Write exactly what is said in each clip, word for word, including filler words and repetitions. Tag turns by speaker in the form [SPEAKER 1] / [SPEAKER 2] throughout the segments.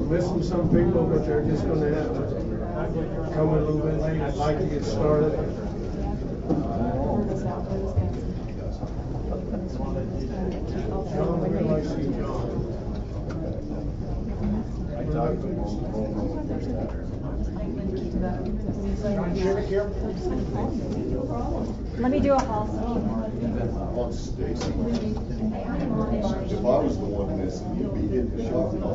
[SPEAKER 1] missing some people, but they're just going to have to come a little bit late. I'd like to get started. John, where do I see John?
[SPEAKER 2] Let me do a hall.
[SPEAKER 3] On Stacy. If I was the one missing, you'd be hitting the shot. No,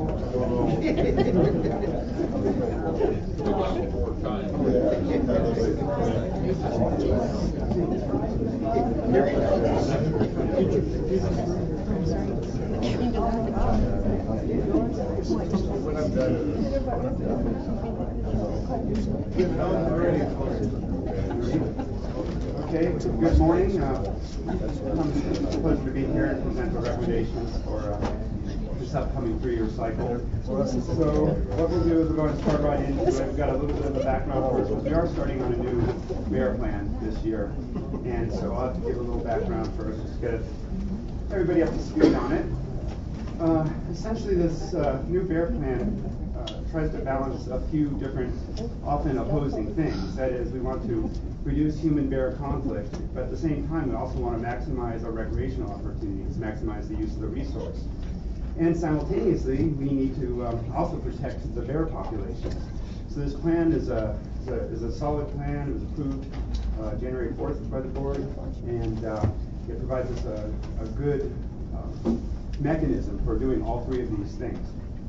[SPEAKER 4] Okay, good morning. Uh, it's a pleasure to be here and present the recommendations for uh, this upcoming three-year cycle. So what we'll do is we're going to start right into it. We've got a little bit of a background for us, because we are starting on a new bear plan this year. And so I'll have to give a little background first, just to get everybody up to speed on it. Uh, essentially, this uh, new bear plan uh, tries to balance a few different, often opposing things. That is, we want to reduce human-bear conflict, but at the same time, we also want to maximize our recreational opportunities, maximize the use of the resource. And simultaneously, we need to um, also protect the bear population. So this plan is a, is a, is a solid plan. It was approved uh, January fourth by the board, and uh, it provides us a, a good uh, mechanism for doing all three of these things.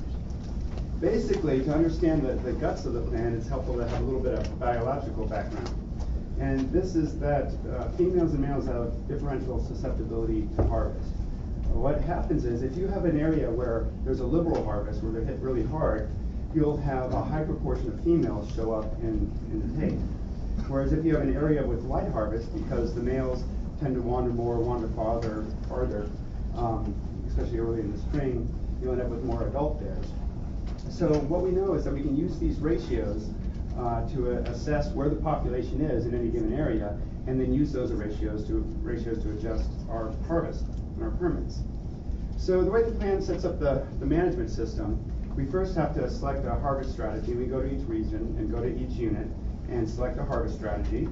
[SPEAKER 4] Basically, to understand the, the guts of the plan, it's helpful to have a little bit of biological background. And this is that uh, females and males have differential susceptibility to harvest. What happens is, if you have an area where there's a liberal harvest, where they're hit really hard, you'll have a high proportion of females show up in, in the take. Whereas if you have an area with light harvest, because the males tend to wander more, wander farther, farther, um, especially early in the spring, you'll end up with more adult bears. So what we know is that we can use these ratios uh, to uh, assess where the population is in any given area, and then use those ratios to ratios to adjust our harvest and our permits. So the way the plan sets up the, the management system, we first have to select a harvest strategy. We go to each region and go to each unit and select a harvest strategy.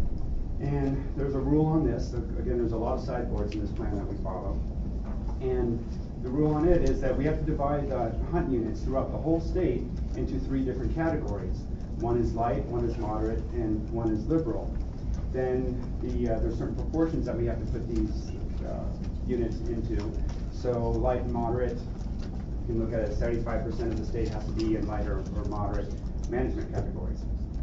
[SPEAKER 4] And there's a rule on this. Again, there's a lot of sideboards in this plan that we follow. And the rule on it is that we have to divide uh, hunt units throughout the whole state into three different categories. One is light, one is moderate, and one is liberal. Then the, uh, there's certain proportions that we have to put these uh, units into. So light and moderate, you can look at it, seventy-five percent of the state has to be in light or, or moderate management categories.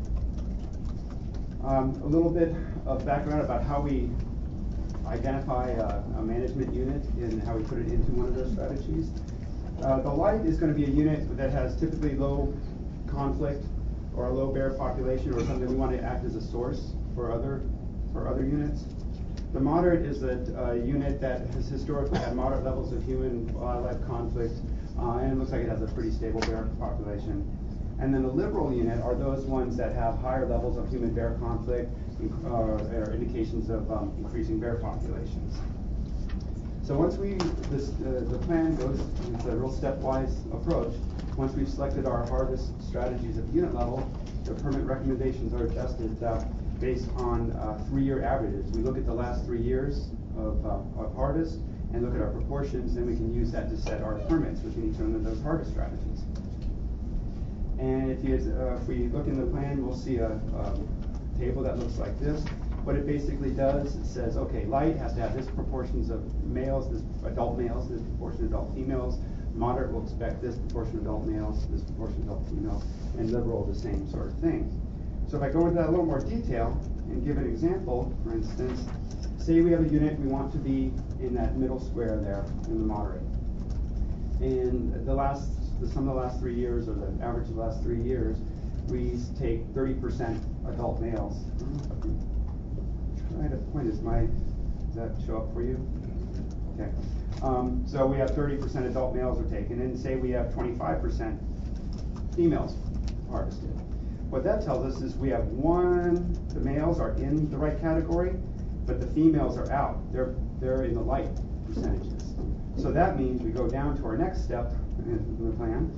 [SPEAKER 4] Um, a little bit of background about how we identify a, a management unit and how we put it into one of those strategies. Uh, the light is going to be a unit that has typically low conflict or a low bear population, or something we want to act as a source for other for other units. The moderate is a, a unit that has historically had moderate levels of human wildlife conflict, uh, and it looks like it has a pretty stable bear population. And then the liberal unit are those ones that have higher levels of human bear conflict, uh, or indications of um, increasing bear populations. So once we, this, uh, the plan goes, it's a real stepwise approach. Once we've selected our harvest strategies at the unit level, the permit recommendations are adjusted uh, based on uh, three-year averages. We look at the last three years of, uh, of harvest and look at our proportions, and we can use that to set our permits within each one of those harvest strategies. And if, you, uh, if we look in the plan, we'll see a, a table that looks like this. What it basically does, it says, okay, light has to have this proportions of males, this adult males, this proportion of adult females. Moderate will expect this proportion of adult males, this proportion of adult females, and liberal the same sort of thing. So if I go into that a little more detail and give an example, for instance, say we have a unit we want to be in that middle square there in the moderate. And the last, the sum of the last three years, or the average of the last three years, we take thirty percent adult males. Try to point is my, does that show up for you? Okay. Um, so we have thirty percent adult males are taken, and say we have twenty-five percent females harvested. What that tells us is we have one, the males are in the right category, but the females are out. They're, they're in the light percentages. So that means we go down to our next step in the plan,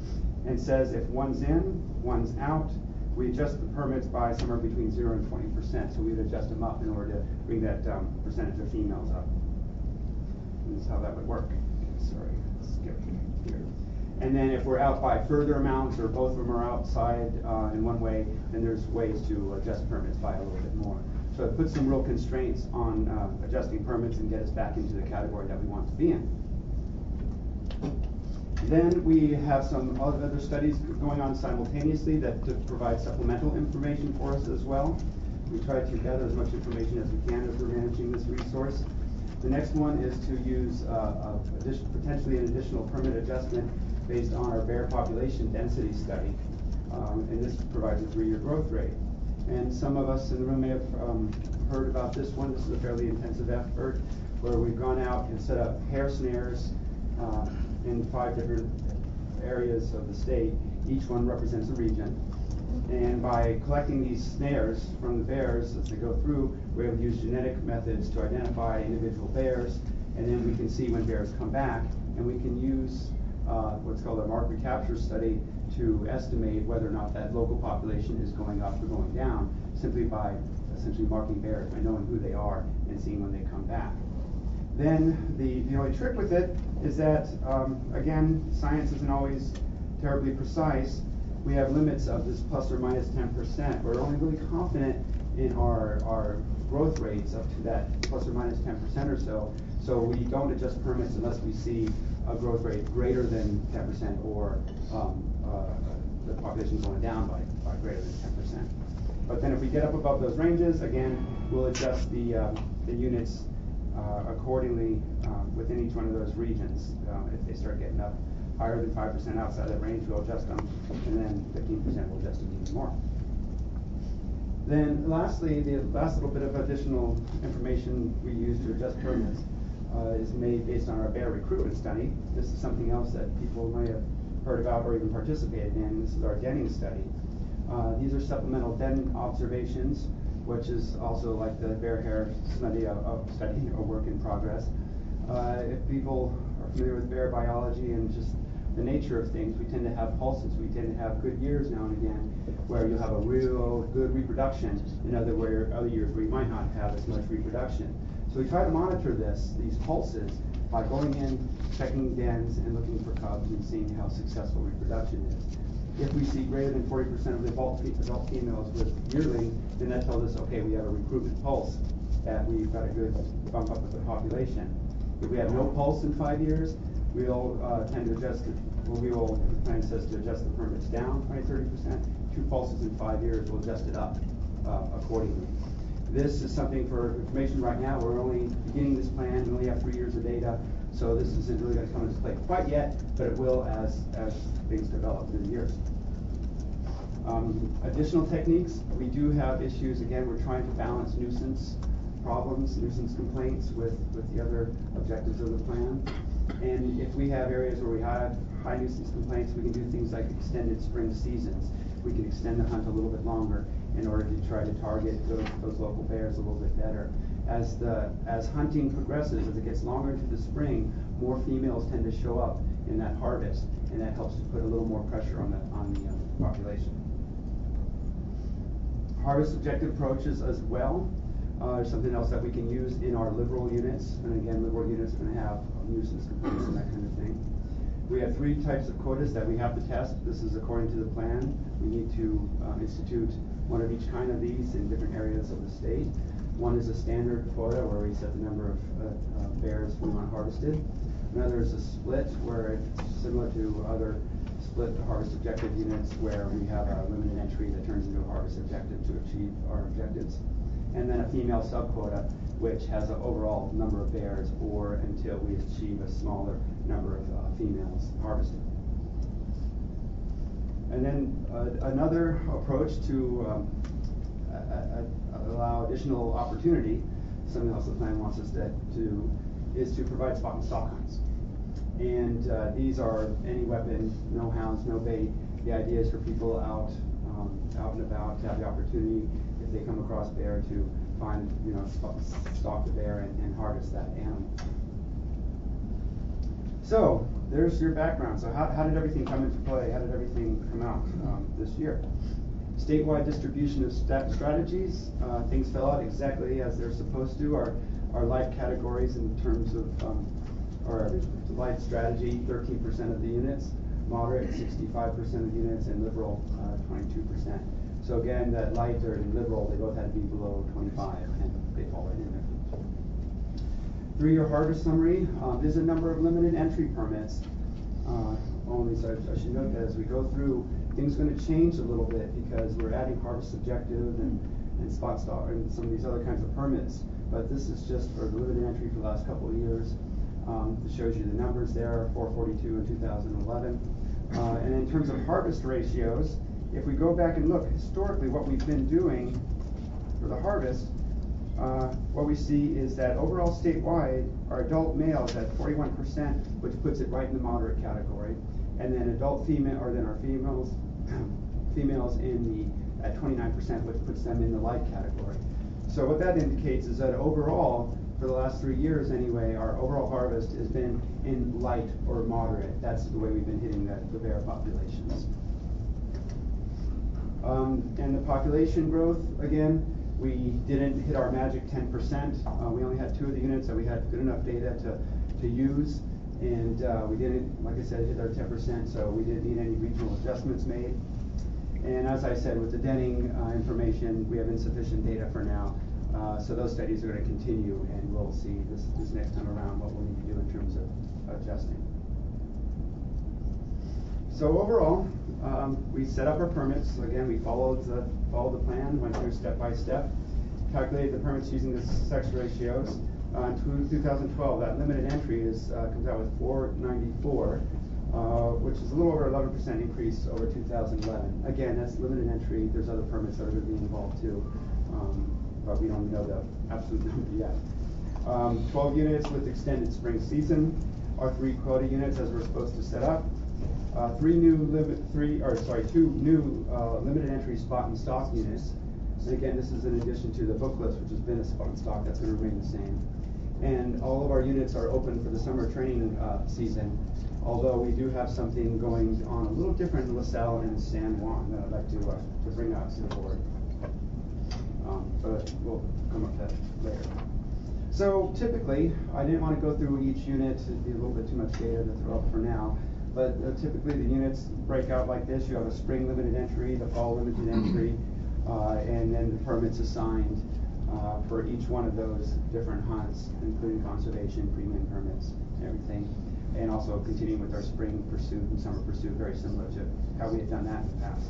[SPEAKER 4] and says if one's in, one's out, we adjust the permits by somewhere between zero and twenty percent. So we'd adjust them up in order to bring that um, percentage of females up. And that's how that would work. Okay, sorry, skip here. And then if we're out by further amounts or both of them are outside uh, in one way, then there's ways to adjust permits by a little bit more. So it puts some real constraints on uh, adjusting permits and get us back into the category that we want to be in. Then we have some other studies going on simultaneously that to provide supplemental information for us as well. We try to gather as much information as we can as we're managing this resource. The next one is to use uh, a addition, potentially an additional permit adjustment based on our bear population density study. Um, and this provides a three-year growth rate. And some of us in the room may have um, heard about this one. This is a fairly intensive effort where we've gone out and set up hair snares uh, in five different areas of the state. Each one represents a region. And by collecting these snares from the bears as they go through, we're able to use genetic methods to identify individual bears, and then we can see when bears come back, and we can use uh, what's called a mark recapture study to estimate whether or not that local population is going up or going down, simply by essentially marking bears, by knowing who they are and seeing when they come back. Then the, the only trick with it is that, um, again, science isn't always terribly precise. We have limits of this plus or minus ten percent. We're only really confident in our, our growth rates up to that plus or minus ten percent or so. So we don't adjust permits unless we see a growth rate greater than ten percent or um, uh, the population going down by, by greater than ten percent. But then if we get up above those ranges, again, we'll adjust the, uh, the units uh, accordingly uh, within each one of those regions. Uh, if they start getting up higher than five percent outside that range, we'll adjust them, and then fifteen percent we'll adjust them even more. Then lastly, the last little bit of additional information we use to adjust permits uh, is made based on our bear recruitment study. This is something else that people may have heard about or even participated in. This is our denning study. Uh, these are supplemental den observations, which is also like the bear hair study, a, a study, a work in progress. Uh, if people are familiar with bear biology and just the nature of things, we tend to have pulses. We tend to have good years now and again where you have a real good reproduction, in other, where, other years where you might not have as much reproduction. So we try to monitor this, these pulses, by going in, checking dens, and looking for cubs and seeing how successful reproduction is. If we see greater than forty percent of the adult, adult females with yearling, then that tells us, okay, we have a recruitment pulse, that we've got a good bump up of the population. If we have no pulse in five years, we'll uh, tend to adjust it, well, we will, the plan says to adjust the permits down twenty, thirty percent. Two pulses in five years, we'll adjust it up uh, accordingly. This is something for information right now. We're only beginning this plan. We only have three years of data, so this isn't really going to come into play quite yet, but it will as, as things develop through the years. Um, additional techniques, we do have issues. Again, we're trying to balance nuisance problems, nuisance complaints with, with the other objectives of the plan. And if we have areas where we have high nuisance complaints, we can do things like extended spring seasons. We can extend the hunt a little bit longer in order to try to target those, those local bears a little bit better. As the as hunting progresses, as it gets longer into the spring, more females tend to show up in that harvest, and that helps to put a little more pressure on the on the uh, population. Harvest objective approaches as well. Uh, there's something else that we can use in our liberal units, and again, liberal units are going to have nuisance complaints and that kind of thing. We have three types of quotas that we have to test. This is according to the plan. We need to uh, institute one of each kind of these in different areas of the state. One is a standard quota where we set the number of uh, uh, bears we want harvested. Another is a split, where it's similar to other split harvest objective units where we have a limited entry that turns into a harvest objective to achieve our objectives. And then a female subquota, which has an overall number of bears or until we achieve a smaller number of uh, females harvested. And then uh, another approach to um, a, a, allow additional opportunity, something else the plan wants us to do, is to provide spot and stalk hunts. And uh, these are any weapon, no hounds, no bait. The idea is for people out, um, out and about to have the opportunity, if they come across bear, to find, you know, stalk the bear and, and harvest that animal. So there's your background. So how, how did everything come into play? How did everything come out um, this year? Statewide distribution of stat strategies. Uh, things fell out exactly as they're supposed to. Our, our light categories in terms of um, our light strategy, thirteen percent of the units, moderate, sixty-five percent of the units, and liberal, uh, twenty-two percent. So again, that light or liberal, they both had to be below twenty-five, and they fall right in there. Three-year harvest summary. Um, there's a number of limited entry permits uh, only, so I, I should note that as we go through, things are going to change a little bit because we're adding harvest objective and, and spot stock and some of these other kinds of permits. But this is just for the limited entry for the last couple of years. Um, it shows you the numbers there, four forty-two in two thousand eleven. Uh, and in terms of harvest ratios, if we go back and look historically what we've been doing for the harvest, Uh, what we see is that overall statewide, our adult males at forty-one percent, which puts it right in the moderate category, and then adult female, or then our females, females in the at twenty-nine percent, which puts them in the light category. So what that indicates is that overall, for the last three years anyway, our overall harvest has been in light or moderate. That's the way we've been hitting the, the bear populations. Um, and the population growth, again, we didn't hit our magic ten percent. Uh, we only had two of the units that we had good enough data to, to use. And uh, we didn't, like I said, hit our ten percent, so we didn't need any regional adjustments made. And as I said, with the Denning uh, information, we have insufficient data for now. Uh, so those studies are going to continue, and we'll see this, this next time around what we'll need to do in terms of adjusting. So overall, um, we set up our permits. So again, we followed the, followed the plan, went through step by step, calculated the permits using the sex ratios. Uh, in two thousand twelve, that limited entry is uh, comes out with four ninety-four, uh, which is a little over eleven percent increase over two thousand eleven. Again, that's limited entry. There's other permits that are going to be involved too, um, but we don't know the absolute number yet. Um, twelve units with extended spring season, our three quota units as we're supposed to set up. Uh, three new limit, three or sorry, two new uh, limited entry spot and stock units. And again, this is in addition to the book list, which has been a spot and stock that's going to remain the same. And all of our units are open for the summer training uh, season. Although we do have something going on a little different in LaSalle and San Juan that I'd like to uh, to bring out to the board. Um, but we'll come up to that later. So typically, I didn't want to go through each unit; it'd be a little bit too much data to throw up for now. But uh, typically the units break out like this. You have a spring limited entry, the fall limited entry, uh, and then the permits assigned uh, for each one of those different hunts, including conservation, premium permits, everything. And also continuing with our spring pursuit and summer pursuit, very similar to how we had done that in the past.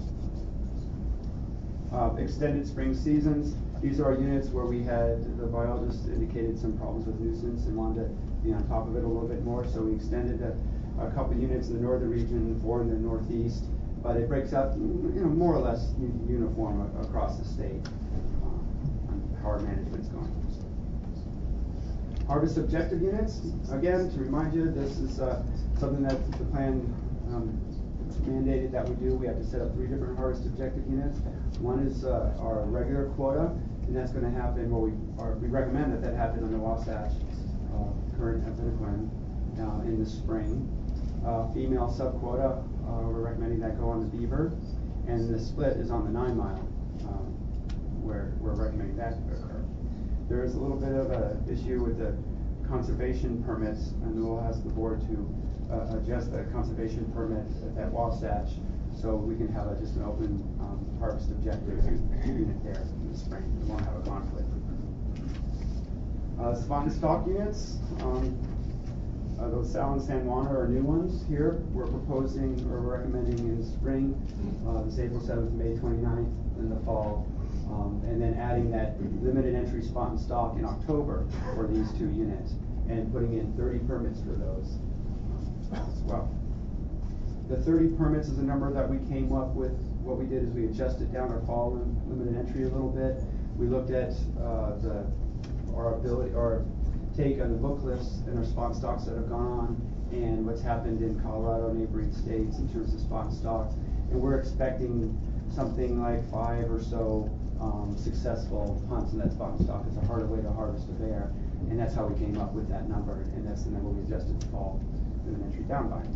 [SPEAKER 4] Uh, extended spring seasons. These are our units where we had, the biologist indicated some problems with nuisance and wanted to be on top of it a little bit more, so we extended that. A couple units in the northern region, four in the northeast, but it breaks out, you know, more or less uniform across the state uh, on how our management's going. Harvest objective units, again, to remind you, this is uh, something that the plan um, mandated that we do. We have to set up three different harvest objective units. One is uh, our regular quota, and that's going to happen, well, we, are, we recommend that that happen on the Wasatch uh, current Epinequin uh, in the spring. Uh, female sub-quota, uh, we're recommending that go on the beaver, and the split is on the nine mile, um, where we're recommending that occur. There is a little bit of an issue with the conservation permits, and we'll ask the board to uh, adjust the conservation permit at that Wasatch, so we can have a, just an open um, harvest objective unit there in the spring. We won't have a conflict. Uh, spot and stock units. Um, Uh, those Sal and San Juan are our new ones here. We're proposing or recommending in spring, uh, this April seventh, May twenty-ninth, in the fall, um, and then adding that limited entry spot and stock in October for these two units, and putting in thirty permits for those um, as well. The thirty permits is a number that we came up with. What we did is we adjusted down our fall limited entry a little bit. We looked at uh, the our ability, our take on the book lists and our spot stocks that have gone on, and what's happened in Colorado and neighboring states in terms of spot stocks. And we're expecting something like five or so um, successful hunts in that spot stock. It's a harder way to harvest a bear, and that's how we came up with that number, and that's the number we adjusted to fall and an entry down by.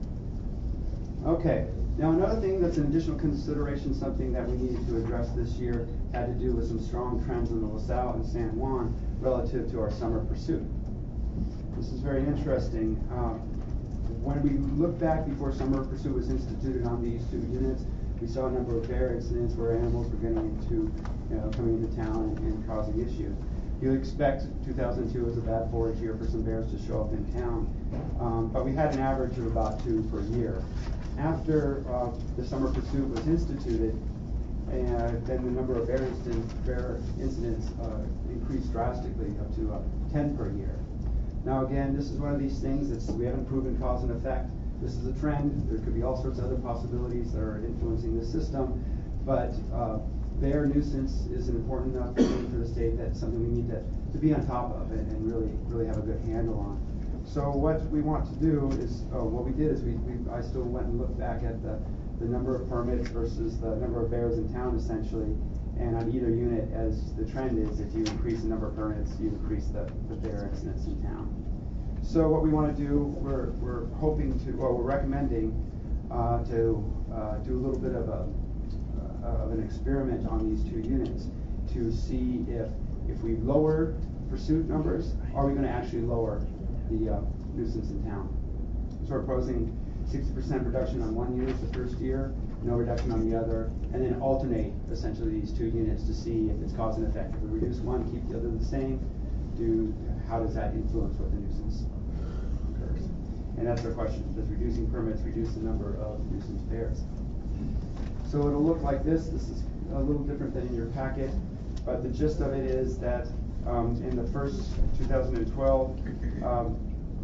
[SPEAKER 4] Okay, now another thing that's an additional consideration, something that we needed to address this year, had to do with some strong trends in the LaSalle and San Juan relative to our summer pursuit. This is very interesting. Um, when we look back before summer pursuit was instituted on these two units, we saw a number of bear incidents where animals were getting into, you know, coming into town and, and causing issues. You expect two thousand two was a bad forage year for some bears to show up in town, um, but we had an average of about two per year. After uh, the summer pursuit was instituted, and then the number of bear, incident, bear incidents uh, increased drastically up to uh, ten per year. Now again, this is one of these things that we haven't proven cause and effect. This is a trend. There could be all sorts of other possibilities that are influencing the system, but uh, bear nuisance is an important enough thing for the state that's something we need to, to be on top of and, and really really have a good handle on. So what we want to do is, oh, what we did is we, we I still went and looked back at the, the number of permits versus the number of bears in town essentially, and on either unit, as the trend is, if you increase the number of permits, you increase the, the bear incidents in town. So what we want to do, we're, we're hoping to, or we're recommending uh, to uh, do a little bit of a uh, of an experiment on these two units to see if if we lower pursuit numbers, are we going to actually lower the uh, nuisance in town? So we're proposing sixty percent reduction on one unit the first year, no reduction on the other, and then alternate essentially these two units to see if it's cause and effect. If we reduce one, keep the other the same, do how does that influence what the nuisance occurs? And that's our question. Does reducing permits reduce the number of nuisance bears? So it'll look like this. This is a little different than in your packet, but the gist of it is that um, in the first two thousand twelve, um,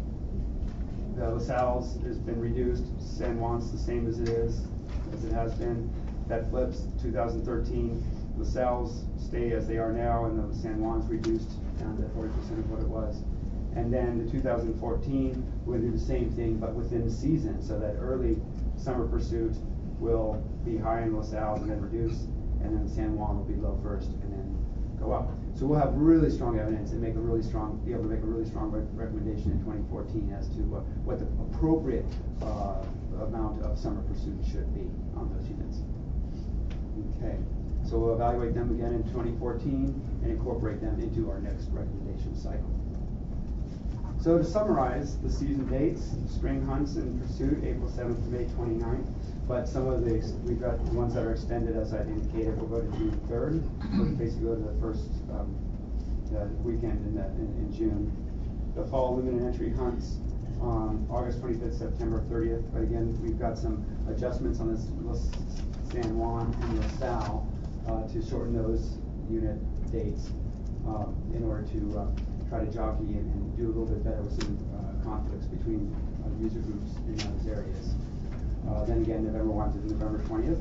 [SPEAKER 4] the LaSalle's has been reduced. San Juan's the same as it is, as it has been. That flips. two thousand thirteen, LaSalle's stay as they are now, and the San Juan's reduced down to forty percent of what it was. And then the two thousand fourteen, we're going to do the same thing, but within the season, so that early summer pursuit will be high in LaSalle's and then reduce, and then San Juan will be low first and then go up. So we'll have really strong evidence and make a really strong, be able to make a really strong re recommendation in twenty fourteen as to uh, what the appropriate uh, amount of summer pursuit should be on those units. Okay, so we'll evaluate them again in twenty fourteen and incorporate them into our next recommendation cycle. So to summarize the season dates, spring hunts and pursuit, April seventh to May twenty-ninth. But some of the, we've got the ones that are extended, as I indicated, we'll go to June third. We'll basically go to the first um, the weekend in, the, in, in June. The fall limited entry hunts, um, August twenty-fifth, September thirtieth. But again, we've got some adjustments on this San Juan and LaSalle uh, to shorten those unit dates um, in order to uh, try to jockey and, and do a little bit better with some uh, conflicts between uh, user groups in those areas. Uh, then again, November first to November twentieth.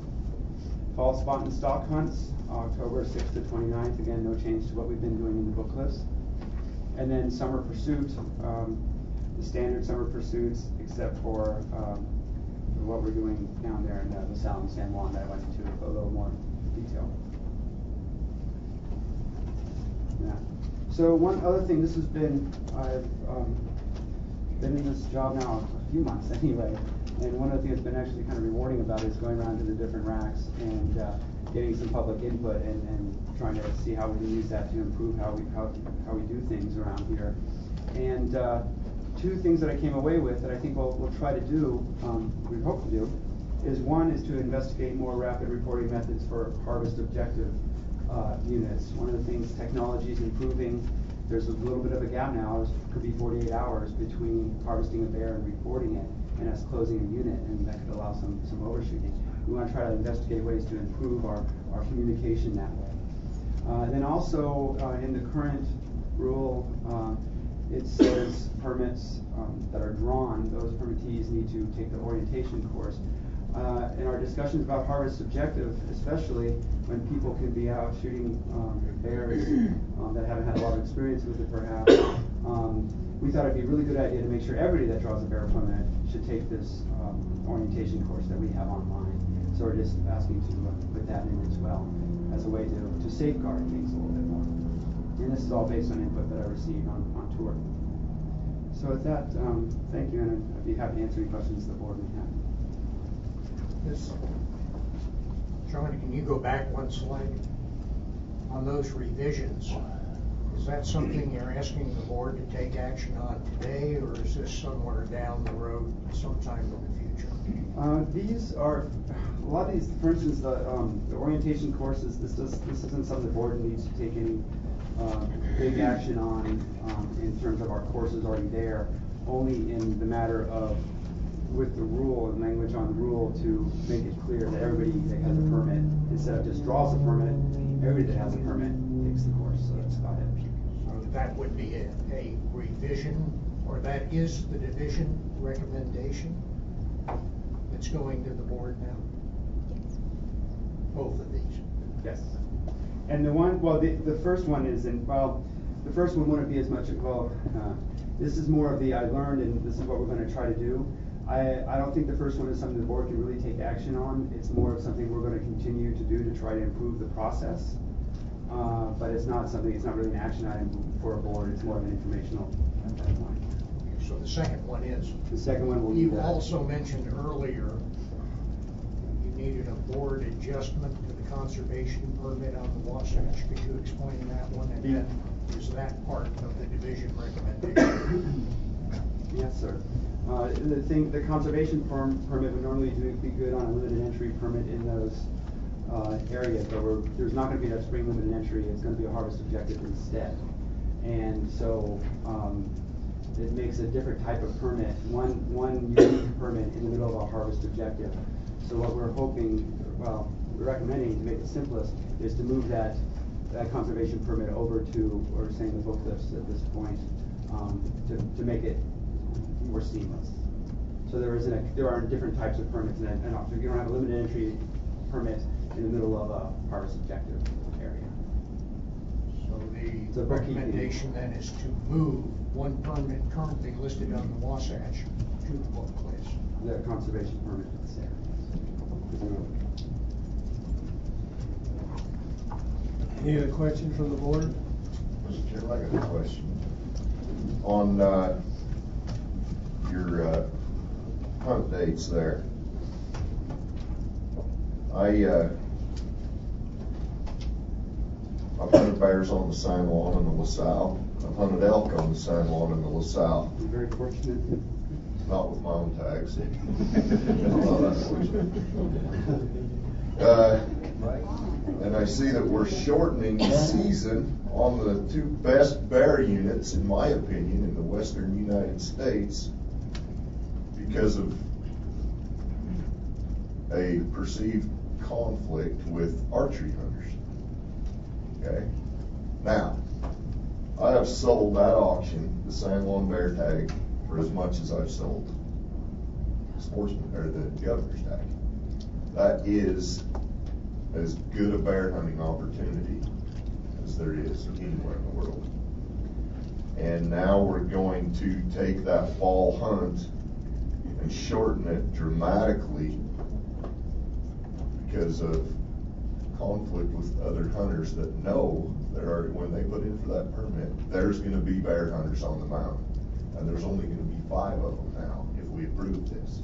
[SPEAKER 4] Fall spot and stock hunts, October sixth to twenty-ninth. Again, no change to what we've been doing in the booklets. And then summer pursuit, um, the standard summer pursuits, except for um, what we're doing down there in uh, LaSalle and San Juan that I went into a little more detail. Yeah. So one other thing, this has been, I've um, been in this job now a few months anyway. And one of the things that's been actually kind of rewarding about it is going around to the different racks and uh, getting some public input and, and trying to see how we can use that to improve how we how, how we do things around here. And uh, two things that I came away with that I think we'll, we'll try to do, um, we hope to do, is one is to investigate more rapid reporting methods for harvest objective uh, units. One of the things, technology is improving. There's a little bit of a gap now. It could be forty-eight hours between harvesting a bear and reporting it, and us closing a unit, and that could allow some, some overshooting. We want to try to investigate ways to improve our, our communication that way. Uh, and then also, uh, in the current rule, uh, it says permits um, that are drawn, those permittees need to take the orientation course. Uh, in our discussions about harvest objective, especially when people can be out shooting um, bears um, that haven't had a lot of experience with it perhaps, um, we thought it'd be a really good idea to make sure everybody that draws a bear permit should take this um, orientation course that we have online. So we're just asking to uh, put that in as well as a way to, to safeguard things a little bit more. And this is all based on input that I received on, on tour. So with that, um, thank you, and I'd be happy to answer any questions the board may have.
[SPEAKER 5] This, John, can you go back one slide? On those revisions, is that something you're asking the board to take action on today, or is this somewhere down the road sometime in the future?
[SPEAKER 4] Uh, these are, a lot of these, for instance, the, um, the orientation courses, this does, this isn't something the board needs to take any uh, big action on um, in terms of our courses already there, only in the matter of with the rule and language on the rule to make it clear that everybody that has a permit, instead of just draws a permit, everybody that has a permit takes the course, so that's about it.
[SPEAKER 5] So that would be a, a revision, or that is the division recommendation that's going to the board now? Both of these?
[SPEAKER 4] Yes. And the one, well, the, the first one is in, well, the first one wouldn't be as much, well, uh, this is more of the I learned and this is what we're going to try to do. I, I don't think the first one is something the board can really take action on. It's more of something we're going to continue to do to try to improve the process. Uh, but it's not something, it's not really an action item for a board, it's more of an informational at that point.
[SPEAKER 5] So the second one is?
[SPEAKER 4] The second one will be
[SPEAKER 5] You
[SPEAKER 4] that.
[SPEAKER 5] also mentioned earlier you needed a board adjustment to the conservation permit on the Wasatch. Could you explain that one? And
[SPEAKER 4] Yeah.
[SPEAKER 5] then is that part of the division recommendation?
[SPEAKER 4] Yes, sir. Uh, the thing, the conservation firm permit would normally do, be good on a limited entry permit in those uh, areas, but we're, there's not going to be that spring limited entry. It's going to be a harvest objective instead. And so um, it makes a different type of permit, one one unique permit in the middle of a harvest objective. So what we're hoping, well, we're recommending to make it simplest is to move that that conservation permit over to, or saying the book cliffs at this point, um, to to make it more seamless. So there isn't a, there are different types of permits, and, and so you don't have a limited entry permit in the middle of a harvest objective area.
[SPEAKER 5] So the
[SPEAKER 4] So bookkeeping.
[SPEAKER 5] recommendation then is to move one permit currently listed on the Wasatch to the book cliffs.
[SPEAKER 4] The conservation permit that's there.
[SPEAKER 1] Any other questions from the board?
[SPEAKER 3] Mister Chairman, I got a question. On, uh, your, uh, hunt dates there, I, uh, I've hunted bears on the San Juan and the LaSalle. I've hunted elk on the San Juan and the LaSalle.
[SPEAKER 4] I'm very fortunate.
[SPEAKER 3] Not with my own tags. Not unfortunate. Uh, and I see that we're shortening the season on the two best bear units, in my opinion, in the western United States because of a perceived conflict with archery hunters. Okay? Now, I have sold that auction, the San Juan bear tag, for as much as I've sold sportsman or the governor's tag. That is as good a bear hunting opportunity as there is anywhere in the world. And now we're going to take that fall hunt and shorten it dramatically because of conflict with other hunters that know that are, when they put in for that permit, there's going to be bear hunters on the mountain. And there's only going to be five of them now if we approve this.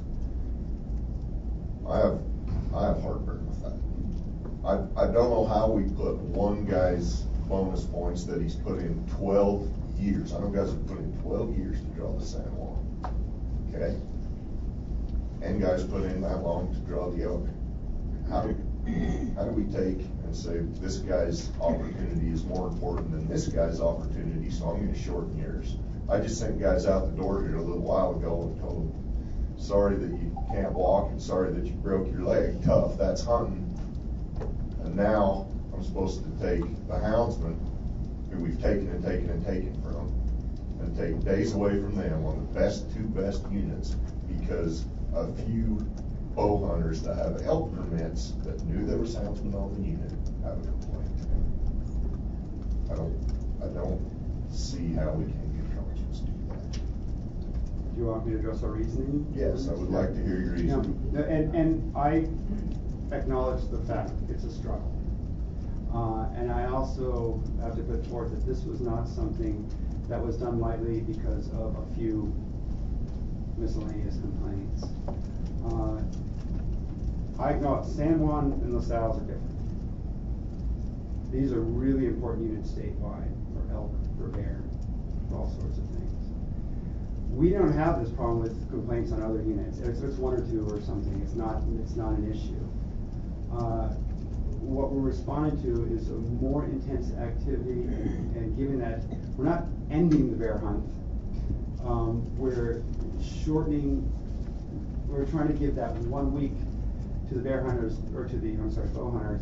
[SPEAKER 3] I have, I have heartburn with that. I, I don't know how we put one guy's bonus points that he's put in twelve years. I know guys have put in twelve years to draw the San Juan. Okay? And guys put in that long to draw the elk. How do, how do we take and say this guy's opportunity is more important than this guy's opportunity, so I'm going to shorten yours? I just sent guys out the door here a little while ago and told them, sorry that you can't walk and sorry that you broke your leg. Tough, that's hunting. And now I'm supposed to take the houndsman, who we've taken and taken and taken from, and take days away from them on the best two best units because a few bow hunters that have elk permits that knew there was houndsmen on the unit have a complaint. I don't, I don't see how we can get conscience to do that.
[SPEAKER 4] Do you want me to address our reasoning?
[SPEAKER 3] Yes, I would like to hear your reasoning.
[SPEAKER 4] No, and, and I acknowledge the fact it's a struggle. Uh, and I also have to put forth that this was not something that was done lightly because of a few miscellaneous complaints. Uh, I acknowledge San Juan and LaSalle's are different. These are really important units statewide for elk, for bear, for all sorts of things. We don't have this problem with complaints on other units. If it's one or two or something, it's not it's not an issue. Uh, what we're responding to is a more intense activity, and, and given that we're not ending the bear hunt, um, we're shortening. We're trying to give that one week to the bear hunters, or to the I'm sorry, bow hunters.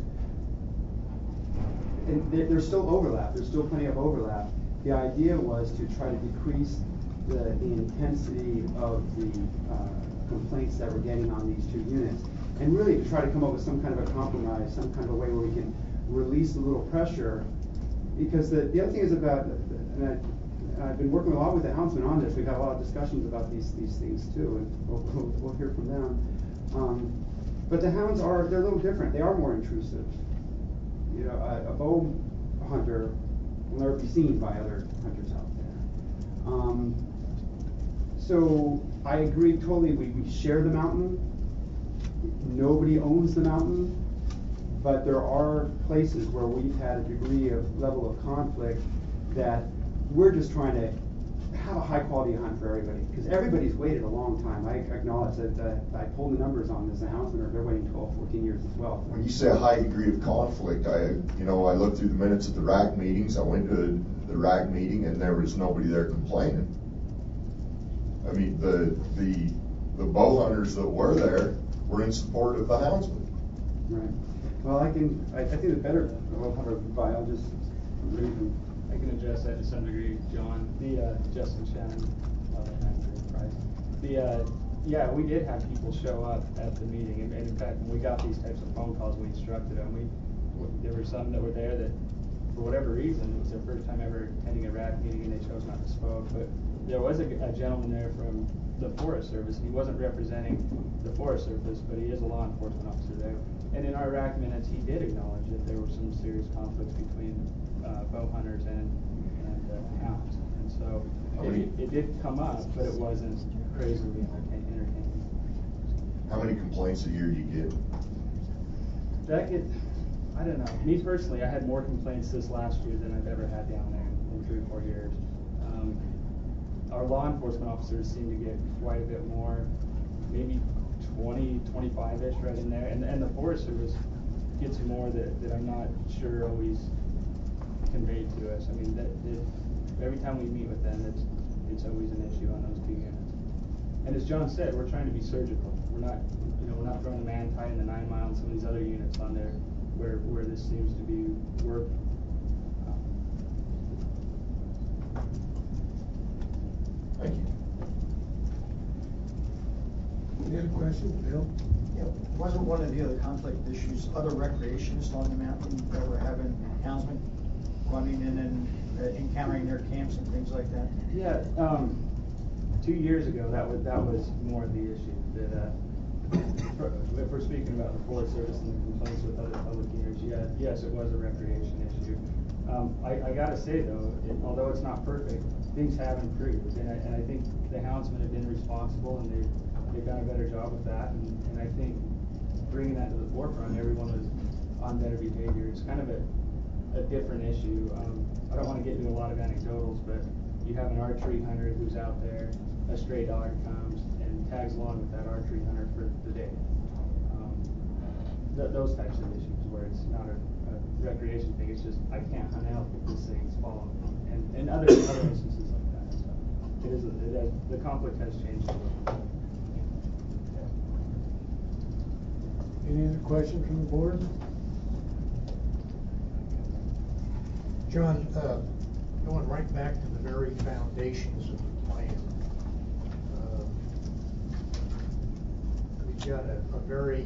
[SPEAKER 4] And there, there's still overlap. There's still plenty of overlap. The idea was to try to decrease the, the intensity of the uh, complaints that we're getting on these two units, and really to try to come up with some kind of a compromise, some kind of a way where we can release a little pressure. Because the, the other thing is about, and I, I've been working a lot with the houndsmen on this. We've had a lot of discussions about these these things too, and we'll, we'll, we'll hear from them. Um, but the hounds are, they're a little different. They are more intrusive. You know, a, a bow hunter will never be seen by other hunters out there. Um, so I agree totally. We, we share the mountain. Nobody owns the mountain, but there are places where we've had a degree of level of conflict that we're just trying to have a high quality hunt for everybody, because everybody's waited a long time. I acknowledge that uh, I pulled the numbers on this. The houndsmen are they're waiting twelve, fourteen years as well.
[SPEAKER 3] When you say a high degree of conflict, I, you know, I looked through the minutes of the R A C meetings. I went to the R A C meeting, and there was nobody there complaining. I mean, the the the bow hunters that were there were in support of the houndsmen.
[SPEAKER 4] Right. Well, I can. I, I think the better. We'll have a I'll just read them.
[SPEAKER 6] I can address that to some degree, John. The uh, Justin Shannon, uh, Price. The uh, yeah, we did have people show up at the meeting, and, and in fact, when we got these types of phone calls, we instructed them. We there were some that were there that, for whatever reason, it was their first time ever attending a R A C meeting, and they chose not to smoke. But there was a, a gentleman there from the Forest Service, and he wasn't representing the Forest Service, but he is a law enforcement officer there. And in our R A C minutes, he did acknowledge that there were some serious conflicts between uh, bow hunters and, and uh, hounds. And so it, it did come up, but it wasn't crazily entertain, entertaining.
[SPEAKER 3] How many complaints a year do you get?
[SPEAKER 6] That get, I don't know. Me personally, I had more complaints this last year than I've ever had down there in three or four years. Um, our law enforcement officers seem to get quite a bit more, maybe twenty, twenty-five-ish right in there. And, and the Forest Service gets more that, that I'm not sure always conveyed to us. I mean, that, that every time we meet with them, it's it's always an issue on those two units. And as John said, we're trying to be surgical. We're not, you know, we're not throwing the man tie in the nine mile and some of these other units on there where where this seems to be working.
[SPEAKER 3] Thank you.
[SPEAKER 1] Any other questions, Bill?
[SPEAKER 7] Yeah, wasn't one of the other conflict issues other recreationists on the mountain that were having houndsmen running in and uh, encountering their camps and things like that?
[SPEAKER 6] Yeah, um, two years ago, that was that was more of the issue. That uh, for, if we're speaking about the Forest Service and the complaints with other public units, yeah, yes, it was a recreation issue. Um, I, I gotta say though, it, although it's not perfect, things have improved, and I, and I think the houndsmen have been responsible, and they've they've done a better job with that, and, and I think bringing that to the forefront, everyone was on better behavior. It's kind of a, a different issue. Um, I don't want to get into a lot of anecdotals, but you have an archery hunter who's out there, a stray dog comes and tags along with that archery hunter for the day. Um, th those types of issues where it's not a, a recreation thing, it's just, I can't hunt elk if this thing's following me, and, and other, other instances like that. So it is, a, it has, the conflict has changed a little.
[SPEAKER 1] Any other questions from the board?
[SPEAKER 5] John, uh, going right back to the very foundations of the plan, uh, we've got a, a very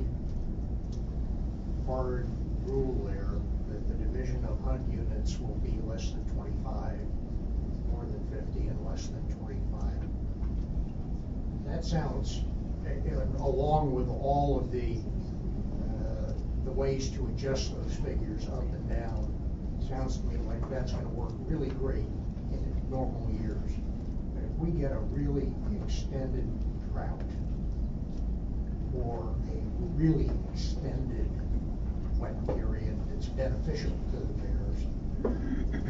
[SPEAKER 5] hard rule there that the division of hunt units will be less than twenty-five, more than fifty, and less than twenty-five. That sounds, uh, along with all of the uh, the ways to adjust those figures up and down, sounds to me like that's going to work really great in normal years. But if we get a really extended drought or a really extended wet period that's beneficial to the bears,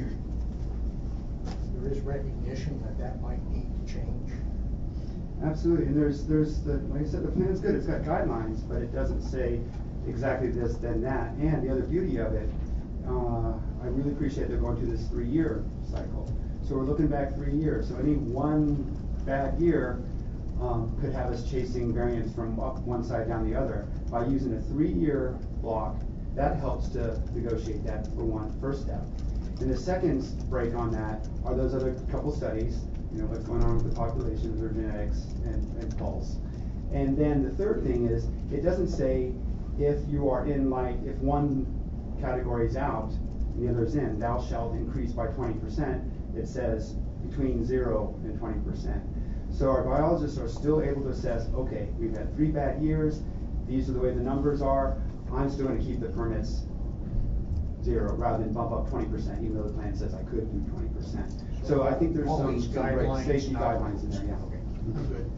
[SPEAKER 5] there is recognition that that might need to change.
[SPEAKER 4] Absolutely, and there's, there's the, like I said, the plan's good, it's got guidelines, but it doesn't say exactly this, then that. And the other beauty of it, uh, I really appreciate they're going through this three-year cycle. So we're looking back three years, so any one bad year um, could have us chasing variance from up one side down the other. By using a three-year block, that helps to negotiate that for one first step. And the second break on that are those other couple studies, you know, what's going on with the populations or genetics and, and pulse. And then the third thing is, it doesn't say if you are in, like, if one category is out and the other is in, thou shalt increase by twenty percent. It says between zero and twenty percent. So our biologists are still able to assess, okay, we've had three bad years, these are the way the numbers are, I'm still going to keep the permits zero rather than bump up twenty percent, even though the plan says I could do twenty percent. So I think there's
[SPEAKER 5] All
[SPEAKER 4] some,
[SPEAKER 5] these
[SPEAKER 4] some great
[SPEAKER 5] guidelines
[SPEAKER 4] safety
[SPEAKER 5] now-
[SPEAKER 4] guidelines in there, yeah.
[SPEAKER 5] Okay, good.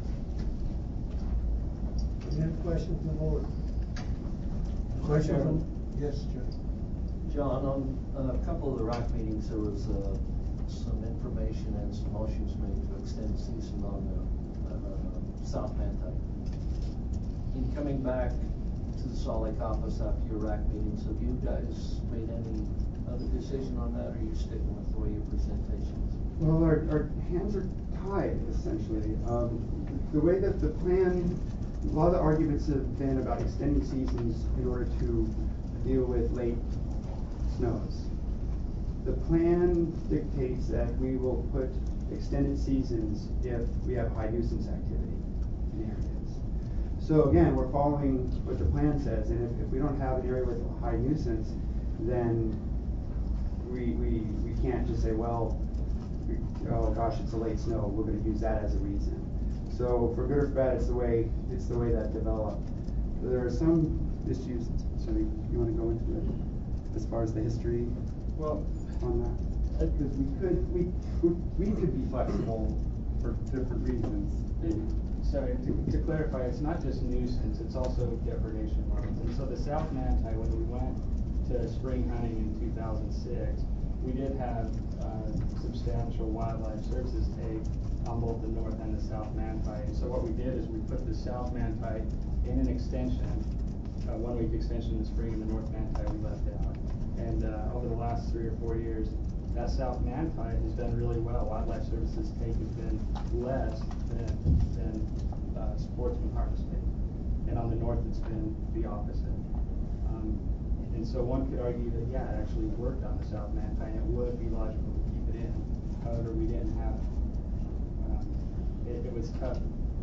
[SPEAKER 1] Any other questions from the board? Question from, yes, Judge.
[SPEAKER 8] John, on, on a couple of the R A C meetings, there was uh, some information and some motions made to extend season on the uh, South Manti. In coming back to the Salt Lake office after your R A C meetings, have you guys made any other decision on that, or are you sticking with the way your presentations?
[SPEAKER 4] Well, our, our hands are tied, essentially. Um, the way that the plan, a lot of the arguments have been about extending seasons in order to deal with late snows. The plan dictates that we will put extended seasons if we have high nuisance activity in areas. So again, we're following what the plan says, and if, if we don't have an area with a high nuisance, then we, we, we can't just say, well, we, oh gosh, it's a late snow, we're going to use that as a reason. So for good or for bad, it's the way it's the way that developed. There are some issues. So you, you want to go into it as far as the history
[SPEAKER 6] Well,
[SPEAKER 4] on that?
[SPEAKER 6] because we could, we, we could be flexible for different reasons. So to, to clarify, it's not just nuisance, it's also depredation loads. And so the South Manti, when we went to spring hunting in two thousand six, we did have uh, substantial wildlife services take on both the north and the South Manti. And so what we did is we put the South Manti in an extension, a one-week extension in the spring, and the North Manti we left out. And uh, over the last three or four years, that South Manti has done really well. Wildlife services take has been less than, than uh, sportsman harvesting. And on the north, it's been the opposite. Um, and so one could argue that, yeah, it actually worked on the South Manti, and it would be logical to keep it in. However, we didn't have, um, it, it was tough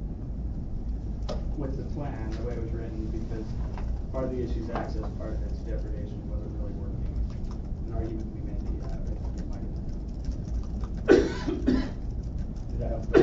[SPEAKER 6] with the plan, the way it was written, because part of the issue is access, part of it's depredation, wasn't really working. An argument we made to that, but it might have. Did that help?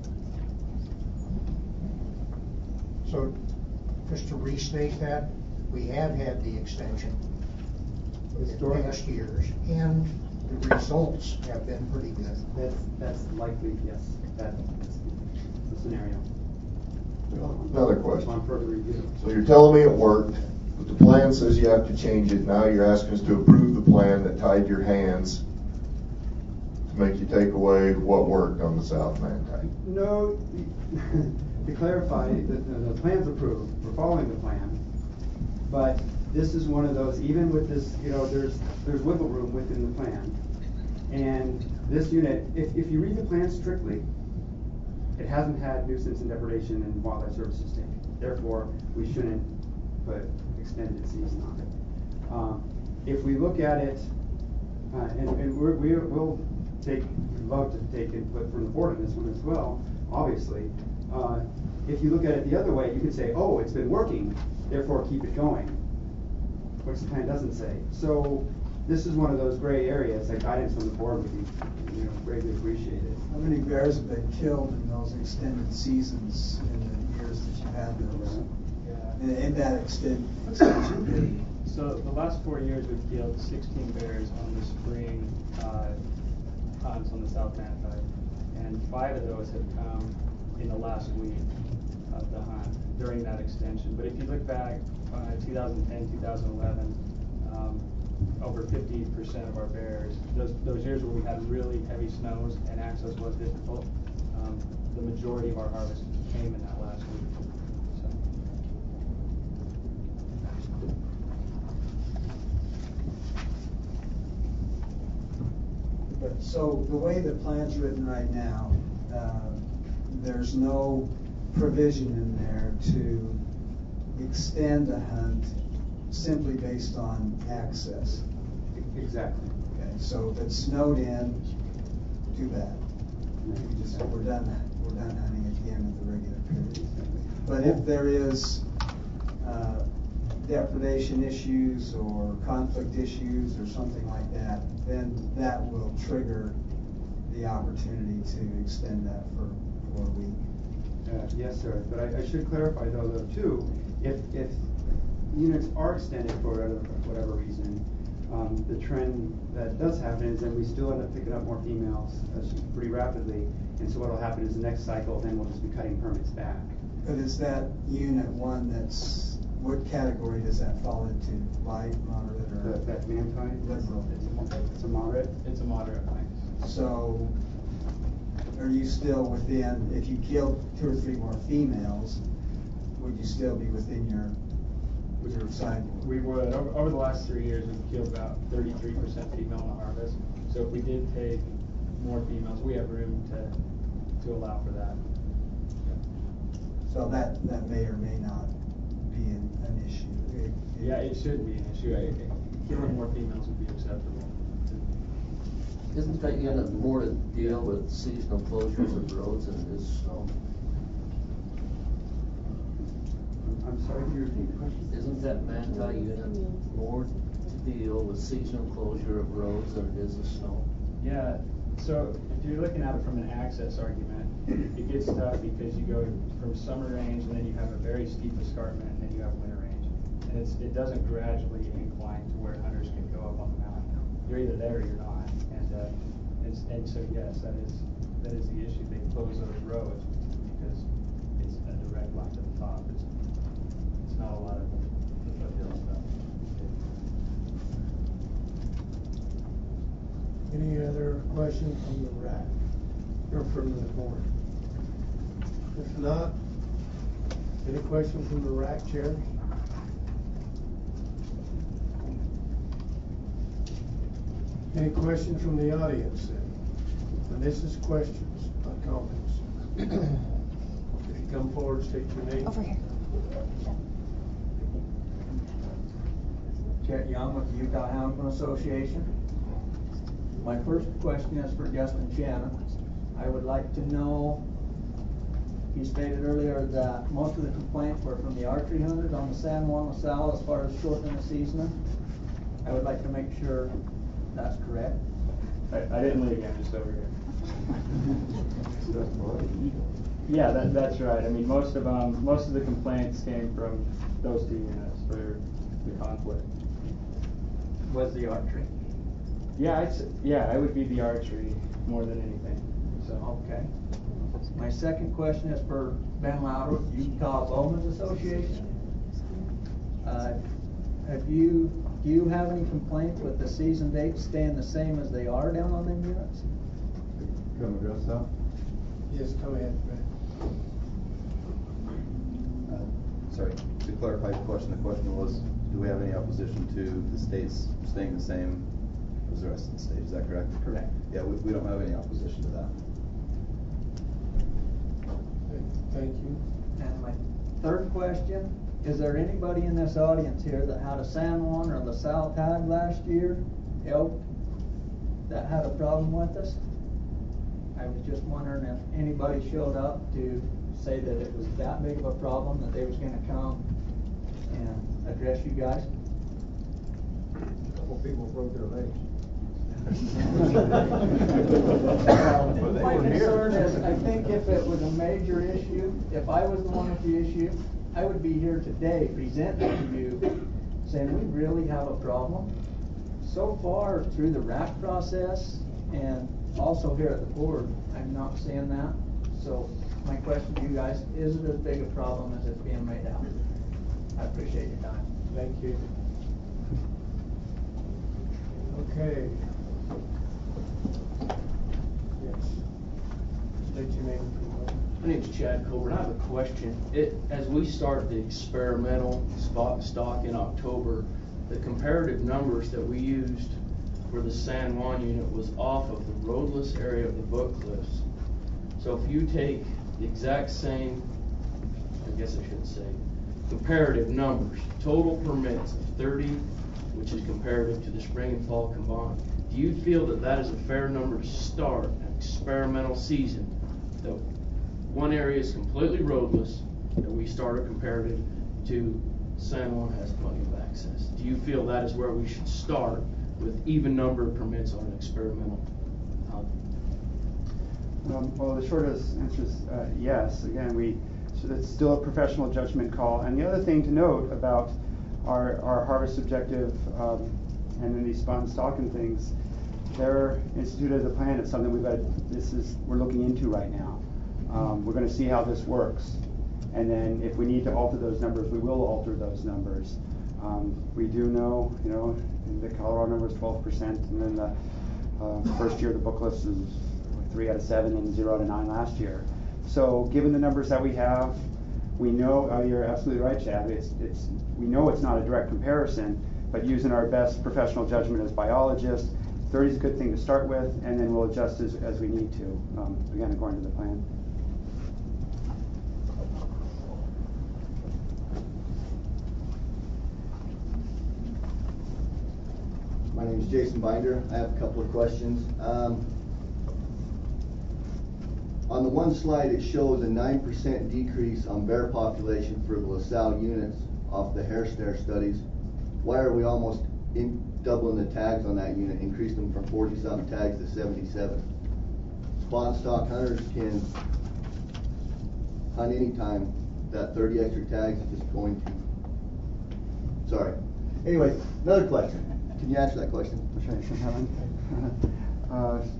[SPEAKER 5] So, just to restate that, we have had the extension in past years, and the results have been pretty good.
[SPEAKER 4] That's that's likely, yes. That's the scenario.
[SPEAKER 3] Another question.
[SPEAKER 4] On further review.
[SPEAKER 3] So you're telling me it worked, but the plan says you have to change it. Now you're asking us to approve the plan that tied your hands to make you take away what worked on the South Manti.
[SPEAKER 4] No, to clarify, the, the, the plan's approved. We're following the plan. But this is one of those, even with this, you know, there's there's wiggle room within the plan. And this unit, if, if you read the plan strictly, it hasn't had nuisance and depredation and wildlife services take. Therefore, we shouldn't put extended season on it. Um, if we look at it, uh, and, and we're, we will take, we'd love to take input from the board on this one as well, obviously. Uh, if you look at it the other way, you could say, oh, it's been working, therefore keep it going, which the plan doesn't say. So this is one of those gray areas that guidance from the board would be, you know, greatly appreciated.
[SPEAKER 7] How many bears have been killed in those extended seasons in the years that you had those?
[SPEAKER 6] Yeah.
[SPEAKER 7] In, in that extent, extension period?
[SPEAKER 6] So the last four years we've killed sixteen bears on the spring uh, hunts on the South Manti, and five of those have come in the last week of the hunt during that extension. But if you look back, uh, two thousand ten, two thousand eleven, um, over fifty percent of our bears, those, those years where we had really heavy snows and access was difficult, um, the majority of our harvest came in that last week. So.
[SPEAKER 9] But, so the way the plan's written right now, uh, there's no provision in there to extend a hunt simply based on access.
[SPEAKER 4] Exactly.
[SPEAKER 9] Okay, so if it's snowed in, too bad. We just, we're done, we're done hunting at the end of the regular period. But if there is uh, depredation issues or conflict issues or something like that, then that will trigger the opportunity to extend that for, for a week.
[SPEAKER 4] Uh, yes, sir. But I, I should clarify though, though too, if if units are extended for whatever, whatever reason, um, the trend that does happen is that we still end up picking up more females uh, pretty rapidly. And so what will happen is the next cycle, then we'll just be cutting permits back.
[SPEAKER 9] But is that unit one that's, what category does that fall into? Light, moderate, or?
[SPEAKER 4] That, that manti?
[SPEAKER 9] Liberal.
[SPEAKER 4] It's a, it's a moderate.
[SPEAKER 6] It's a moderate height.
[SPEAKER 9] So, are you still within, if you killed two or three more females, would you still be within your, with your side?
[SPEAKER 6] We would. Over, over the last three years, we've killed about thirty-three percent female in the harvest. So if we did take more females, we have room to to allow for that.
[SPEAKER 9] So that, that may or may not be an, an issue. It- it-
[SPEAKER 6] Yeah, it should be an issue. I, I- killing more females would be acceptable.
[SPEAKER 8] Isn't that unit more to deal with seasonal closures of roads than it is snow?
[SPEAKER 4] I'm sorry, can you repeat the question?
[SPEAKER 8] Isn't that Manti unit more to deal with seasonal closure of roads than it is the snow?
[SPEAKER 6] Yeah, so if you're looking at it from an access argument, it gets tough because you go from summer range and then you have a very steep escarpment and then you have winter range. And it's, it doesn't gradually incline to where hunters can go up on the mountain. You're either there or you're not. And, uh, and, and so yes, that is, that is the issue. They close those roads because it's a direct line to the top. It's, it's not a lot of the foothill stuff.
[SPEAKER 1] Any other questions from the R A C or from the board? If not, any questions from the R A C chairs? Any questions from the audience then? And this is questions, not comments. If you come forward, state your name.
[SPEAKER 2] Over here.
[SPEAKER 7] Chet Young with the Utah Houndsman Association. My first question is for Justin Shannon. I would like to know, he stated earlier that most of the complaints were from the archery hunters on the San Juan LaSalle as far as shortening the season. I would like to make sure that's correct.
[SPEAKER 6] I, I didn't leave again, just over here. Yeah, that, that's right. I mean, most of um, most of the complaints came from those two units for the conflict.
[SPEAKER 7] Was the archery?
[SPEAKER 6] Yeah, I'd, s- yeah, I would be the archery more than anything. So
[SPEAKER 7] Okay. My second question is for Ben Louder with the Utah Bowmen's Association. Uh, have you, do you have any complaints with the season dates staying the same as they are down on them units?
[SPEAKER 4] Come address that?
[SPEAKER 1] Yes, go ahead, Brad.
[SPEAKER 10] Uh, Sorry, to clarify the question, the question was, do we have any opposition to the states staying the same as the rest of the state, is that correct?
[SPEAKER 7] Correct.
[SPEAKER 10] Yeah, we, we don't have any opposition to that.
[SPEAKER 1] Thank you.
[SPEAKER 7] And my third question, is there anybody in this audience here that had a San Juan or LaSalle tag last year, elk, that had a problem with us? I was just wondering if anybody showed up to say that it was that big of a problem that they was gonna come and address you guys?
[SPEAKER 1] A couple people broke their legs.
[SPEAKER 7] My concern is, I think if it was a major issue, if I was the one with the issue, I would be here today presenting to you, saying we really have a problem. So far through the R A C process and also here at the board, I'm not seeing that. So my question to you guys, is it as big a problem as it's being made out? I appreciate your time.
[SPEAKER 1] Thank you. Okay. Yes. State your name.
[SPEAKER 11] My name's Chad Colbert. I have a question. It, as we start the experimental spot and stock in October, the comparative numbers that we used for the San Juan unit was off of the roadless area of the Book Cliffs. So if you take the exact same, I guess I should say, comparative numbers, total permits of thirty, which is comparative to the spring and fall combined, do you feel that that is a fair number to start an experimental season? That one area is completely roadless, that we start a comparative to San Juan has plenty of access. Do you feel that is where we should start with even number of permits on an experimental?
[SPEAKER 4] Um, well, the short answer is uh, yes. Again, we so it's still a professional judgment call. And the other thing to note about our, our harvest objective um, and then these spot and stock and things, they're instituted as a plan. It's something we've got. This is we're looking into right now. Um, we're going to see how this works, and then if we need to alter those numbers, we will alter those numbers. Um, we do know, you know, the Colorado number is twelve percent, and then the uh, first year of the Book Cliffs is three out of seven and zero out of nine last year. So given the numbers that we have, we know, uh, you're absolutely right, Chad, it's, it's, we know it's not a direct comparison, but using our best professional judgment as biologists, thirty is a good thing to start with, and then we'll adjust as, as we need to, um, again, according to the plan.
[SPEAKER 12] My name is Jason Binder. I have a couple of questions. Um, on the one slide, it shows a nine percent decrease on bear population for the LaSalle units off the hair snare studies. Why are we almost in doubling the tags on that unit, increased them from forty-something tags to seventy-seven? Spot and stock hunters can hunt anytime. That thirty extra tags is just going to... Sorry. Anyway, another question. Can you answer that question?
[SPEAKER 4] Sure, uh,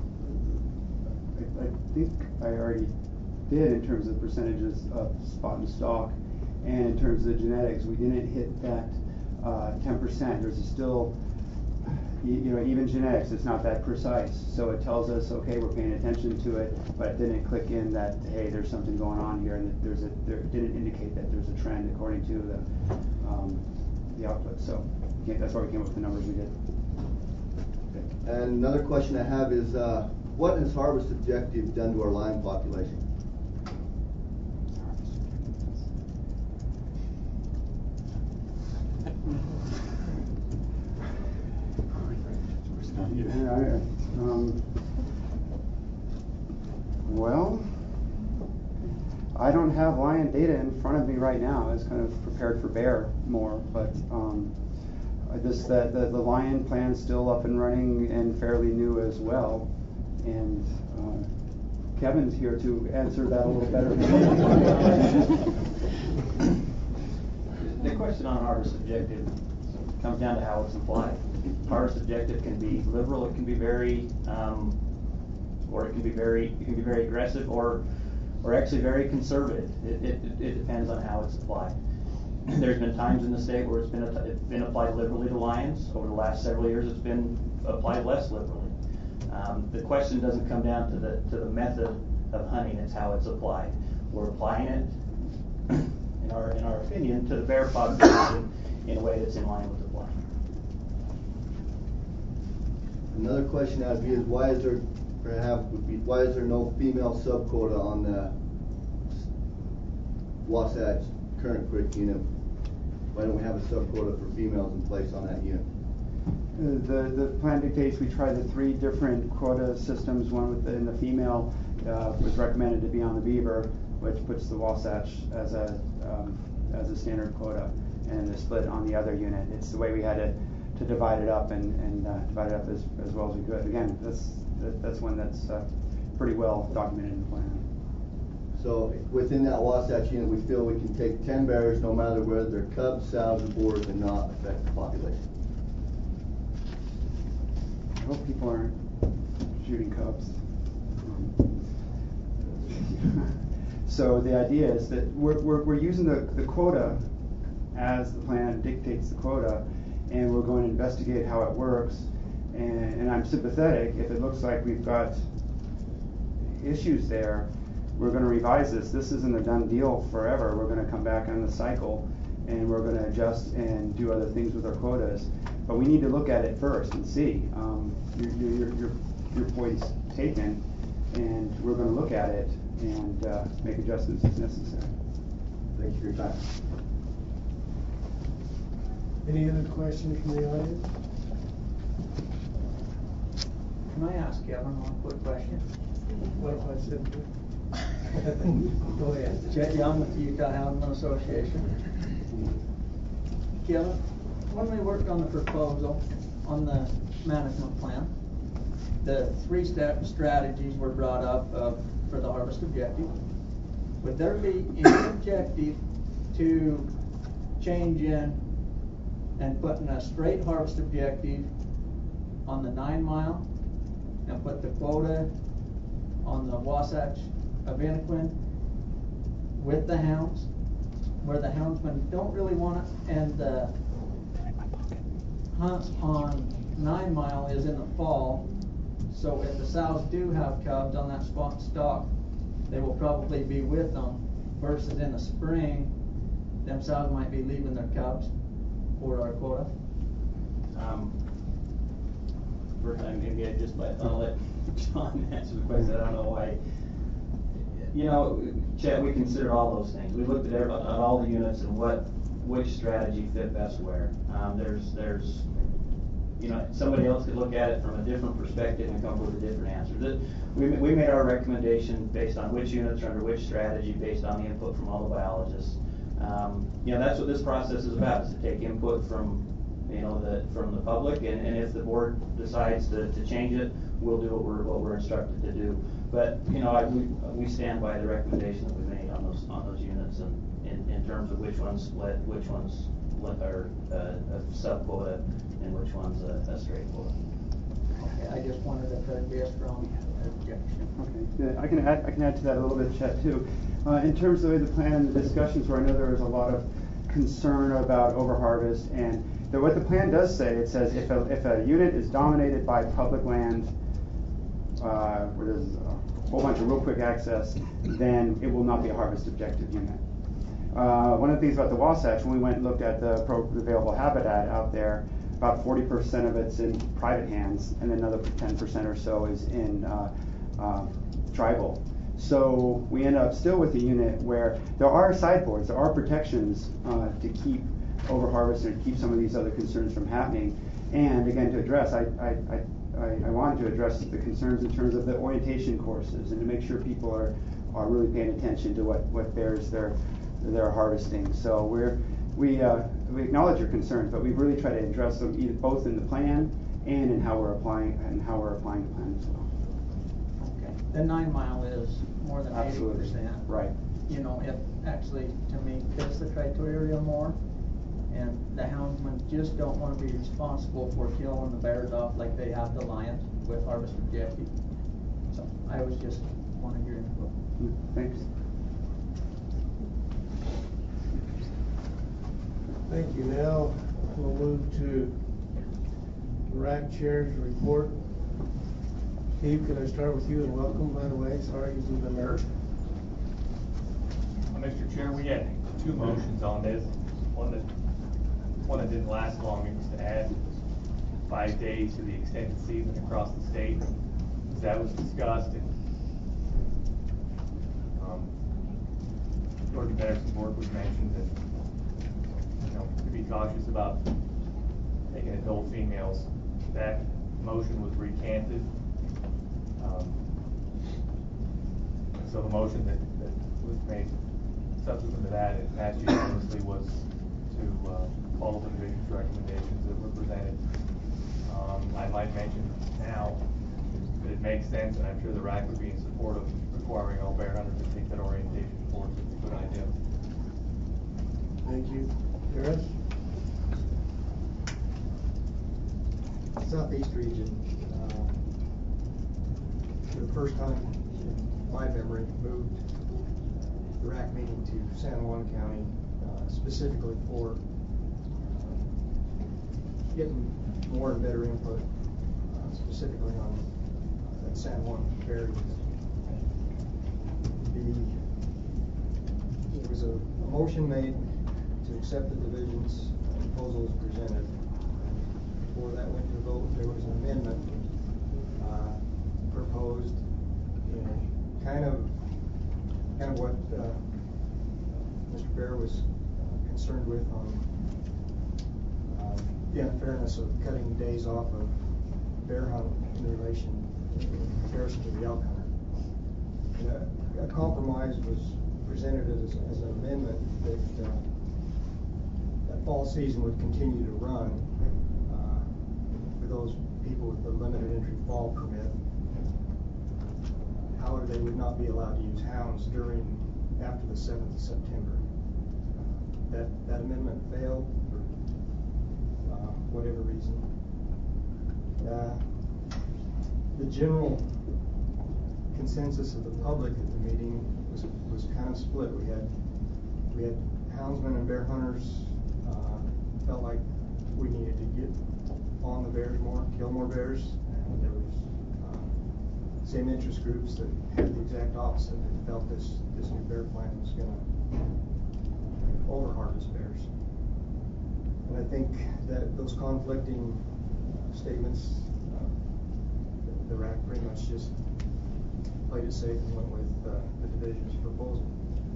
[SPEAKER 4] I, I think I already did in terms of percentages of spot and stock, and in terms of the genetics, we didn't hit that uh, ten percent. There's still, you, you know, even genetics, it's not that precise. So it tells us, okay, we're paying attention to it, but it didn't click in that, hey, there's something going on here, and that there's a, there it didn't indicate that there's a trend according to the um, the output. So. That's why we came up with the numbers we did.
[SPEAKER 12] Okay. And another question I have is, uh, what has harvest objective done to our lion population?
[SPEAKER 4] Yeah, I, um, well, I don't have lion data in front of me right now. I was kind of prepared for bear more, but um, this the, the the lion plan's still up and running and fairly new as well, and uh, Kevin's here to answer that a little better.
[SPEAKER 13] The question on harvest objective comes down to how it's applied. Harvest objective can be liberal, it can be very, um, or it can be very, it can be very aggressive, or or actually very conservative. It, it, it depends on how it's applied. There's been times in the state where it's been it's been applied liberally to lions. Over the last several years, it's been applied less liberally. Um, the question doesn't come down to the to the method of hunting; it's how it's applied. We're applying it, in our in our opinion, to the bear population in a way that's in line with the plan.
[SPEAKER 12] Another question I'd be is why is there perhaps would be why is there no female subquota on the Wasatch current quick unit? Why don't we have a subquota for females in place on that unit?
[SPEAKER 4] Uh, the the plan dictates we try the three different quota systems. One within the female uh, was recommended to be on the beaver, which puts the Wasatch as a um, as a standard quota, and the split on the other unit. It's the way we had to to divide it up and and uh, divide it up as as well as we could. Again, that's that, that's one that's uh, pretty well documented in the plan.
[SPEAKER 12] So within that Wasatch unit, we feel we can take ten bears, no matter whether they're cubs, sows, or boars, and not affect the population.
[SPEAKER 4] I hope people aren't shooting cubs. So the idea is that we're, we're, we're using the, the quota as the plan dictates the quota, and we're going to investigate how it works. And, and I'm sympathetic if it looks like we've got issues there. We're going to revise this. This isn't a done deal forever. We're going to come back on the cycle, and we're going to adjust and do other things with our quotas. But we need to look at it first and see. Um, your, your, your, your point's taken, and we're going to look at it and uh, make adjustments as necessary.
[SPEAKER 12] Thank you for your time.
[SPEAKER 1] Any other questions from the audience?
[SPEAKER 7] Can I ask Kevin one quick question?
[SPEAKER 1] What if I said? Go ahead.
[SPEAKER 7] Chet Young with the Utah Housing Association. Kevin, when we worked on the proposal on the management plan, the three-step strategies were brought up uh, for the harvest objective. Would there be any objective to change in and putting a straight harvest objective on the nine mile and put the quota on the Wasatch of Inniquin with the hounds, where the houndsmen don't really want it, and the hunt on nine mile is in the fall, so if the sows do have cubs on that spot stock, they will probably be with them, versus in the spring, them sows might be leaving their cubs for our quota.
[SPEAKER 13] Um, first time, maybe I just let, I'll let John answer the question. I don't know why. You know, Chet, we considered all those things. We looked at, every, at all the units and what, which strategy fit best where. Um, there's, there's, you know, somebody else could look at it from a different perspective and come up with a different answer. The, we, we made our recommendation based on which units are under which strategy, based on the input from all the biologists. Um, you know, that's what this process is about, is to take input from, you know, the, from the public, and, and if the board decides to, to change it, we'll do what we're, what we're instructed to do. But, you know, I, we, we stand by the recommendation that we made on those, on those units, and in, in terms of which ones split, which ones are uh, a sub-quota, and which one's a, a straight quota.
[SPEAKER 7] Okay, I just wanted to put a strong objection.
[SPEAKER 4] Okay, yeah, I can add, I can add to that a little bit, Chet, too. Uh, in terms of the way the plan and the discussions where I know there was a lot of concern about overharvest, and the, what the plan does say, it says if a, if a unit is dominated by public land, uh, where there's a whole bunch of real quick access, then it will not be a harvest objective unit. Uh, one of the things about the Wasatch, when we went and looked at the pro available habitat out there, about forty percent of it's in private hands, and another ten percent or so is in uh, uh, tribal. So we end up still with a unit where there are sideboards, there are protections uh, to keep overharvest and keep some of these other concerns from happening. And again, to address, I, I, I, I wanted to address the concerns in terms of the orientation courses and to make sure people are, are really paying attention to what, what bears they're, they're harvesting. So we're, we, uh, we acknowledge your concerns, but we really try to address them either both in the plan and in how we're applying and how we're applying the plan as well.
[SPEAKER 7] Okay. The nine mile is more than eighty percent.
[SPEAKER 4] Right.
[SPEAKER 7] You know, it actually, to me, fits the criteria more. And the houndsmen just don't want to be responsible for killing the bears off like they have the lions with harvest objective. So I was just wanting your input.
[SPEAKER 4] Thanks.
[SPEAKER 1] Thank you. Now we'll move to the R A C Chair's report. Steve, can I start with you, and welcome, by the way. Sorry you've been there.
[SPEAKER 14] Well, Mister Chair, we had two motions on this. One that one that didn't last long. It was to add five days to the extended season across the state. That was discussed, and um, Georgia Medicine Board was mentioned, and you know, to be cautious about taking adult females. That motion was recanted. Um, and so the motion that, that was made subsequent to that, it passed unanimously, was to uh, follow the division's recommendations that were presented. Um, I might mention now that it makes sense, and I'm sure the R A C would be in support of requiring all bear hunters to take that orientation course. It's a good idea.
[SPEAKER 1] Thank you. Harris?
[SPEAKER 15] Southeast region, uh, the first time in my memory, moved the R A C meeting to San Juan County, uh, specifically for uh, getting more and better input, uh, specifically on uh, that San Juan area. The, there was a, a motion made to accept the division's proposal as presented. Before that went to a vote, there was an amendment uh, proposed, in kind of, kind of what uh, Mister Bear was uh, concerned with on uh, the unfairness of cutting days off of bear hunt in relation, in comparison to the elk hunter. And a, a compromise was presented as, as an amendment that uh, that fall season would continue to run uh, for those people with the limited entry fall permit. However, they would not be allowed to use hounds during, after the seventh of September. That, that amendment failed for uh, whatever reason. Uh, the general consensus of the public at the meeting was, was kind of split. We had, we had houndsmen and bear hunters uh, felt like we needed to get on the bears more, kill more bears, and there was uh, same interest groups that had the exact opposite, that felt this, this new bear plan was going to over-harvest bears. And I think that those conflicting statements, uh, the, the R A C pretty much just played it safe and went with uh, the division's proposal.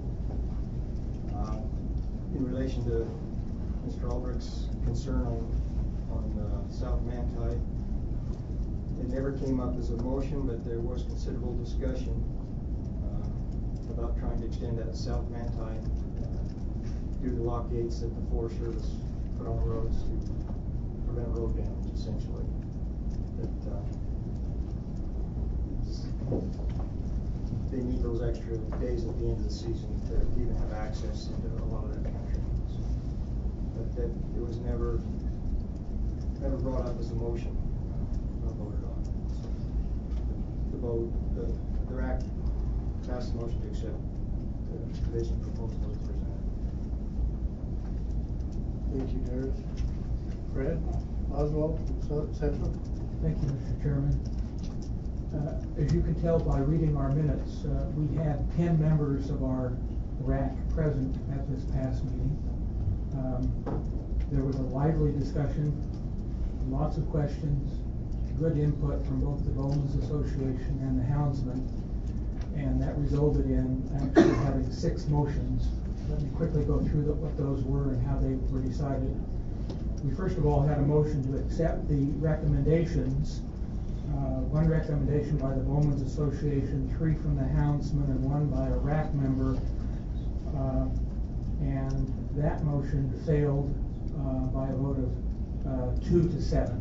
[SPEAKER 15] Uh, in relation to Mister Albrecht's concern on, on uh, South Manti, it never came up as a motion, but there was considerable discussion uh, about trying to extend that South Manti uh, through the lock gates that the Forest Service put on roads to prevent road damage, essentially. That uh, they need those extra days at the end of the season to even have access into a lot of that country. So, but that it was never never brought up as a motion, not voted on. So the vote, the, the R A C passed the motion to accept the division proposal as presented.
[SPEAKER 1] Thank you, Darius. Fred Oswald from Central.
[SPEAKER 16] Thank you, Mister Chairman. Uh, as you can tell by reading our minutes, uh, we had ten members of our R A C present at this past meeting. Um, there was a lively discussion, lots of questions, good input from both the Bowman's Association and the Houndsmen, and that resulted in actually having six motions. Let me quickly go through the, what those were and how they were decided. We first of all had a motion to accept the recommendations. Uh, one recommendation by the Bowman's Association, three from the Houndsman, and one by a R A C member. Uh, and that motion failed uh, by a vote of uh, two to seven.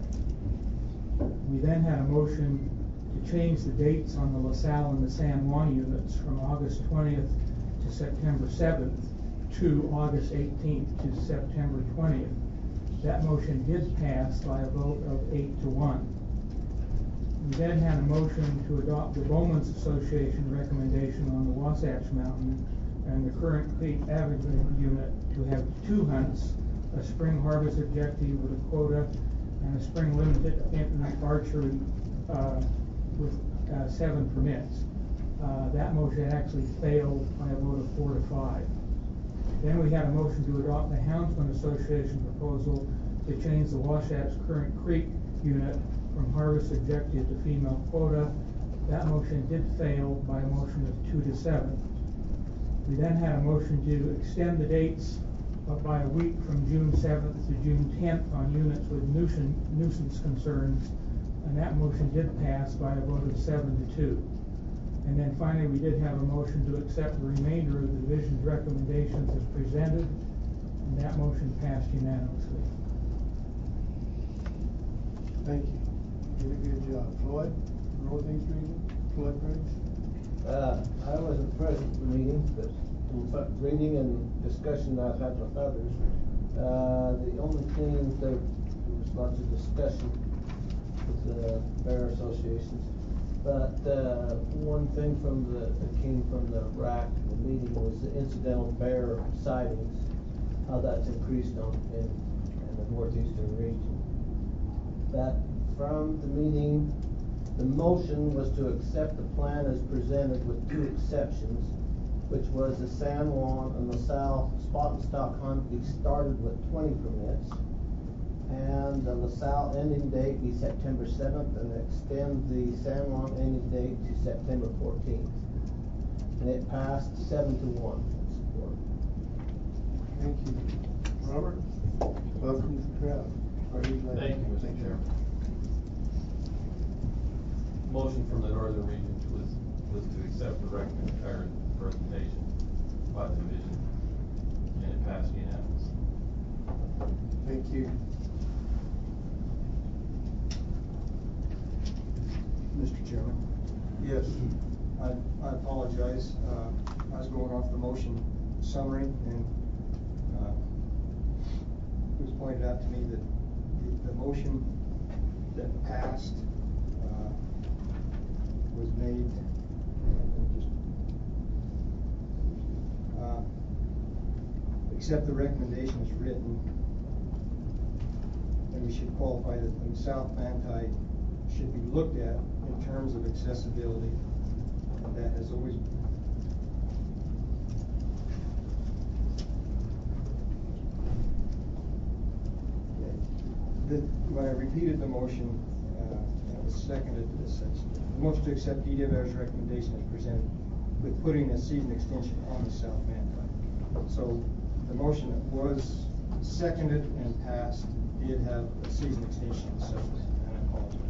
[SPEAKER 16] We then had a motion to change the dates on the LaSalle and the San Juan units from August twentieth to September seventh to August eighteenth to September twentieth. That motion did pass by a vote of eight to one. We then had a motion to adopt the Bowman's Association recommendation on the Wasatch Mountain and the Current Creek Avenue unit to have two hunts, a spring harvest objective with a quota and a spring limited archery uh, with uh, seven permits. Uh, that motion actually failed by a vote of four to five. Then we had a motion to adopt the Houndsman Association proposal to change the Wasatch Current Creek unit from harvest objective to female quota. That motion did fail by a motion of two to seven. We then had a motion to extend the dates by a week from June seventh to June tenth on units with nuisance, nuisance concerns, and that motion did pass by a vote of seven to two. And then finally, we did have a motion to accept the remainder of the division's recommendations as presented, and that motion passed unanimously.
[SPEAKER 1] Thank you. You did a good job. Floyd, Northeast Region, Floyd Briggs.
[SPEAKER 17] Uh, I wasn't present at the meeting, but from reading and discussion I've had with others, uh, the only thing that there was lots of discussion with the bear associations But, uh, one thing from the, that came from the R A C, the meeting, was the incidental bear sightings, how that's increased on, in, in the northeastern region. That, from the meeting, the motion was to accept the plan as presented with two exceptions, which was the San Juan and LaSalle spot and stock hunt be started with twenty permits, and the LaSalle ending date be September seventh, and extend the San Juan ending date to September fourteenth. And it passed seven to one support.
[SPEAKER 1] Thank you. Robert, welcome to the crowd. Are you glad?
[SPEAKER 18] Thank you, Mister Chairman. Motion from the Northern Region was, was to accept the recommended, or recommendation by the division, and it passed unanimously.
[SPEAKER 1] Thank you.
[SPEAKER 15] Mister Chairman?
[SPEAKER 1] Yes.
[SPEAKER 15] I, I apologize, uh, I was going off the motion summary, and, uh, it was pointed out to me that the, the motion that passed, uh, was made, uh, just, uh, accept the recommendation as written, and we should qualify that the South Manti should be looked at in terms of accessibility. And that has always the, when I repeated the motion, uh, and it was seconded, this says, the motion to accept D W R's recommendation as presented with putting a season extension on the South Manti. So the motion that was seconded and passed did have a season extension, so, and I apologize.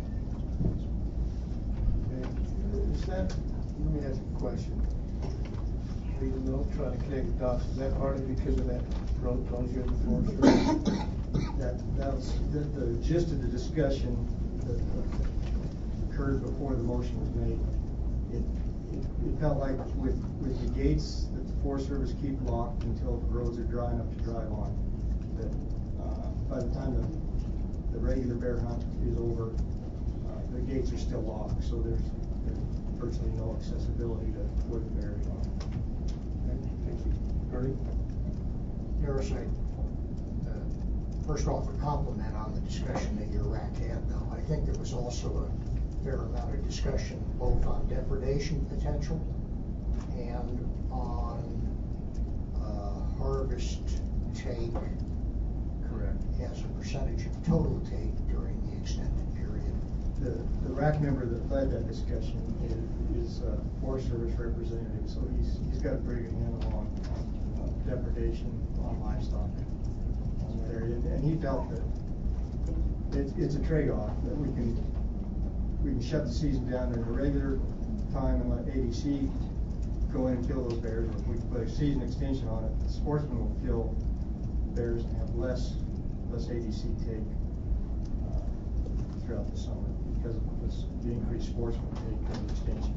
[SPEAKER 1] Is that, let me ask a question. Read the note, try to connect the dots. Is that partly because of that road closure in the forest?
[SPEAKER 15] That, that was the, the gist of the discussion that occurred before the motion was made. It, it, it felt like with, with the gates that the Forest Service keep locked until the roads are dry enough to drive on, that, uh, by the time the, the regular bear hunt is over, uh, the gates are still locked, so there's, there's virtually no accessibility to where the bears are.
[SPEAKER 1] Thank you. Ernie?
[SPEAKER 5] Harris, I, uh, first off, a compliment on the discussion that your R A C had, though. I think there was also a fair amount of discussion both on depredation potential and on uh, harvest take.
[SPEAKER 15] Correct.
[SPEAKER 5] As a percentage of total take during the extended period.
[SPEAKER 15] The, the R A C member that led that discussion is, is a Forest Service representative, so he's, he's got a pretty good handle on, on uh, depredation on livestock on that area. And, and he felt that it's, it's a trade-off, that we can, we can shut the season down during the regular time and let A D C go in and kill those bears, or if we can put a season extension on it, the sportsmen will kill bears and have less, less A D C take uh, throughout the summer because of this, the increased sportsman take and the extension.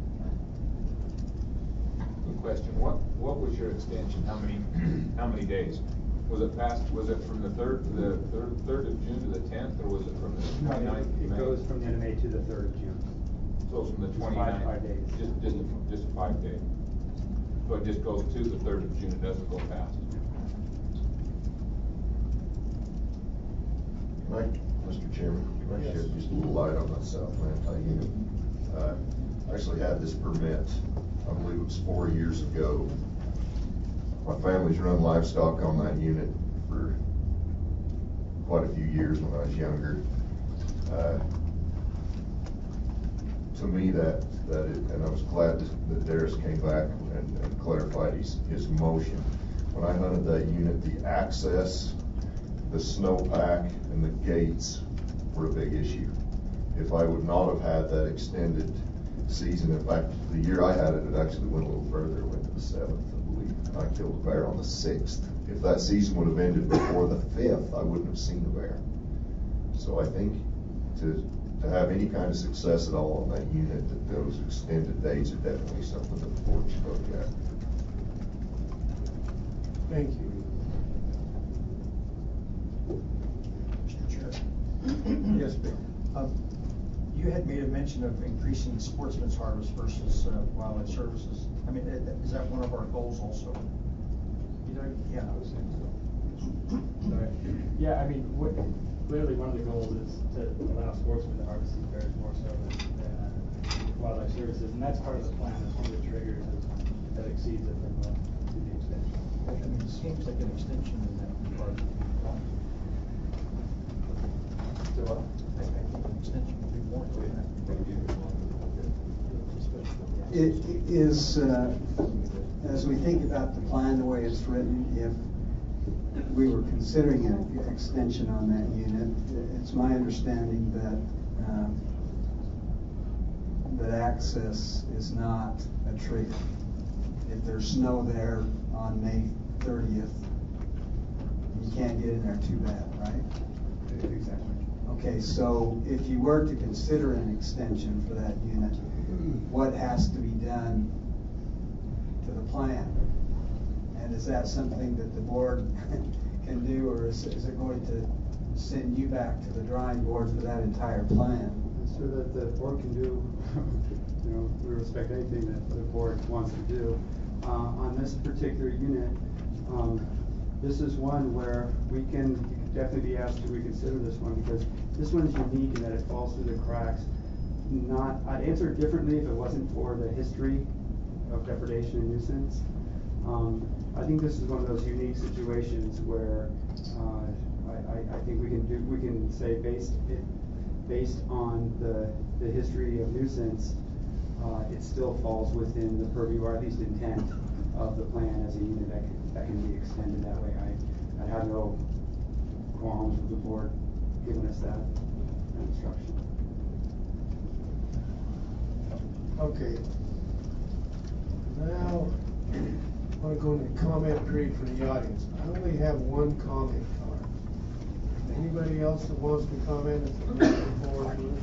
[SPEAKER 19] Good question. What what was your extension? How many how many days? Was it past? Was it from the third to the third third of June to the tenth, or was it from the twenty-ninth?
[SPEAKER 4] It goes from the end of May to the third of June.
[SPEAKER 19] So it's from the
[SPEAKER 4] Just
[SPEAKER 19] twenty-ninth.
[SPEAKER 4] Five, five days.
[SPEAKER 19] Just just a, just a five day. So it just goes to the third of June. It doesn't go past.
[SPEAKER 3] Can I, Mister Chairman, can I
[SPEAKER 1] Yes.
[SPEAKER 3] shed just a little light on that South Manti unit? Uh, I actually had this permit, I believe it was four years ago. My family's run livestock on that unit for quite a few years when I was younger. Uh, to me, that, that it, and I was glad that Darius came back and, and clarified his, his motion. When I hunted that unit, the access, the snowpack, and the gates were a big issue. If I would not have had that extended season, in fact, the year I had it, it actually went a little further, it went to the seventh, I believe. I killed a bear on the sixth. If that season would have ended before the fifth, I wouldn't have seen a bear. So I think to to have any kind of success at all on that unit, that those extended days are definitely something that the board should look at.
[SPEAKER 1] Thank you.
[SPEAKER 15] Mister Chair. Yes, Bill.
[SPEAKER 5] Um, you
[SPEAKER 15] you had made a mention of increasing sportsman's harvest versus uh, wildlife services. I mean, i- is that one of our goals also? Yeah.
[SPEAKER 6] Sorry. Yeah, I mean, what, clearly one of the goals is to allow sportsmen to harvest these bears more so than, than uh, wildlife services, and that's part of the plan. That's one of the triggers is, that exceeds it from the, to the extension.
[SPEAKER 15] I mean, it seems like an extension in that regard.
[SPEAKER 6] So what?
[SPEAKER 15] I I think an extension would be more to that.
[SPEAKER 9] It it is, uh, as we think about the plan, the way it's written, if we were considering an extension on that unit, it's my understanding that, um, that access is not a trigger. If there's snow there on May thirtieth, you can't get in there too bad, right?
[SPEAKER 4] Exactly.
[SPEAKER 9] Okay, so if you were to consider an extension for that unit, what has to be done to the plan? And is that something that the board can do, or is, is it going to send you back to the drawing board for that entire plan?
[SPEAKER 4] So that the board can do, you know, we respect anything that the board wants to do. Uh, on this particular unit, um, this is one where we can, you can definitely be asked to reconsider this one, because this one is unique in that it falls through the cracks. Not, I'd answer it differently if it wasn't for the history of depredation and nuisance. Um, I think this is one of those unique situations where uh, I, I, I think we can do, we can say based it, based on the the history of nuisance, uh, it still falls within the purview, or at least intent, of the plan as a unit that can, that can be extended that way. I I have no qualms with the board giving us that instruction.
[SPEAKER 1] Okay. Now, I want to go into comment period for the audience. I only have one comment card. Anybody else that wants to comment, if they're looking forward to it?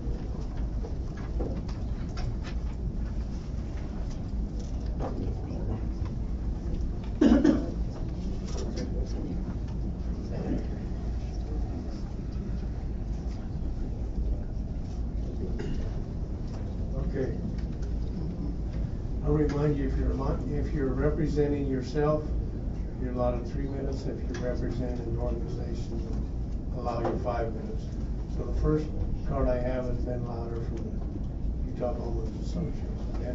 [SPEAKER 1] Okay. I'll remind you, if you're if you're representing yourself, you're allotted three minutes. If you're representing an organization, allow you five minutes. So the first card I have is Ben Louder from the Utah Homeowners Association. Ben?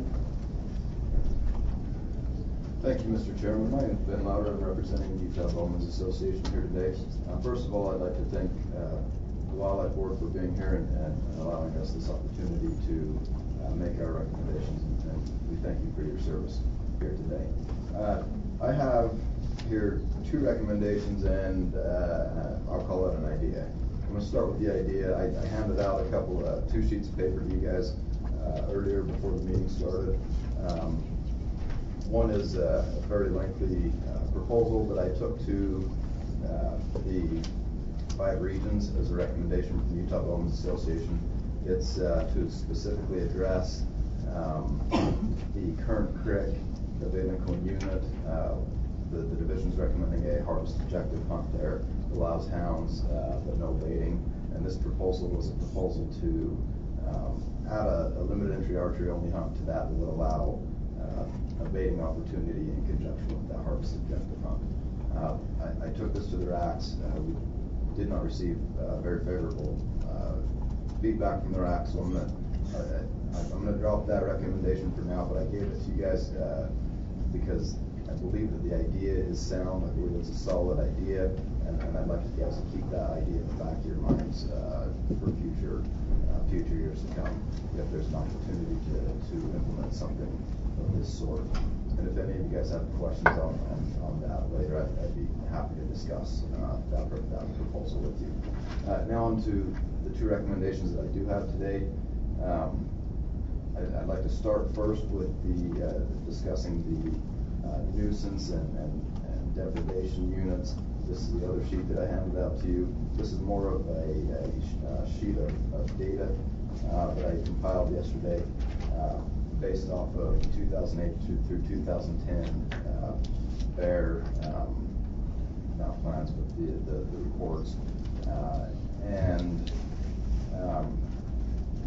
[SPEAKER 10] Thank you, Mister Chairman. My name is Ben Louder. I'm representing the Utah Homeowners Association here today. Uh, first of all, I'd like to thank uh, the Wildlife Board for being here and, and allowing us this opportunity to uh, make our recommendations, and, and we thank you for your service here today. Uh, I have here two recommendations, and uh, I'll call it an idea. I'm going to start with the idea. I, I handed out a couple, uh, two sheets of paper to you guys uh, earlier before the meeting started. Um, one is uh, a very lengthy uh, proposal that I took to uh, the five regions as a recommendation from the Utah Homeowners Association. It's uh, to specifically address um, the current creek, the Vavenco unit. Uh, the, the division's recommending a harvest objective hunt there, allows hounds uh, but no baiting. And this proposal was a proposal to um, add a, a limited entry archery only hunt to that that would allow uh, a baiting opportunity in conjunction with that harvest objective hunt. Uh, I, I took this to the R A Cs. Uh, we did not receive uh, very favorable uh, feedback from the R A C, so I'm gonna, I, I'm gonna drop that recommendation for now, but I gave it to you guys uh, because I believe that the idea is sound. I believe it's a solid idea, and, and I'd like you guys to keep that idea in the back of your minds uh, for future uh, future years to come, if there's an opportunity to, to implement something of this sort. And if any of you guys have questions on, on, on that later, I'd, I'd be happy to discuss uh, that, that proposal with you. Uh, now on to the two recommendations that I do have today. Um, I'd, I'd like to start first with the uh, discussing the uh, nuisance and, and, and depredation units. This is the other sheet that I handed out to you. This is more of a, a uh, sheet of, of data uh, that I compiled yesterday. Uh, based off of two thousand eight to, through two thousand ten uh, bear, um, not plans, but the, the, the reports. Uh, and um, and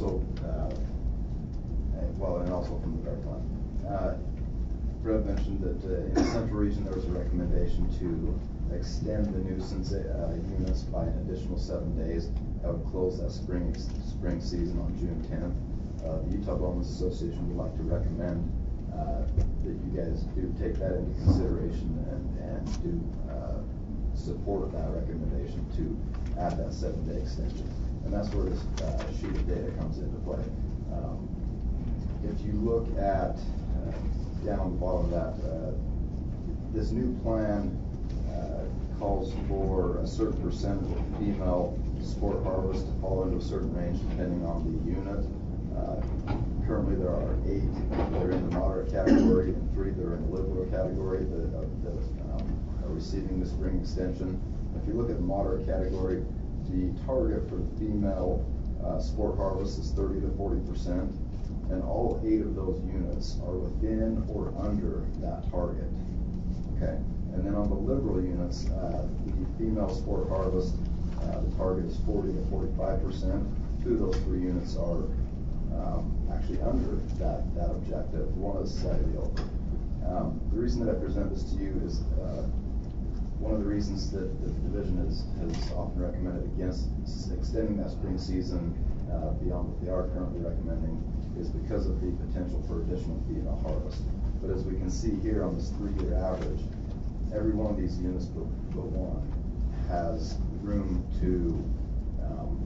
[SPEAKER 10] also, uh, and- well, and also from the Bear Plant. Uh, Fred mentioned that uh, in the central region, there was a recommendation to extend the nuisance uh, units by an additional seven days. That would close that spring spring season on June tenth. Uh, the Utah Bowman's Association would like to recommend uh, that you guys do take that into consideration and, and do uh, support that recommendation to add that seven-day extension. And that's where this uh, sheet of data comes into play. Um, if you look at uh, down on the bottom of that, uh, this new plan uh, calls for a certain percentage of female sport harvest to fall into a certain range depending on the unit. Uh, currently there are eight that are in the moderate category and three that are in the liberal category that, uh, that um, are receiving the spring extension. If you look at the moderate category, the target for the female uh, sport harvest is thirty to forty percent, and all eight of those units are within or under that target. Okay, and then on the liberal units, uh, the female sport harvest, uh, the target is forty to forty-five percent. Two of those three units are um, actually under that, that objective. One is slightly over. Um, the reason that I present this to you is uh, one of the reasons that the division is, has often recommended against extending that spring season uh, beyond what they are currently recommending is because of the potential for additional female harvest. But as we can see here on this three-year average, every one of these units but, but one has room to um,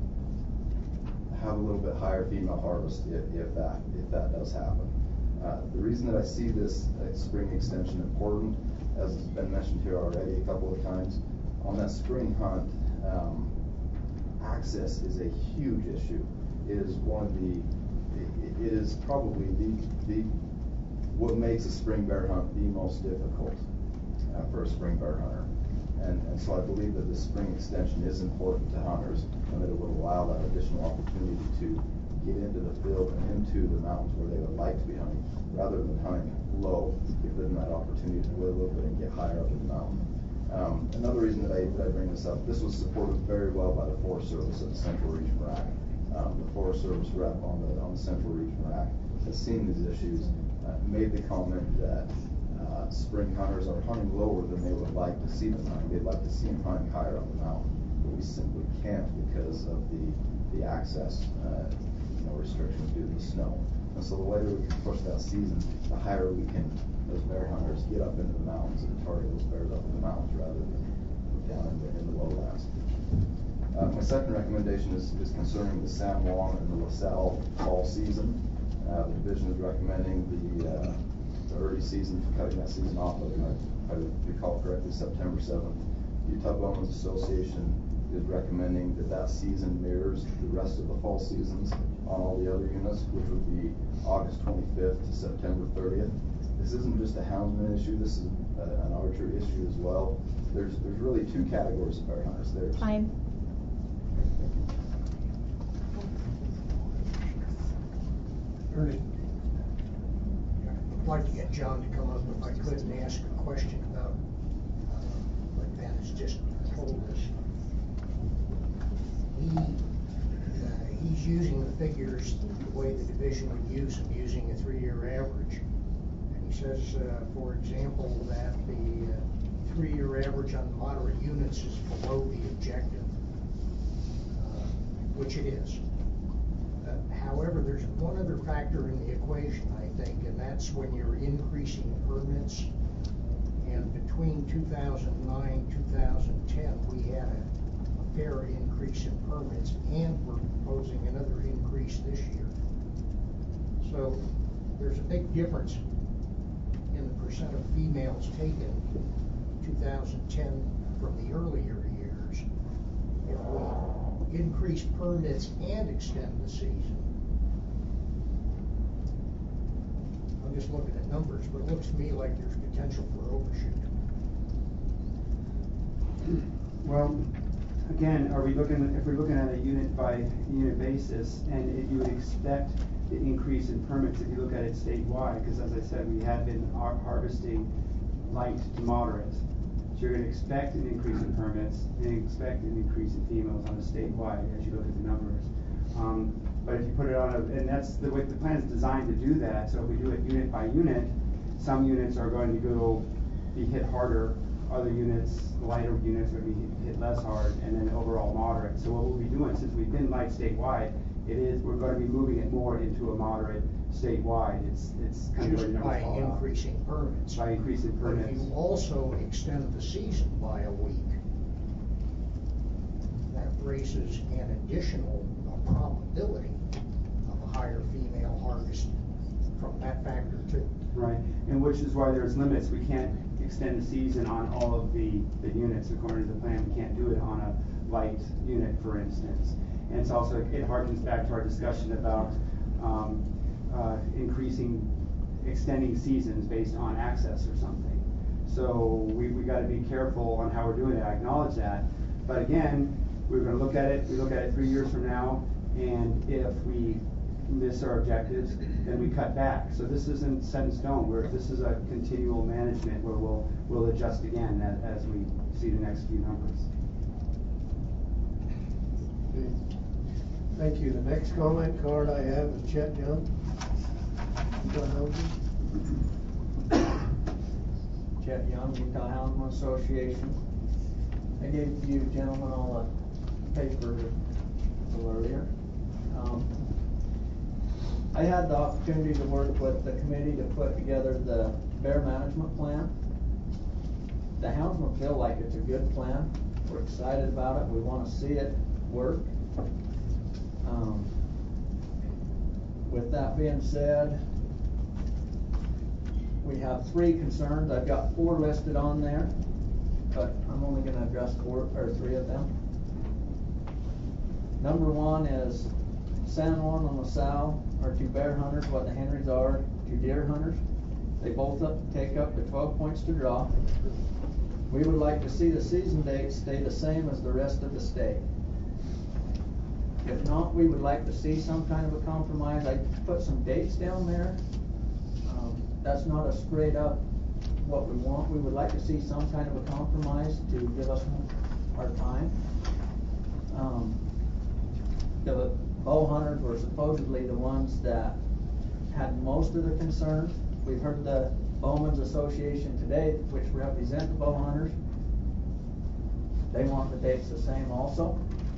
[SPEAKER 10] have a little bit higher female harvest if, if that if that does happen. Uh, the reason that I see this uh, spring extension important, as has been mentioned here already a couple of times, on that spring hunt, um, access is a huge issue. It is one of the, it, it is probably the, the, what makes a spring bear hunt the most difficult uh, for a spring bear hunter. And, and so I believe that this spring extension is important to hunters, and that it would allow that additional opportunity to get into the field and into the mountains where they would like to be hunting, rather than hunting low, give them that opportunity to wait a little bit and get higher up in the mountain. Um, another reason that I, that I bring this up, this was supported very well by the Forest Service at the Central Region R A C. Um, the Forest Service rep on the, on the Central Region R A C has seen these issues, uh, made the comment that Uh, spring hunters are hunting lower than they would like to see them hunting. They'd like to see them hunting higher up the mountain, but we simply can't because of the the access uh, you know, restrictions due to the snow. And so the later we can push that season, the higher we can, those bear hunters, get up into the mountains and target those bears up in the mountains rather than down in the, in the lowlands. Uh, my second recommendation is, is concerning the San Juan and the LaSalle fall season. Uh, the division is recommending the uh, the early season, cutting that season off, of, if I recall correctly, September seventh. Utah Bowman's Association is recommending that that season mirrors the rest of the fall seasons on all the other units, which would be August twenty-fifth to September thirtieth. This isn't just a houndsman issue, this is a, an archery issue as well. There's there's really two categories of bear hunters. There's
[SPEAKER 2] Time.
[SPEAKER 5] Ernie, I'd like to get John to come up if I could and ask a question about uh, what Ben has just told us. He, uh, he's using the figures the way the division would use them, using a three-year average. And he says, uh, for example, that the uh, three-year average on moderate units is below the objective, uh, which it is. Uh, however, there's one other factor in the equation, I think, and that's when you're increasing permits. And between two thousand nine, two thousand ten, we had a, a fair increase in permits, and we're proposing another increase this year. So there's a big difference in the percent of females taken two thousand ten from the earlier years. If we increase permits and extend the season, I'm just looking at numbers, but it looks to me like there's potential for overshoot.
[SPEAKER 4] Well, again, are we looking, if we're looking at a unit by unit basis, and if you would expect the increase in permits if you look at it statewide, because as I said, we have been har harvesting light to moderate. So you're going to expect an increase in permits and expect an increase in females on a statewide as you look at the numbers. Um, But if you put it on a, and that's the way the plan is designed to do that, so if we do it unit by unit, some units are going to go, be hit harder, other units, lighter units are going to be hit less hard, and then overall moderate. So what we'll be doing, since we've been light statewide, it is, we're going to be moving it more into a moderate statewide. It's, it's kind of where
[SPEAKER 5] Just
[SPEAKER 4] the
[SPEAKER 5] by
[SPEAKER 4] numbers fall out.
[SPEAKER 5] increasing permits.
[SPEAKER 4] By increasing
[SPEAKER 5] But if
[SPEAKER 4] permits.
[SPEAKER 5] you also extend the season by a week, that raises an additional probability of a higher female harvest from that factor too.
[SPEAKER 4] Right, and which is why there's limits. We can't extend the season on all of the, the units according to the plan. We can't do it on a light unit, for instance. And it's also, it harkens back to our discussion about um, uh, increasing, extending seasons based on access or something. So we, we gotta be careful on how we're doing it. I acknowledge that. But again, we're gonna look at it, we look at it three years from now, and if we miss our objectives, then we cut back. So this isn't set in stone. Where this is a continual management where we'll we'll adjust again as, as we see the next few numbers.
[SPEAKER 1] Okay. Thank you. The next comment card I have is Chet Young.
[SPEAKER 7] Chet Young, Utah Houndsman Association. I gave you gentlemen all a paper a little earlier. Um, I had the opportunity to work with the committee to put together the bear management plan. The houndsmen feel like it's a good plan. We're excited about it. We want to see it work. Um, with that being said, we have three concerns. I've got four listed on there, but I'm only going to address four or three of them. Number one is San Juan and LaSalle are two bear hunters, what the Henrys are two deer hunters. They both up, take up to twelve points to draw. We would like to see the season dates stay the same as the rest of the state. If not, we would like to see some kind of a compromise. I put some dates down there. Um, that's not a straight up what we want. We would like to see some kind of a compromise to give us our time. Um, the bow hunters were supposedly the ones that had most of the concerns. We've heard the Bowmen's Association today, which represent the bow hunters. They want the dates the same also.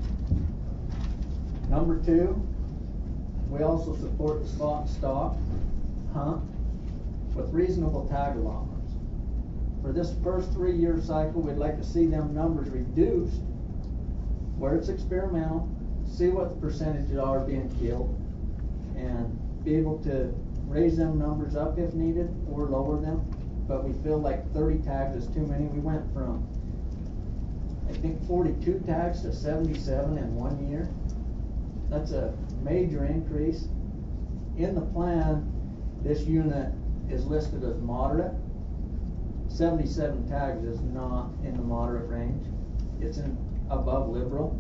[SPEAKER 7] Number two, we also support the spot and stock hunt with reasonable tag allotments. For this first three-year cycle, we'd like to see them numbers reduced where it's experimental, see what the percentages are being killed, and be able to raise them numbers up if needed or lower them. But we feel like thirty tags is too many. We went from, I think, forty-two tags to seventy-seven in one year. That's a major increase. In the plan, this unit is listed as moderate. seventy-seven tags is not in the moderate range. It's in above liberal.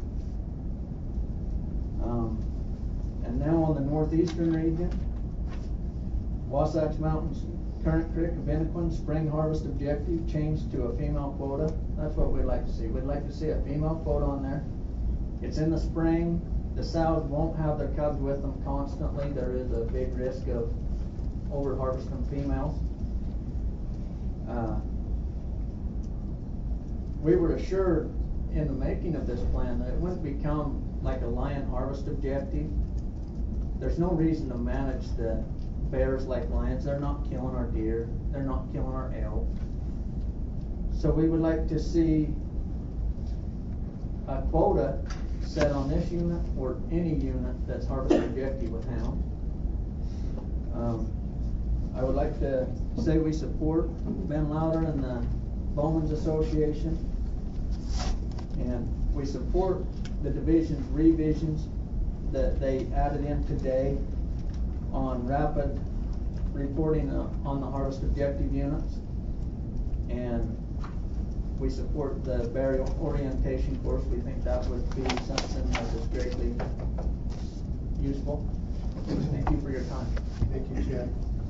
[SPEAKER 7] Um, and now on the northeastern region, Wasatch Mountains, Current Creek, Abenaquin, spring harvest objective changed to a female quota. That's what we'd like to see. We'd like to see a female quota on there. It's in the spring. The sows won't have their cubs with them constantly. There is a big risk of over harvesting females. Uh, we were assured in the making of this plan that it wouldn't become like a lion harvest objective. There's no reason to manage the bears like lions. They're not killing our deer. They're not killing our elk. So we would like to see a quota set on this unit or any unit that's harvest objective with hound. Um, I would like to say we support Ben Louder and the Bowmen's Association, and we support the division's revisions that they added in today on rapid reporting on the harvest objective units, and we support the bear orientation course. We think that would be something that is greatly useful. Thank you for your time.
[SPEAKER 1] Thank you, Chad.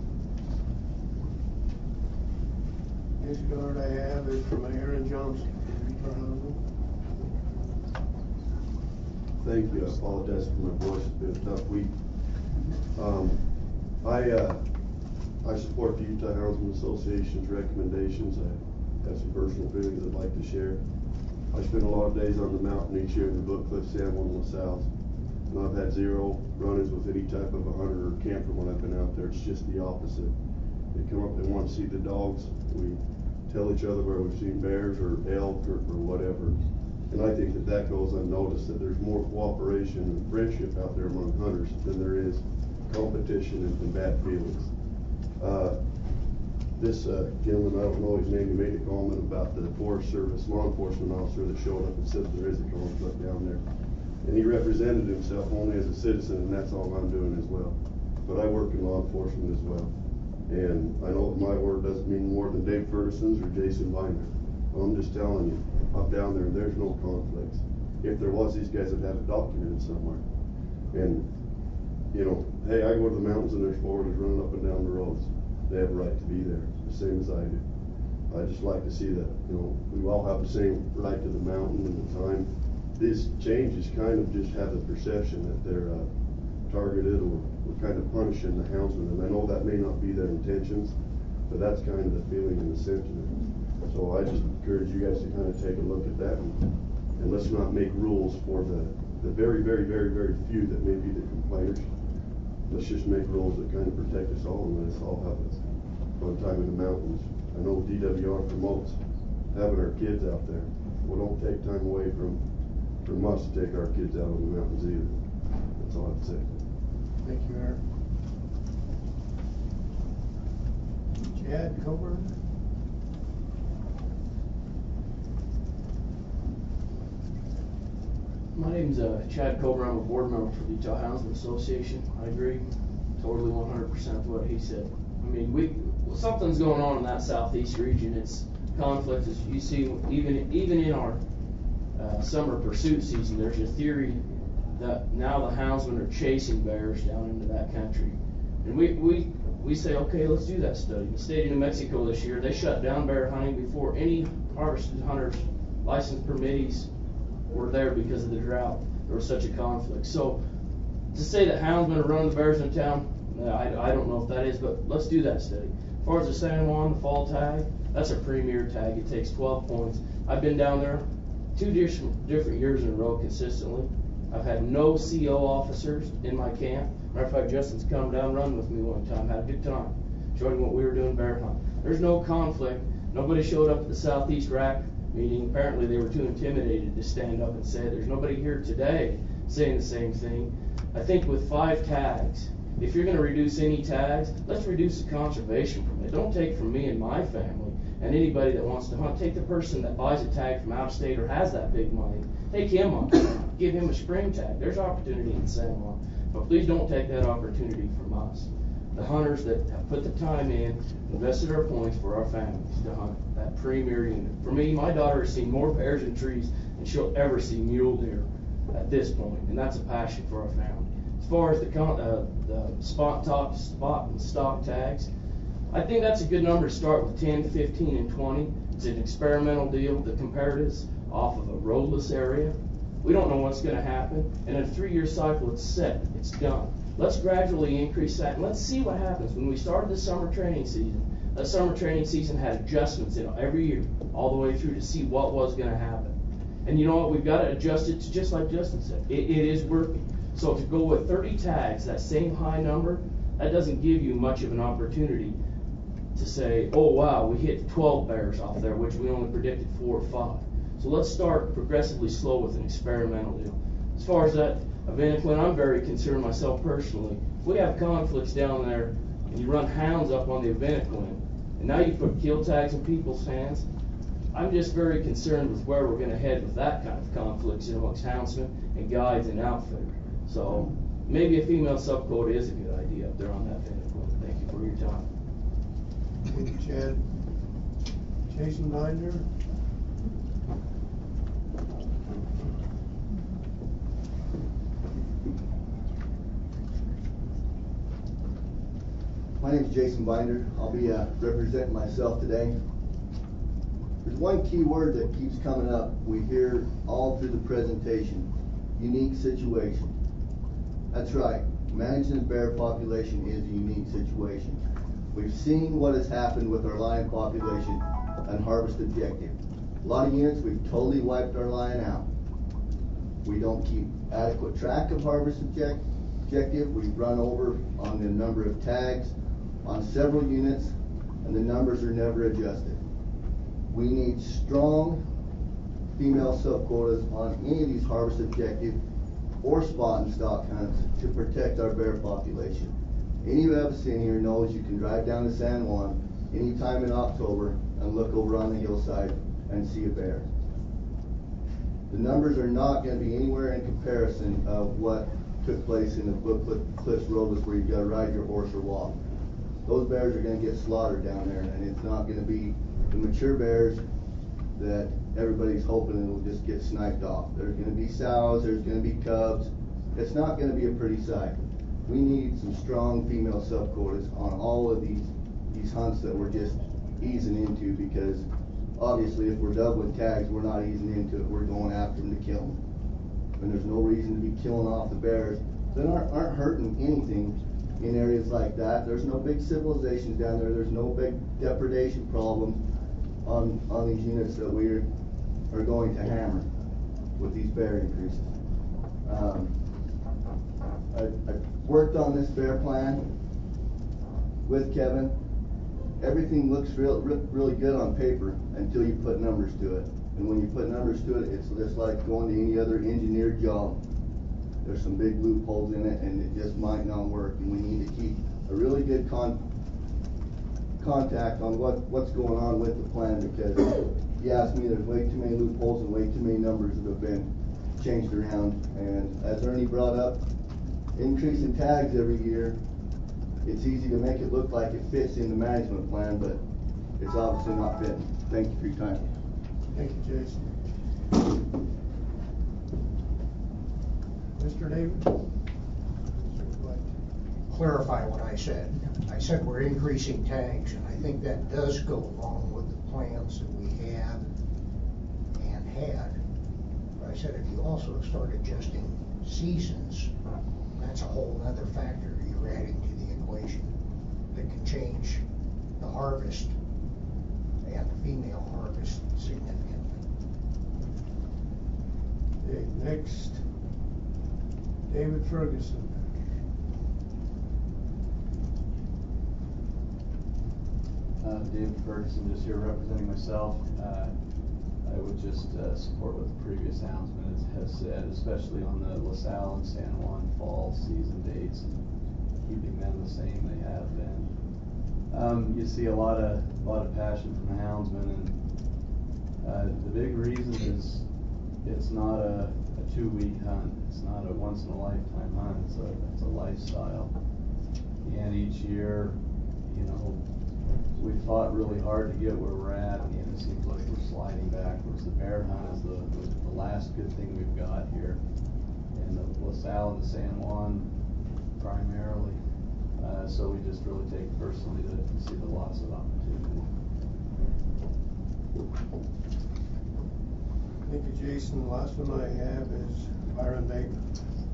[SPEAKER 1] This card I have is from Aaron Johnson.
[SPEAKER 20] Thank you. I apologize for my voice. It's been a tough week. Um, I, uh, I support the Utah Houndsman Association's recommendations. I have some personal feelings I'd like to share. I spend a lot of days on the mountain each year in the Book Cliff, San Juan, and LaSalle. And I've had zero run-ins with any type of a hunter or camper when I've been out there. It's just the opposite. They come up, they want to see the dogs. We tell each other where we've seen bears or elk or, or whatever. And I think that that goes unnoticed, that there's more cooperation and friendship out there among hunters than there is competition and, and bad feelings. Uh, this uh, gentleman, I don't know his name, he made a comment about the Forest Service law enforcement officer that showed up and said there is a conflict down there. And he represented himself only as a citizen, and that's all I'm doing as well. But I work in law enforcement as well. And I know that my word doesn't mean more than Dave Ferguson's or Jason Binder. Well, I'm just telling you, up down there, there's no conflicts. If there was, these guys would have it documented somewhere. And, you know, hey, I go to the mountains and there's forwarders running up and down the roads. They have a right to be there, the same as I do. I just like to see that, you know, we all have the same right to the mountain and the time. These changes kind of just have the perception that they're uh, targeted or we're kind of punishing the houndsmen. And I know that may not be their intentions, but that's kind of the feeling and the sentiment. So I just encourage you guys to kind of take a look at that and, and let's not make rules for the, the very, very, very, very few that may be the complainers. Let's just make rules that kind of protect us all and let us all have a fun time in the mountains. I know D W R promotes having our kids out there. Well, don't take time away from, from us to take our kids out on the mountains either. That's all I have to say.
[SPEAKER 1] Thank you, Eric. Chad Coburn?
[SPEAKER 11] My name's uh, Chad Coburn. I'm a board member for the Utah Houndsman Association. I agree totally one hundred percent with what he said. I mean, we well, something's going on in that southeast region. It's conflict, as you see, even even in our uh, summer pursuit season, there's a theory that now the houndsmen are chasing bears down into that country. And we, we, we say, okay, let's do that study. The state of New Mexico this year, they shut down bear hunting before any harvested hunters, licensed permittees were there because of the drought. There was such a conflict. So to say that houndsmen are running the bears in town, I, I don't know if that is, but let's do that study. As far as the San Juan, the fall tag, that's a premier tag. It takes twelve points. I've been down there two different, different years in a row consistently. I've had no C O officers in my camp. Matter of fact, Justin's come down and run with me one time, had a good time. Showed him what we were doing bear hunt. There's no conflict. Nobody showed up at the Southeast R A C meeting. Apparently they were too intimidated to stand up and say it. There's nobody here today saying the same thing. I think with five tags, if you're going to reduce any tags, let's reduce the conservation permit. Don't take from me and my family and anybody that wants to hunt. Take the person that buys a tag from out of state or has that big money. Take him on. Give him a spring tag. There's opportunity in San Juan. But please don't take that opportunity from us. The hunters that have put the time in, invested our points for our families to hunt that premier unit. For me, my daughter has seen more bears in trees than she'll ever see mule deer at this point, and that's a passion for our family. As far as the, con uh, the spot, top, spot and stock tags, I think that's a good number to start with, ten, fifteen, and twenty. It's an experimental deal. The comparatives off of a roadless area. We don't know what's going to happen. And in a three-year cycle, it's set. It's done. Let's gradually increase that, and let's see what happens. When we started the summer training season, that summer training season had adjustments in it every year, all the way through to see what was going to happen. And you know what? We've got to adjust it to just like Justin said. It, it is working. So to go with thirty tags, that same high number, that doesn't give you much of an opportunity to say, oh, wow, we hit twelve bears off there, which we only predicted four or five. So let's start progressively slow with an experimental deal. As far as that Evenapline, I'm very concerned myself personally. If we have conflicts down there and you run hounds up on the Evenapline, and now you put kill tags in people's hands, I'm just very concerned with where we're going to head with that kind of conflicts amongst houndsmen and guides and outfitters. So maybe a female subquota is a good idea up there on that Evenapline. Thank you for your time.
[SPEAKER 1] Thank you, Chad. Jason Binder?
[SPEAKER 12] My name is Jason Binder. I'll be uh, representing myself today. There's one key word that keeps coming up. We hear all through the presentation. unique situation. That's right, managing the bear population is a unique situation. We've seen what has happened with our lion population and harvest objective. A lot of units, we've totally wiped our lion out. We don't keep adequate track of harvest object, objective. We've run over on the number of tags on several units, and the numbers are never adjusted. We need strong female sub-quotas on any of these harvest objective or spot and stock hunts to protect our bear population. Any of us in here knows you can drive down to San Juan anytime in October and look over on the hillside and see a bear. The numbers are not going to be anywhere in comparison of what took place in the Book Cliffs Roadless, where you've got to ride your horse or walk. Those bears are going to get slaughtered down there, and it's not going to be the mature bears that everybody's hoping it'll just get sniped off. There's going to be sows, there's going to be cubs. It's not going to be a pretty sight. We need some strong female sub-quotas on all of these these hunts that we're just easing into, because obviously if we're doubling tags, we're not easing into it. We're going after them to kill them. And there's no reason to be killing off the bears that aren't, aren't hurting anything in areas like that. There's no big civilizations down there. There's no big depredation problems on, on these units that we are, are going to hammer with these bear increases. Um, I, I worked on this bear plan with Kevin. Everything looks real, re really good on paper until you put numbers to it. And when you put numbers to it, it's just like going to any other engineered job. There's some big loopholes in it, and it just might not work. And we need to keep a really good con contact on what, what's going on with the plan, because if you ask me, there's way too many loopholes and way too many numbers that have been changed around. And as Ernie brought up, increasing tags every year, it's easy to make it look like it fits in the management plan, but it's obviously not fitting. Thank you for your time.
[SPEAKER 1] Thank you, Jason. Mister David?
[SPEAKER 5] Clarify what I said. I said we're increasing tags, and I think that does go along with the plans that we have and had. But I said if you also start adjusting seasons, that's a whole other factor you're adding to the equation that can change the harvest and the female harvest significantly.
[SPEAKER 1] Okay, next, David Ferguson.
[SPEAKER 6] Uh, David Ferguson, just here representing myself. Uh, I would just uh, support what the previous houndsman has, has said, especially on the LaSalle and San Juan fall season dates, and keeping them the same they have been. Um, you see a lot of a lot of passion from the houndsman, and uh, the big reason is it's not a, a two-week hunt. It's not a once-in-a-lifetime hunt. It's a it's a lifestyle, and each year, you know, we fought really hard to get where we're at, and it seems like we're sliding backwards. The bear hunt is the, the, the last good thing we've got here, and the LaSalle and the San Juan primarily. Uh, so we just really take personally to, to see the loss of opportunity.
[SPEAKER 1] Thank you, Jason. The last one I have is Byron Bateman.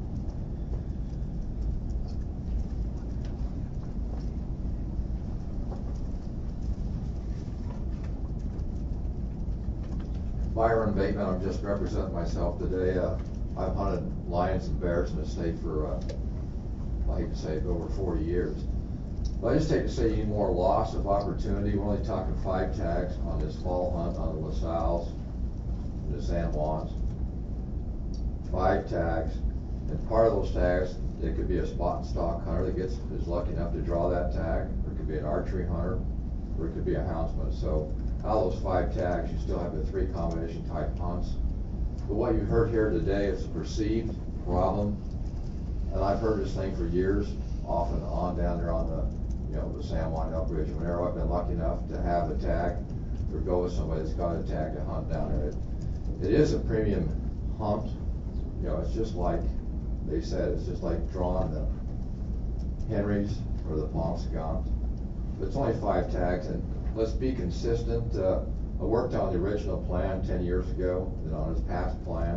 [SPEAKER 21] Byron Bateman, I'm just representing myself today. Uh, I've hunted lions and bears in the state for, uh, I hate to say it, over forty years. But I just hate to say any more loss of opportunity. We're only talking five tags on this fall hunt on the LaSalle's and the San Juans. Five tags. And part of those tags, it could be a spot and stock hunter that gets is lucky enough to draw that tag, or it could be an archery hunter, or it could be a houndsman. So out of those five tags, you still have the three combination type hunts. But what you heard here today is a perceived problem, and I've heard this thing for years, off and on down there on the, you know, the San Juan Elk Ridge. Whenever I've been lucky enough to have a tag, or go with somebody that's got a tag to hunt down there, it, it is a premium hunt. You know, it's just like they said, it's just like drawing the Henrys or the Paunsaugunt. But it's only five tags, and let's be consistent. Uh, I worked on the original plan ten years ago, and on his past plan.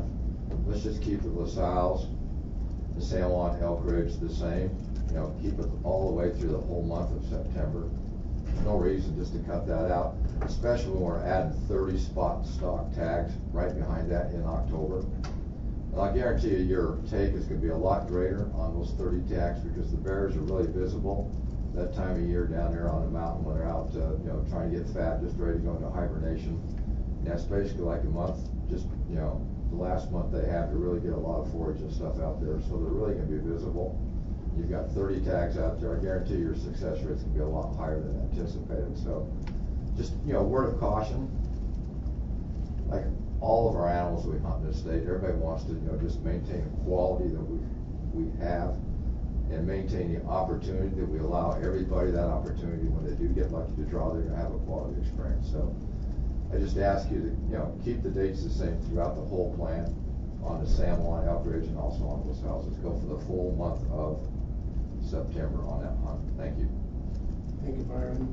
[SPEAKER 21] let's just keep the LaSalle's, the San Juan Elk Ridge the same, you know, keep it all the way through the whole month of September. There's no reason just to cut that out, especially when we're adding thirty spot stock tags right behind that in October. And I guarantee you your take is gonna be a lot greater on those thirty tags because the bears are really visible that time of year down there on the mountain when they're out, uh, you know, trying to get fat, just ready to go into hibernation. And that's basically like a month, just, you know, the last month they have to really get a lot of forage and stuff out there, so they're really gonna be visible. You've got thirty tags out there, I guarantee your success rate's gonna be a lot higher than anticipated. So just, you know, word of caution, like all of our animals we hunt in this state, everybody wants to, you know, just maintain the quality that we we have and maintain the opportunity that we allow everybody that opportunity when they do get lucky to draw, they're gonna have a quality experience. So I just ask you to, you know, keep the dates the same throughout the whole plan on the San Juan Elk Ridge and also on LaSalle. Let's go for the full month of September on that hunt. Thank you.
[SPEAKER 1] Thank you, Byron.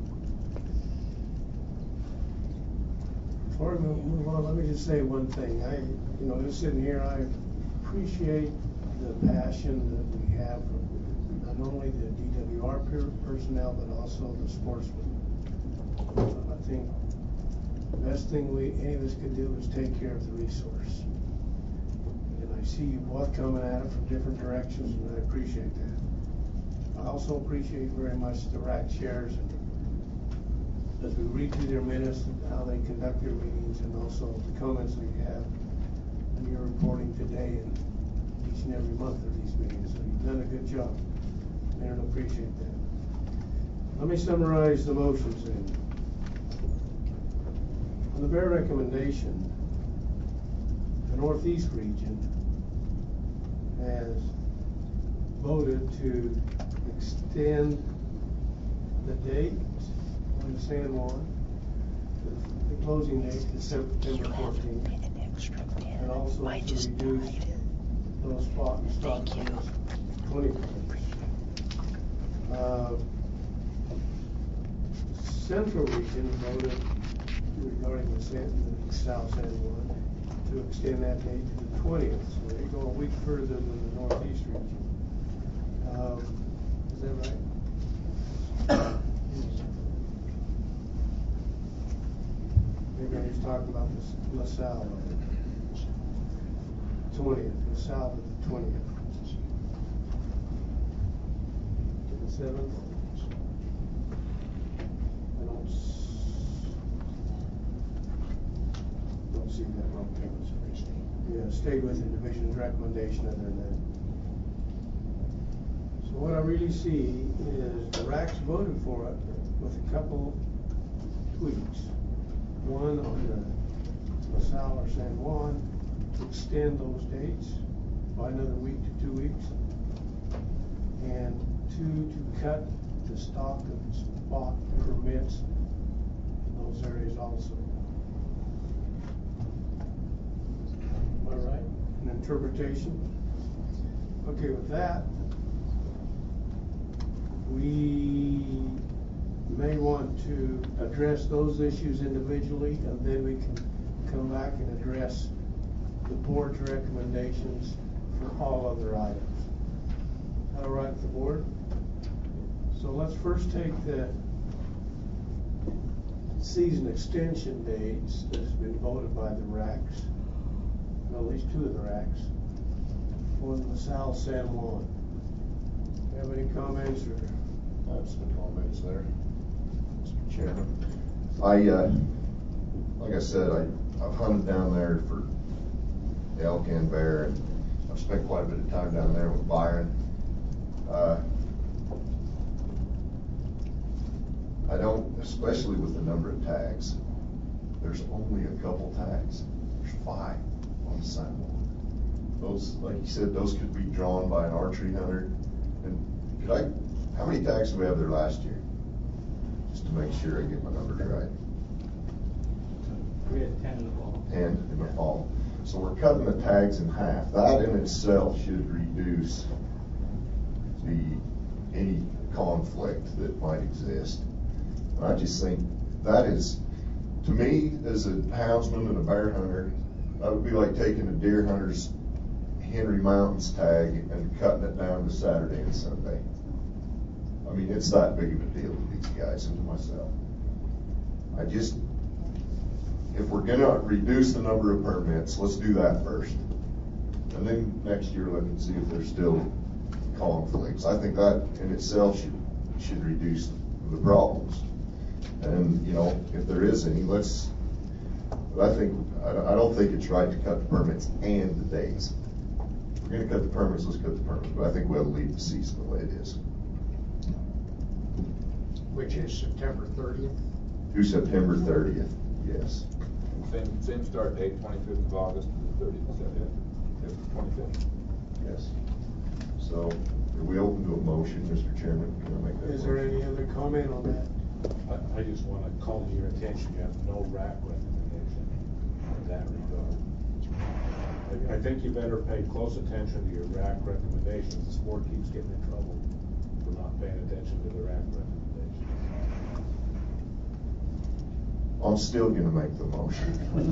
[SPEAKER 1] Before we move on, let me just say one thing. I, you know, just sitting here, I appreciate the passion that we have from not only the D W R personnel, but also the sportsmen. Uh, I think the best thing we, any of us could do is take care of the resource. And I see you both coming at it from different directions, and I appreciate that. I also appreciate very much the R A C chairs, and as we read through their minutes and how they conduct their meetings, and also the comments we have in your reporting today and each and every month of these meetings. So you've done a good job, and I appreciate that. Let me summarize the motions then. On the bear recommendation, the Northeast region has voted to extend the date on the San Juan, the closing date to September fourteenth, and also to reduce those spot and stock numbers twenty percent. Uh, Central region voted regarding the, San, the South San Juan to extend that date to the twentieth, so they go a week further than the Northeast region. Um, is that right? Maybe I was talking about this LaSalle. twentieth, LaSalle is the twentieth. To the seventh. I don't, s- don't see that wrong. Yeah, stayed with the division's recommendation other than that. So what I really see is the R A C's voted for it with a couple tweaks. One on the LaSalle or San Juan to extend those dates by another week to two weeks. And two, to cut the stock of spot permits in those areas also. Am I right? An interpretation? Okay, with that, we may want to address those issues individually, and then we can come back and address the board's recommendations for all other items. Is that all right with the board? So let's first take the season extension dates that's been voted by the R A Cs, at least two of the R A Cs, for the LaSalle San Juan. Do you have any comments or?
[SPEAKER 3] I have some comments there, Mister Chairman. I, uh, like I said, I, I've hunted down there for elk and bear, and I've spent quite a bit of time down there with Byron. Uh, I don't, especially with the number of tags, there's only a couple tags. There's five on the San Juan. Those, like you said, those could be drawn by an archery hunter. And could I, how many tags did we have there last year? Just to make sure I get my numbers right.
[SPEAKER 6] We had ten in the fall.
[SPEAKER 3] ten in the fall. So we're cutting the tags in half. That in itself should reduce the any conflict that might exist. And I just think that is, to me, as a houndsman and a bear hunter, that would be like taking a deer hunter's Henry Mountains tag and cutting it down to Saturday and Sunday. I mean, it's that big of a deal to these guys and to myself. I just, if we're gonna reduce the number of permits, let's do that first. And then next year, let me see if there's still conflicts. I think that in itself should, should reduce the problems. And, you know, if there is any, let's, but I think, I don't, I don't think it's right to cut the permits and the days. If we're gonna cut the permits, let's cut the permits, but I think we'll leave the season the way it is.
[SPEAKER 5] Which is September thirtieth?
[SPEAKER 3] Through September thirtieth, yes.
[SPEAKER 19] Same, same start date, twenty-fifth of August to the thirtieth, is that it? twenty-fifth?
[SPEAKER 3] Yes. So, are we open to a motion, Mister Chairman? Can I make that
[SPEAKER 1] Is there
[SPEAKER 3] motion?
[SPEAKER 1] any other comment on that?
[SPEAKER 8] I, I just want to call to your attention, you have no R A C recommendation in that regard. I, I think you better pay close attention to your R A C recommendations. This board keeps getting in trouble for not paying attention to the R A C recommendations.
[SPEAKER 3] I'm still gonna make the motion.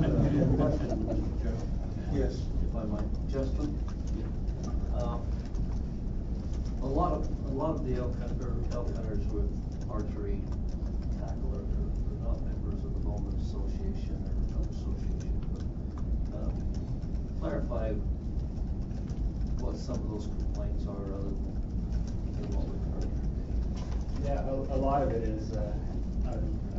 [SPEAKER 1] Yes.
[SPEAKER 22] If I might, Justin? Uh, A lot of, a lot of the elk hunter, elk hunters with archery tackle are, are not members of the Bowman Association or Elk Association, but, um, clarify what some of those complaints are other than what we've heard.
[SPEAKER 6] Yeah, a, a lot of it is, uh, a, a,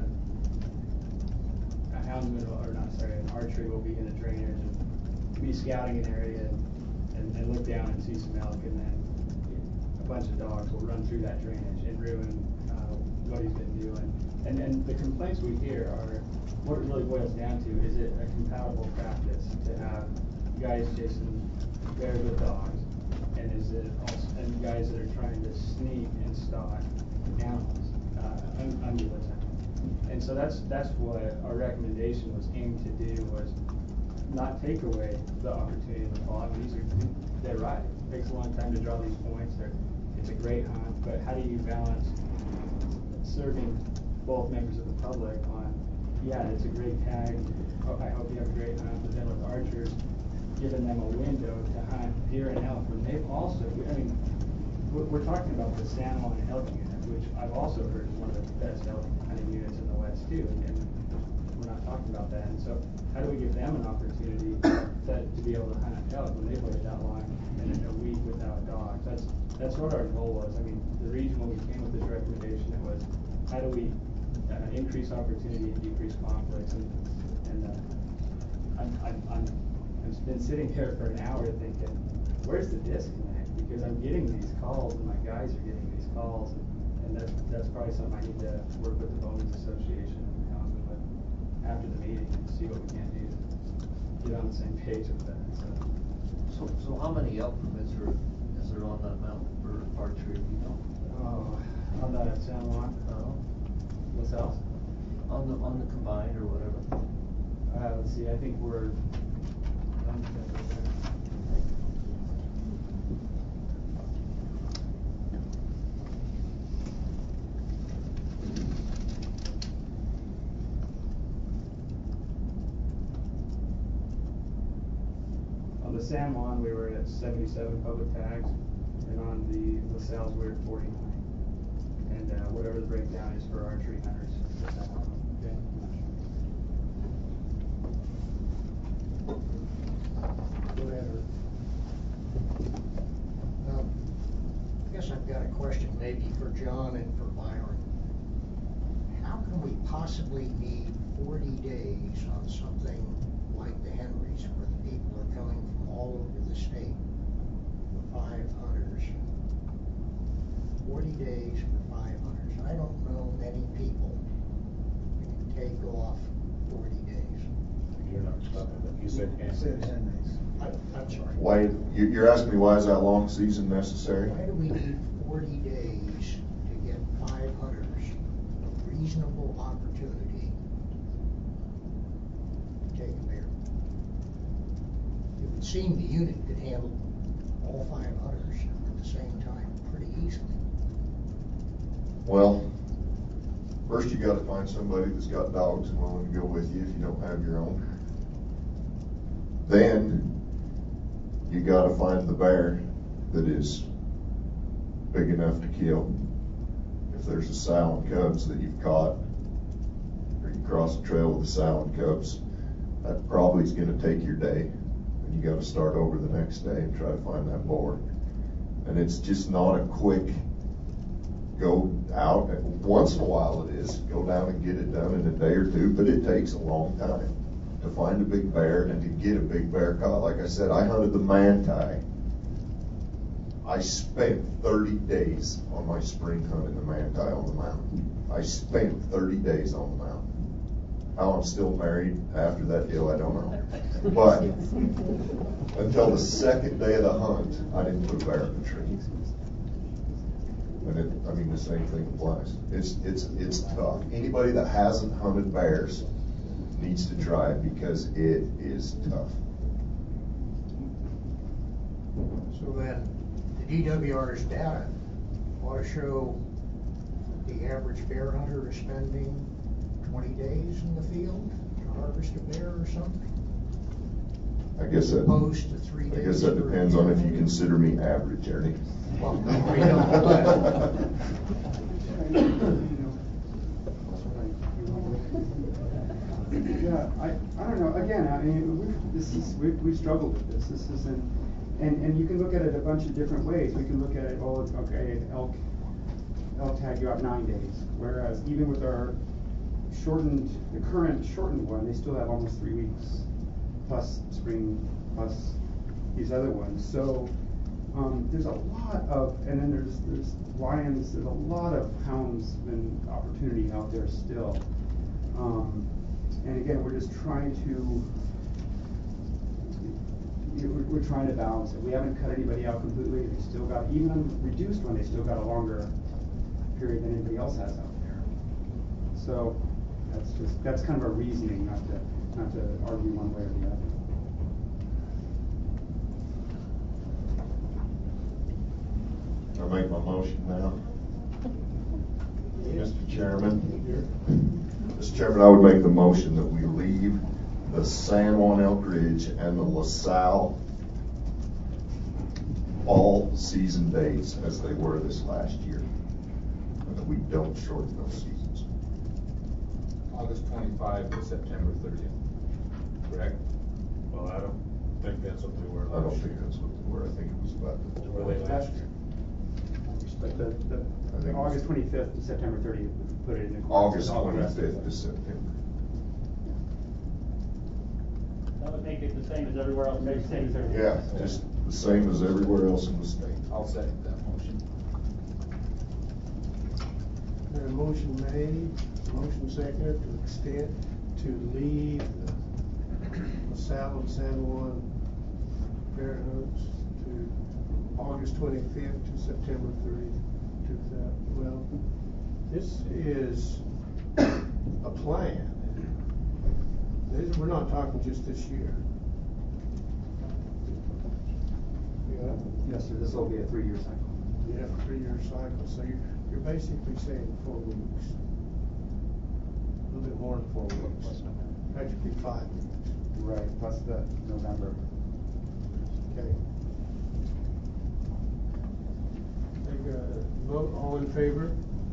[SPEAKER 6] a houndsman, or not, sorry, an archery will be in a drainage and be scouting an area and, and, and look down and see some elk, and then a bunch of dogs will run through that drainage and ruin uh, what he's been doing. And, and the complaints we hear are, what it really boils down to, is it a compatible practice to have guys chasing bears with dogs, and is it also, and guys that are trying to sneak and stalk animals uh, un, under the tent. And so that's that's what our recommendation was aimed to do, was not take away the opportunity of the fall. I mean, these are, they're right. It takes a long time to draw these points. They're, it's a great hunt, but how do you balance serving both members of the public on, yeah, it's a great tag, oh, I hope you have a great hunt, but then with archers, giving them a window to hunt deer and elk when they've also, I mean, we're, we're talking about the San Juan elk unit, which I've also heard is one of the best elk hunting units in the West too, and we're not talking about that. And so how do we give them an opportunity to, to be able to hunt elk when they've waited that long and in a week without dogs? That's that's what our goal was. I mean, the region, when we came with this recommendation, it was how do we uh, increase opportunity and decrease conflicts? And, and uh, I'm, I'm, I'm, I've been sitting here for an hour thinking, where's the disconnect? Because I'm getting these calls and my guys are getting these calls, and, and that's, that's probably something I need to work with the Bowman's Association and the council with after the meeting and see what we can do to get on the same page with that. So,
[SPEAKER 22] So, so how many elk permits are, is there on that mountain for archery, you know?
[SPEAKER 6] oh, on the San Juan,
[SPEAKER 22] Uh,
[SPEAKER 6] what's else?
[SPEAKER 22] On the, on the combined or whatever?
[SPEAKER 6] Uh, let's see, I think we're, on the San Juan, we were at seventy-seven public tags, and on the LaSalle's, we were at forty-nine. And uh, whatever the breakdown is for archery hunters. Okay.
[SPEAKER 5] Whatever. Um, I guess I've got a question maybe for John and for Byron. How can we possibly need forty days on something like the Henrys, where the people are coming from all over the state for five hunters? Forty days for five hunters. I don't know many people who can take off forty days.
[SPEAKER 8] You're not stopping that. You said Henry's.
[SPEAKER 5] I, I'm sorry.
[SPEAKER 3] Why, you- you're asking me why is that long season necessary?
[SPEAKER 5] Why do we need forty days to get five hunters a reasonable opportunity to take a bear? It would seem the unit could handle all five hunters at the same time pretty easily.
[SPEAKER 3] Well, first you gotta find somebody that's got dogs and willing to go with you if you don't have your own. Then, you gotta find the bear that is big enough to kill. If there's a sow and cubs that you've caught, or you cross the trail with the sow and cubs, that probably is gonna take your day. And you gotta start over the next day and try to find that boar. And it's just not a quick go out. Once in a while it is. Go down and get it done in a day or two, but it takes a long time to find a big bear and to get a big bear caught. Like I said, I hunted the Manti. I spent thirty days on my spring hunt in the Manti on the mountain. I spent thirty days on the mountain. How I'm still married after that deal, I don't know. But until the second day of the hunt, I didn't put a bear in the tree. And it, I mean, the same thing applies. It's it's it's tough. Anybody that hasn't hunted bears needs to try it because it is tough.
[SPEAKER 5] So then, the D W R's data ought to show the average bear hunter is spending twenty days in the field to harvest a bear or something?
[SPEAKER 3] I guess that,
[SPEAKER 5] Opposed to three
[SPEAKER 3] I
[SPEAKER 5] days
[SPEAKER 3] guess that
[SPEAKER 5] per
[SPEAKER 3] depends
[SPEAKER 5] year.
[SPEAKER 3] on if you consider me average, Ernie.
[SPEAKER 5] Well, no, I don't, but
[SPEAKER 4] Yeah, I, I don't know, again, I mean, we've, this is, we've, we've struggled with this, this isn't, and, and you can look at it a bunch of different ways. We can look at it, oh, okay, elk, elk tag, you have nine days, whereas even with our shortened, the current shortened one, they still have almost three weeks, plus spring, plus these other ones. So, um, there's a lot of, and then there's, there's lions, there's a lot of hounds and opportunity out there still. Um, and again, we're just trying to, you know, we're, we're trying to balance it. We haven't cut anybody out completely. They still got, even on the reduced one, they still got a longer period than anybody else has out there. So that's just, that's kind of a reasoning, not to, not to argue one way or the other.
[SPEAKER 3] I make my motion now. Mister Chairman. Mister Chairman, I would make the motion that we leave the San Juan Elk Ridge and the LaSalle all season dates as they were this last year. And that we don't shorten those seasons.
[SPEAKER 19] August twenty-fifth to September thirtieth, correct?
[SPEAKER 8] Well, I don't think that's what they were
[SPEAKER 3] I don't
[SPEAKER 8] last
[SPEAKER 3] think
[SPEAKER 8] year.
[SPEAKER 3] that's what they were. I think it was about the.
[SPEAKER 8] Were they last year?
[SPEAKER 4] But the, the,
[SPEAKER 3] I think
[SPEAKER 4] August twenty-fifth to September thirtieth, put it in accordance
[SPEAKER 3] August
[SPEAKER 4] with all the rest of
[SPEAKER 3] twenty-fifth
[SPEAKER 4] it.
[SPEAKER 3] to September.
[SPEAKER 13] That would make it the same as everywhere else, maybe same as everywhere.
[SPEAKER 3] Yeah, just the same as everywhere else in the state.
[SPEAKER 19] I'll second that motion.
[SPEAKER 1] There a motion made, motion seconded to extend, to leave the LaSalle and San Juan bear hunts to August twenty-fifth to September thirtieth, two thousand. Well, this is a plan. This, we're not talking just this year. Yeah.
[SPEAKER 4] Yes, sir, this will be a three-year cycle.
[SPEAKER 1] Yeah, three-year cycle. So you're, you're basically saying four weeks. A little bit more than four weeks. Actually, five weeks.
[SPEAKER 4] Right, plus the November.
[SPEAKER 1] Okay. Take a vote, all in favor?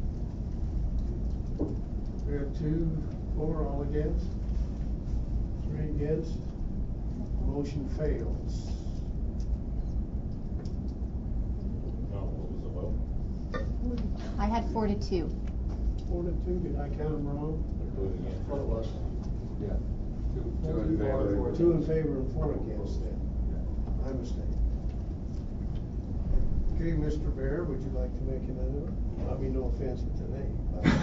[SPEAKER 1] We have two, four, all against? Three against? Motion fails.
[SPEAKER 8] No, what was the vote?
[SPEAKER 14] I had four to two.
[SPEAKER 1] Four to two, did I count them wrong?
[SPEAKER 8] What it was?
[SPEAKER 1] Yeah.
[SPEAKER 8] Two, two in favor.
[SPEAKER 1] Two in favor and four against then. My mistake. Okay, Mister Bear, would you like to make another one? I mean, no offense with the name.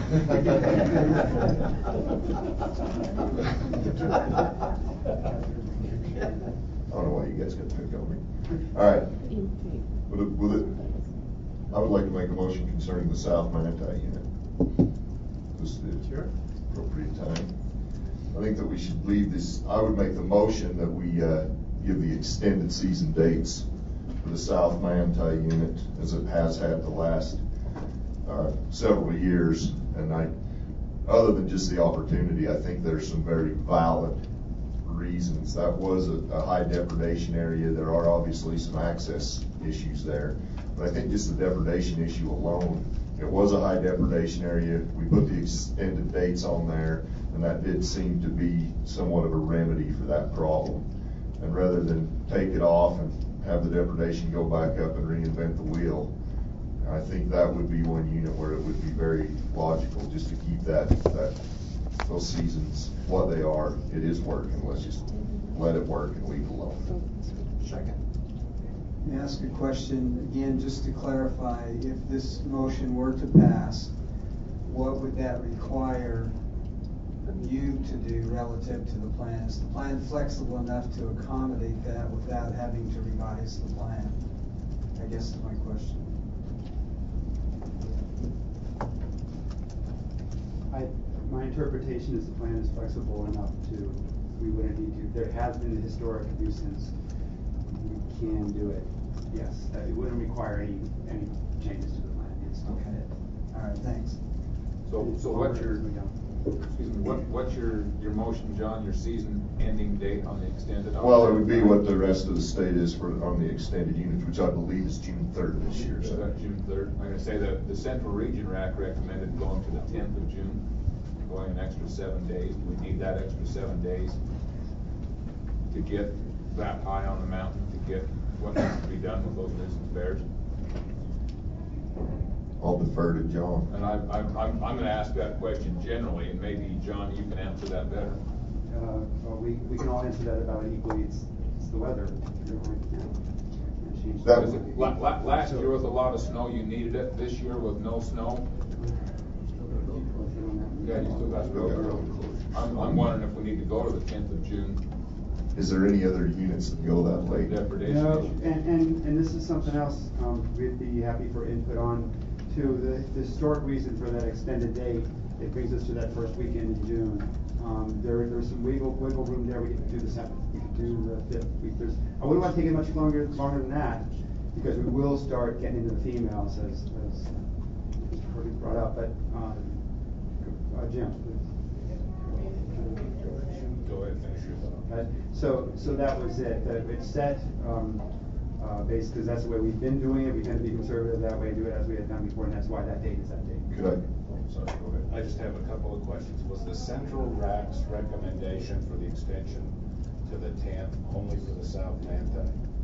[SPEAKER 3] I don't know why you guys got to pick on me. All right. With it, with it, I would like to make a motion concerning the South Manti unit. This is the
[SPEAKER 1] Sure.
[SPEAKER 3] appropriate time. I think that we should leave this, I would make the motion that we uh, give the extended season dates for the South Manti unit as it has had the last uh, several years. And I, other than just the opportunity, I think there's some very valid reasons. That was a, a high depredation area. There are obviously some access issues there. But I think just the depredation issue alone, it was a high depredation area. We put the extended dates on there, and that did seem to be somewhat of a remedy for that problem. And rather than take it off and have the depredation go back up and reinvent the wheel, I think that would be one unit where it would be very logical just to keep that, that those seasons what they are. It is working. Let's just let it work and leave it alone.
[SPEAKER 5] Second.
[SPEAKER 9] Let me ask a question again, just to clarify. If this motion were to pass, what would that require you to do relative to the plan? Is the plan flexible enough to accommodate that without having to revise the plan? I guess is my question.
[SPEAKER 4] I, my interpretation is the plan is flexible enough to, we wouldn't need to, there has been a historic nuisance. We can do it, yes. Uh, It wouldn't require any, any changes to the plan. It's
[SPEAKER 9] Okay. All right, thanks.
[SPEAKER 19] So, so what's your, excuse me, what, what's your, your motion, John, your season ending date on the extended?
[SPEAKER 3] Well, it would be what the rest of the state is for on the extended units, which I believe is June third of this year.
[SPEAKER 19] So
[SPEAKER 3] So.
[SPEAKER 19] June third. I'm gonna say that the Central Region R A C recommended going to the tenth of June, going an extra seven days. We need that extra seven days to get that high on the mountain, to get what needs to be done with those nuisance bears.
[SPEAKER 3] I'll defer to John.
[SPEAKER 19] And I, I, I'm, I'm gonna ask that question generally, and maybe, John, you can answer that better.
[SPEAKER 4] Uh, well, we, we can all answer that about it equally. It's, it's the weather. You know, I can't- can't change
[SPEAKER 3] That
[SPEAKER 19] Was it la- la- Last year with a lot of snow, you needed it. This year with no snow, yeah, you still got to go. I'm, I'm wondering if we need to go to the tenth of June.
[SPEAKER 3] Is there any other units that go that late?
[SPEAKER 19] Depredation
[SPEAKER 4] No,
[SPEAKER 19] issues.
[SPEAKER 4] and, and, and this is something else, um, we'd be happy for input on, too. The, the historic reason for that extended date, it brings us to that first weekend in June. Um, there, there's some wiggle, wiggle room there. We could do the seventh, we could do the fifth week. There's, I wouldn't want to take it much longer, longer than that, because we will start getting into the females, as, as Mister Perkins brought up, but, uh, uh, Jim, please.
[SPEAKER 8] Go ahead, finish your thought.
[SPEAKER 4] Okay, so, so that was it, that it's set, um, uh, based, because that's the way we've been doing it, we tend to be conservative that way, do it as we had done before, and that's why that date is that date.
[SPEAKER 3] Could I? Oh, sorry, go ahead.
[SPEAKER 8] I just have a couple of questions. Was the Central R A C's recommendation for the extension to the tenth only for the South Manta?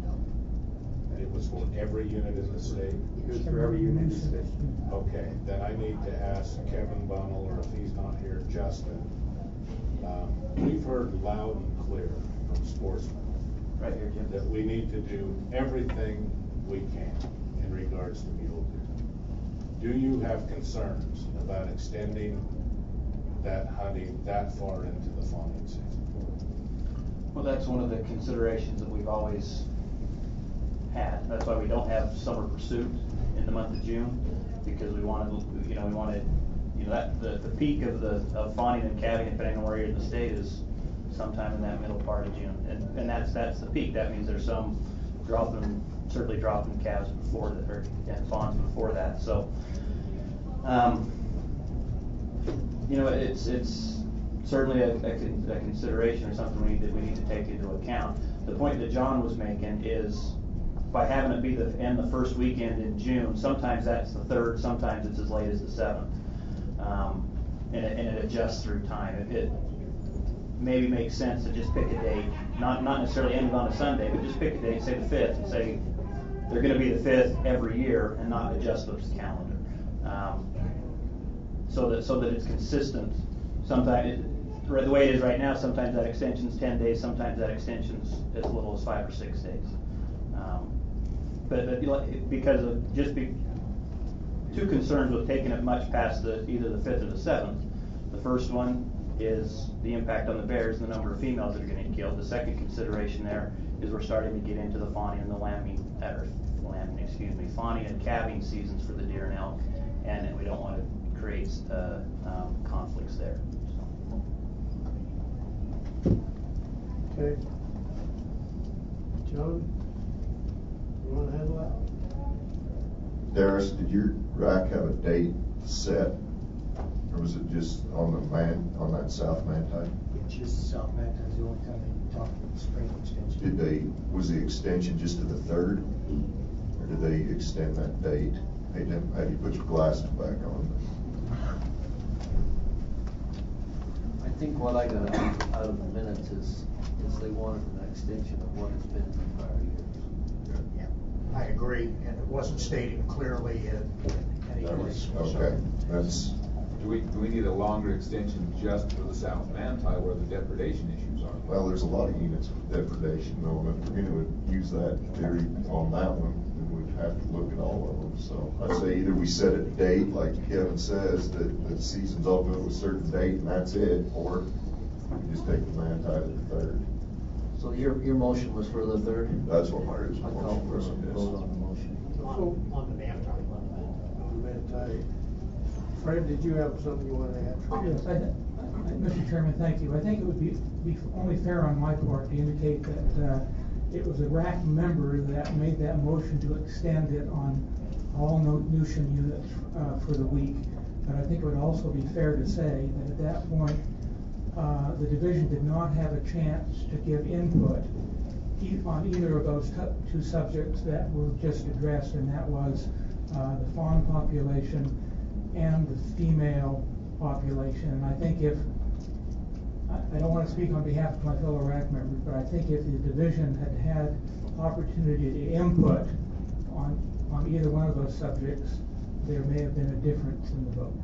[SPEAKER 8] And it was for every unit in the state?
[SPEAKER 4] It was for every unit in the state.
[SPEAKER 8] Okay, then I need to ask Kevin Bunnell, or if he's not here, Justin. Um, we've heard loud and clear from sportsmen.
[SPEAKER 11] Right here, Jim.
[SPEAKER 8] That we need to do everything we can in regards to mule deer. Do you have concerns about extending that hunting that far into the fawning season?
[SPEAKER 11] Well, that's one of the considerations that we've always had. That's why we don't have summer pursuit in the month of June, because we wanted, you know, we wanted, you know, that the, the peak of the of fawning and calving, depending on where you're in the state, is sometime in that middle part of June, and and that's that's the peak. That means there's some dropping, certainly dropping calves before that, or and fawns before that. So, um, you know, it's it's certainly a, a, con a consideration or something we need that we need to take into account. The point that John was making is, by having it be the end the first weekend in June, sometimes that's the third, sometimes it's as late as the seventh, um, and, it, and it adjusts through time. It, it maybe makes sense to just pick a date, not not necessarily end on a Sunday, but just pick a date, say the fifth, and say they're going to be the fifth every year, and not adjust those calendar, um, so that so that it's consistent. Sometimes, it, the way it is right now, sometimes that extension's ten days, sometimes that extension's as little as five or six days. Um, but, but because of just be two concerns with taking it much past the either the fifth or the seventh. The first one is the impact on the bears and the number of females that are going to get killed. The second consideration there is we're starting to get into the fawning and the lambing, or lambing, excuse me, fawning and calving seasons for the deer and elk, and we don't want to create uh, um, conflicts there. So.
[SPEAKER 1] Okay. John, you want to handle that?
[SPEAKER 3] Darius, did your R A C have a date set Or was it just on the man, on that South Manti?
[SPEAKER 5] It's just South Manti is the only time they talk about the spring extension.
[SPEAKER 3] Did they, was the extension just to the third? Or did they extend that date? Hey, Tim, how do you put your glasses back on?
[SPEAKER 22] I think what I got out, out of the minutes is, is they wanted an extension of what it's been in prior years.
[SPEAKER 5] Yeah, I agree, and it wasn't stated clearly in any place.
[SPEAKER 3] Okay, that's.
[SPEAKER 19] Do we, do we need a longer extension just for the South Manti where the depredation issues are?
[SPEAKER 3] Well, there's a lot of units with depredation, though, and if we're gonna use that theory on that one, then we'd have to look at all of them. So I'd say either we set a date, like Kevin says, that the season's open with a certain date and that's it, or we just take the Manti to the third.
[SPEAKER 22] So your, your motion was for the third?
[SPEAKER 3] That's what my
[SPEAKER 22] I
[SPEAKER 3] original
[SPEAKER 22] call
[SPEAKER 3] motion
[SPEAKER 22] for
[SPEAKER 3] was,
[SPEAKER 22] a
[SPEAKER 3] yes.
[SPEAKER 22] vote on the motion.
[SPEAKER 1] So,
[SPEAKER 5] On the Manti.
[SPEAKER 1] on Manti. Fred, did you have something you wanted to add?
[SPEAKER 14] Yes, I, I, Mister Chairman, thank you. I think it would be, be only fair on my part to indicate that, uh, it was a R A C member that made that motion to extend it on all no- Newsham units, uh, for the week. But I think it would also be fair to say that at that point, uh, the division did not have a chance to give input e- on either of those tu- two subjects that were just addressed, and that was, uh, the fawn population and the female population. And I think if, I, I don't want to speak on behalf of my fellow R A C members, but I think if the division had had opportunity to input on, on either one of those subjects, there may have been a difference in the vote.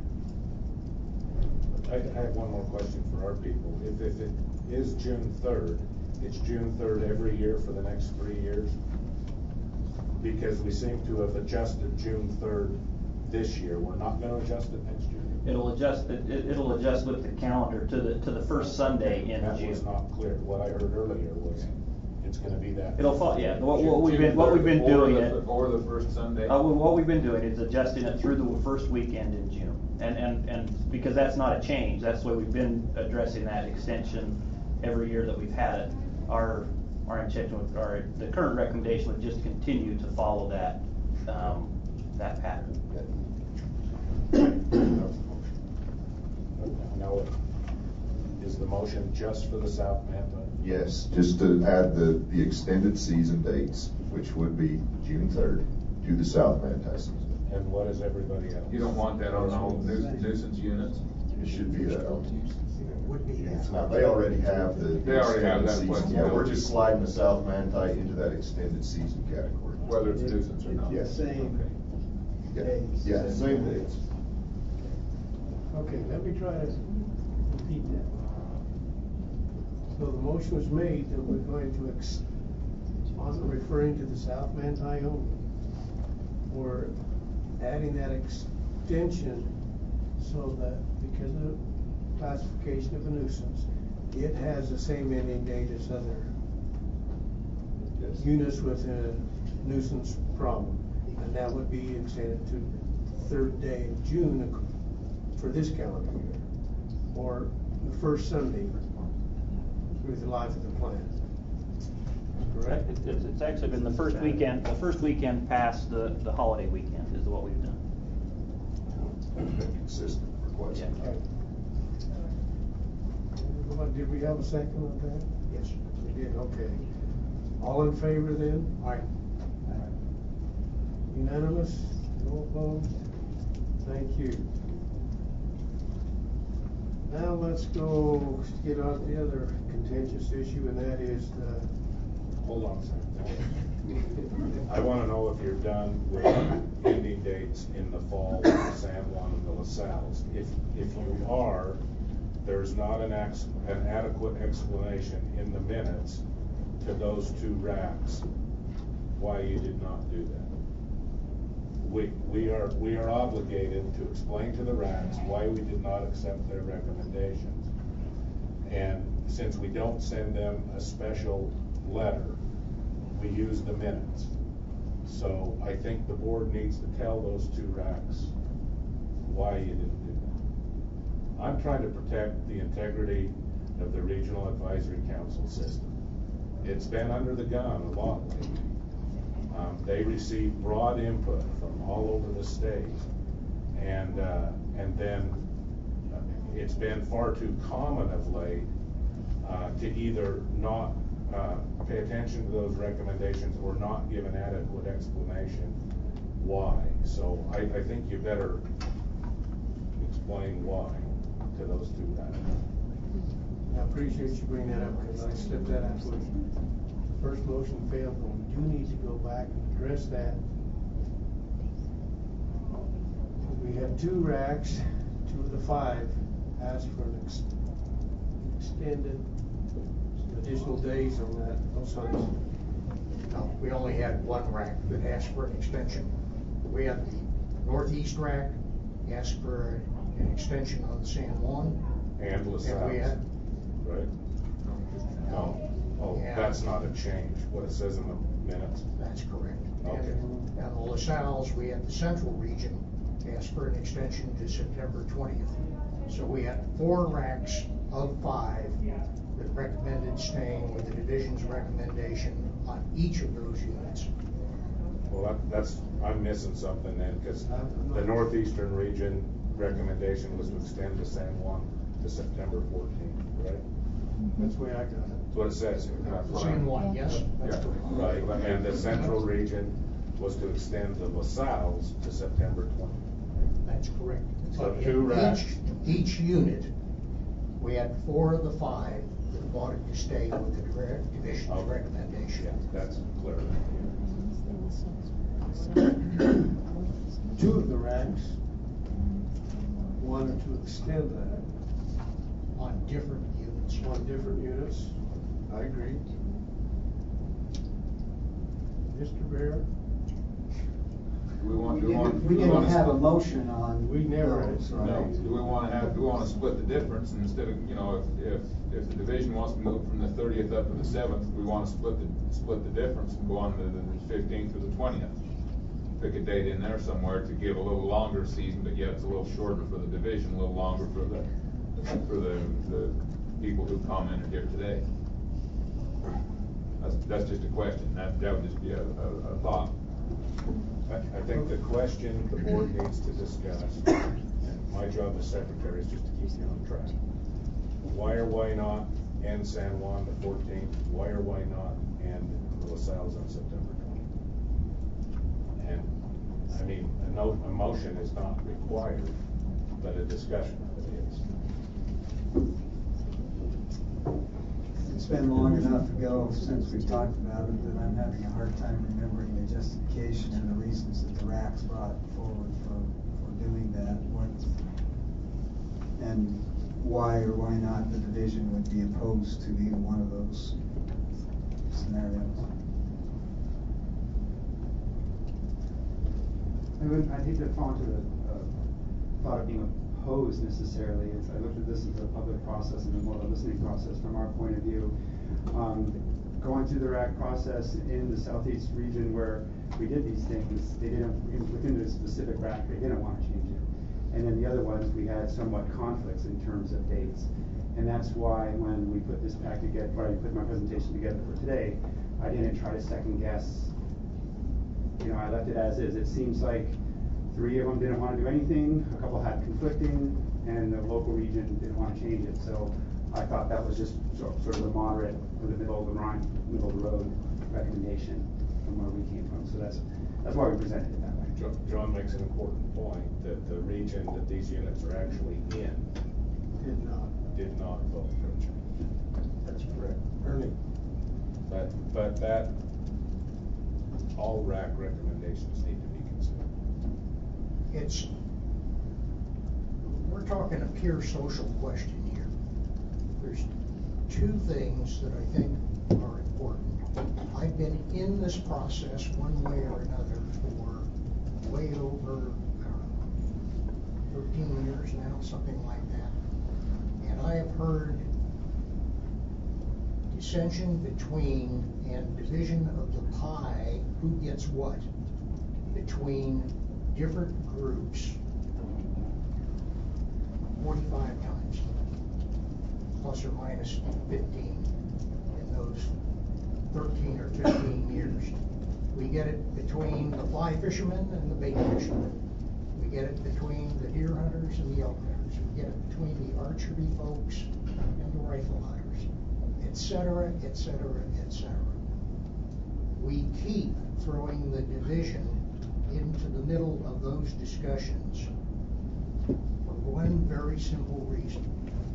[SPEAKER 8] I, I have one more question for our people. If, if it is June third, it's June third every year for the next three years? Because we seem to have adjusted June third this year. We're not gonna adjust it next year?
[SPEAKER 13] It'll adjust, it, it'll adjust with the calendar to the, to the first Sunday in
[SPEAKER 8] That
[SPEAKER 13] June.
[SPEAKER 8] was not clear. What I heard earlier was it's gonna be that.
[SPEAKER 13] It'll fall, yeah, what, what we've been, what we've been
[SPEAKER 19] Or
[SPEAKER 13] doing
[SPEAKER 19] the-
[SPEAKER 13] it.
[SPEAKER 19] Or the first Sunday?
[SPEAKER 13] Uh, well, what we've been doing is adjusting it through the first weekend in June. And, and, and because that's not a change, that's the way we've been addressing that extension every year that we've had it. Our, our intention with, our, the current recommendation would just continue to follow that, um, that pattern.
[SPEAKER 8] Now, is the motion just for the South Manti?
[SPEAKER 3] Yes, just to add the, the extended season dates, which would be June third, to the South Manti season.
[SPEAKER 8] And what is everybody else?
[SPEAKER 19] You don't want that on all nuisance, nuisance units?
[SPEAKER 3] It should be that.
[SPEAKER 5] Would be that.
[SPEAKER 3] It's not, they already have the.
[SPEAKER 19] They already have that
[SPEAKER 3] extended season. Yeah, we're just sliding the South Manti into that extended season category.
[SPEAKER 19] Whether it's nuisance or not?
[SPEAKER 3] Yes.
[SPEAKER 9] Same
[SPEAKER 3] Yeah,
[SPEAKER 9] days.
[SPEAKER 3] yeah, same dates.
[SPEAKER 1] Okay, let me try to repeat that. So the motion was made that we're going to, ex- on referring to the South Manti only, we're adding that extension so that because of classification of a nuisance, it has the same ending date as other
[SPEAKER 3] Yes.
[SPEAKER 1] units with a nuisance problem. And that would be extended to the third day of June for this calendar year, or the first Sunday through the life of the plan. Correct?
[SPEAKER 13] It's, it's- it's actually been the first weekend, the first weekend past the, the holiday weekend is what we've done.
[SPEAKER 3] It's been consistent for quite some time.
[SPEAKER 1] Everybody, did we have a second on that?
[SPEAKER 5] Yes.
[SPEAKER 1] We did, okay. All in favor then?
[SPEAKER 5] Aye.
[SPEAKER 1] Unanimous? No opposed? Thank you. Now let's go get on the other contentious issue, and that is the.
[SPEAKER 8] Hold on a second. I wanna know if you're done with ending dates in the fall with the San Juan and the LaSalle's. If, if you are, there's not an ex, an adequate explanation in the minutes to those two racks why you did not do that. We, we are, we are obligated to explain to the racks why we did not accept their recommendations. And since we don't send them a special letter, we use the minutes. So I think the board needs to tell those two racks why you didn't do that. I'm trying to protect the integrity of the Regional Advisory Council system. It's been under the gun a lot lately. Um, they receive broad input from all over the state, and uh, and then it's been far too common of late uh, to either not uh, pay attention to those recommendations or not give an adequate explanation why. So I, I think you better explain why to those two guys.
[SPEAKER 1] I appreciate you bringing that up, because I slipped that out. The first motion failed, but we do need to go back and address that. We had two racks, two of the five asked for an ex extended, some additional days on that, those ones.
[SPEAKER 5] No, we only had one rack that asked for an extension. We had the northeast rack ask for an extension on the San Juan.
[SPEAKER 8] And LaSalle.
[SPEAKER 5] And we had,
[SPEAKER 8] right? No. Oh,
[SPEAKER 5] Yeah.
[SPEAKER 8] that's not a change, what it says in the minutes?
[SPEAKER 5] That's correct.
[SPEAKER 8] Okay.
[SPEAKER 5] And, and the LaSalle's, we had the central region ask for an extension to September twentieth. So we had four racks of five that recommended staying with the division's recommendation on each of those units.
[SPEAKER 8] Well, that, that's, I'm missing something then, because the northeastern region recommendation was to extend the San Juan to September fourteenth, right?
[SPEAKER 1] That's the way I got it.
[SPEAKER 8] That's what it says here.
[SPEAKER 5] San Juan, yes?
[SPEAKER 8] Yeah, right, and the central region was to extend the LaSalle's to September twentieth.
[SPEAKER 5] That's correct.
[SPEAKER 8] So
[SPEAKER 5] But
[SPEAKER 8] two
[SPEAKER 5] in
[SPEAKER 8] racks.
[SPEAKER 5] Each, each unit, we had four of the five that wanted to stay with the direct division's
[SPEAKER 8] Okay.
[SPEAKER 5] recommendation.
[SPEAKER 8] Yeah, that's clear.
[SPEAKER 1] Two of the racks wanted to extend that
[SPEAKER 5] On different units.
[SPEAKER 1] on different units. I agree. Mister Bear?
[SPEAKER 19] Do we want,
[SPEAKER 9] We
[SPEAKER 19] do we want?
[SPEAKER 9] didn't, we
[SPEAKER 19] do
[SPEAKER 9] didn't
[SPEAKER 19] wanna
[SPEAKER 9] have a
[SPEAKER 19] split-
[SPEAKER 9] motion on.
[SPEAKER 1] We never had,
[SPEAKER 9] those,
[SPEAKER 1] so-
[SPEAKER 9] right?
[SPEAKER 19] No, do we wanna have, do we wanna split the difference, and instead of, you know, if, if, if the division wants to move from the thirtieth up to the seventh, we wanna split the, split the difference and go on to the fifteenth or the twentieth. Pick a date in there somewhere to give a little longer season, but yet it's a little shorter for the division, a little longer for the, for the, the people who commented here today. That's, that's just a question, that, that would just be a, a, a thought.
[SPEAKER 8] I, I think the question the board needs to discuss, and my job as secretary is just to keep you on track. Why or why not end San Juan the fourteenth? Why or why not end the LaSalle's on September twentieth? And, I mean, a no, a motion is not required, but a discussion of it is.
[SPEAKER 9] It's been long enough ago since we've talked about it that I'm having a hard time remembering the justification and the reasons that the racks brought forward for, for doing that. What, and why or why not the division would be opposed to either one of those scenarios.
[SPEAKER 4] I would, I'd hate to fall into the uh, thought of being opposed necessarily. It's, I looked at this as a public process and more of a listening process from our point of view. Um, going through the rack process in the southeast region where we did these things, they didn't, within the specific rack, they didn't want to change it. And then the other ones, we had somewhat conflicts in terms of dates. And that's why when we put this pack together, or I put my presentation together for today, I didn't try to second guess. You know, I left it as is. It seems like three of them didn't want to do anything, a couple had conflicting, and the local region didn't want to change it. So I thought that was just sort of the moderate, or the middle of the line, middle of the road recommendation from where we came from. So that's that's why we presented it that way.
[SPEAKER 8] John makes an important point that the region that these units are actually in
[SPEAKER 1] Did not.
[SPEAKER 8] did not vote for a change.
[SPEAKER 1] That's correct. Ernie?
[SPEAKER 8] But, but that, all rack recommendations need to be considered.
[SPEAKER 5] It's, we're talking a pure social question here. There's two things that I think are important. I've been in this process one way or another for way over, I don't know, thirteen years now, something like that. And I have heard dissension between and division of the pie, who gets what, between different groups forty-five times, plus or minus fifteen in those thirteen or fifteen years. We get it between the fly fishermen and the bait fishermen. We get it between the deer hunters and the elk hunters. hunters, we get it between the archery folks and the rifle hunters, et cetera, et cetera, et cetera. We keep throwing the division into the middle of those discussions for one very simple reason.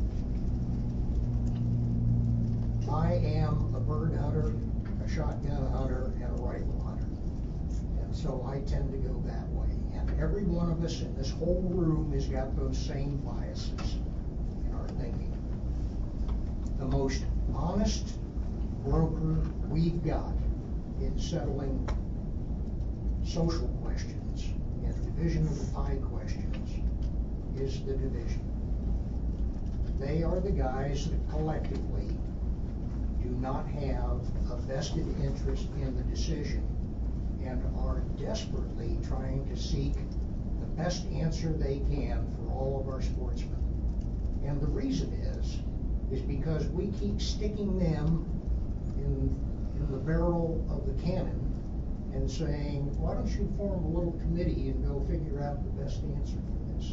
[SPEAKER 5] I am a bird hunter, a shotgun hunter, and a rifle hunter. And so I tend to go that way. And every one of us in this whole room has got those same biases in our thinking. The most honest broker we've got in settling social questions and division of the pie questions is the division. They are the guys that collectively do not have a vested interest in the decision and are desperately trying to seek the best answer they can for all of our sportsmen. And the reason is, is because we keep sticking them in, in the barrel of the cannon and saying, why don't you form a little committee and go figure out the best answer for this?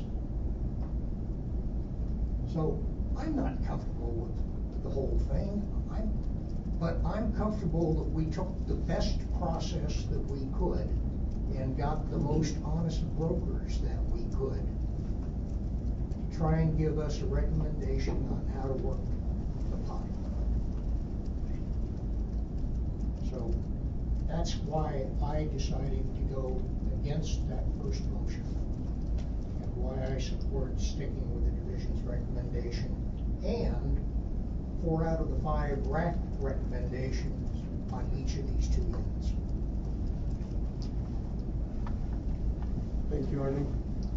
[SPEAKER 5] So I'm not comfortable with the whole thing, I'm, but I'm comfortable that we took the best process that we could and got the most honest brokers that we could to try and give us a recommendation on how to work the pot. So that's why I decided to go against that first motion and why I support sticking with the division's recommendation and four out of the five R A C recommendations on each of these two units.
[SPEAKER 1] Thank you, Arnie.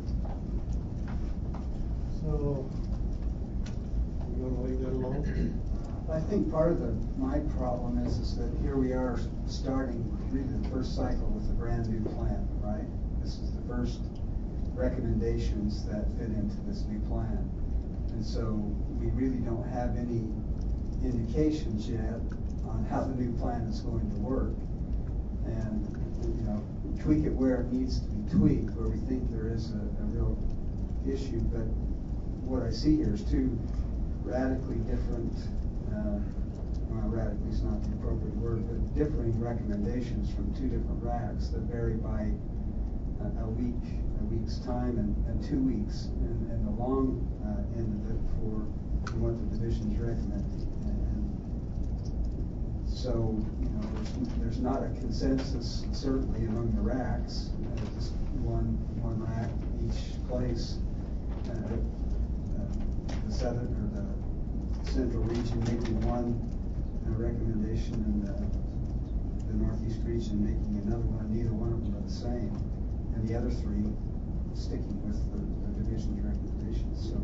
[SPEAKER 1] So, you want to leave that alone?
[SPEAKER 9] I think part of the, my problem is, is that here we are starting really the first cycle with a brand new plan, right? This is the first recommendations that fit into this new plan. And so we really don't have any indications yet on how the new plan is going to work. And, you know, tweak it where it needs to be tweaked, where we think there is a, a real issue. But what I see here is two radically different, uh, well, radically is not the appropriate word, but differing recommendations from two different R A Cs that vary by a, a week, a week's time, and, and two weeks, and, and the long uh, end of it for, for what the division is recommending. And so, you know, there's, there's not a consensus, certainly among the R A Cs. Uh, just one one R A C each place. Uh, uh, the southern or the central region making one uh, recommendation, and the, the northeast region making another one. Neither one of them are the same, and the other three sticking with the, the division's recommendations. So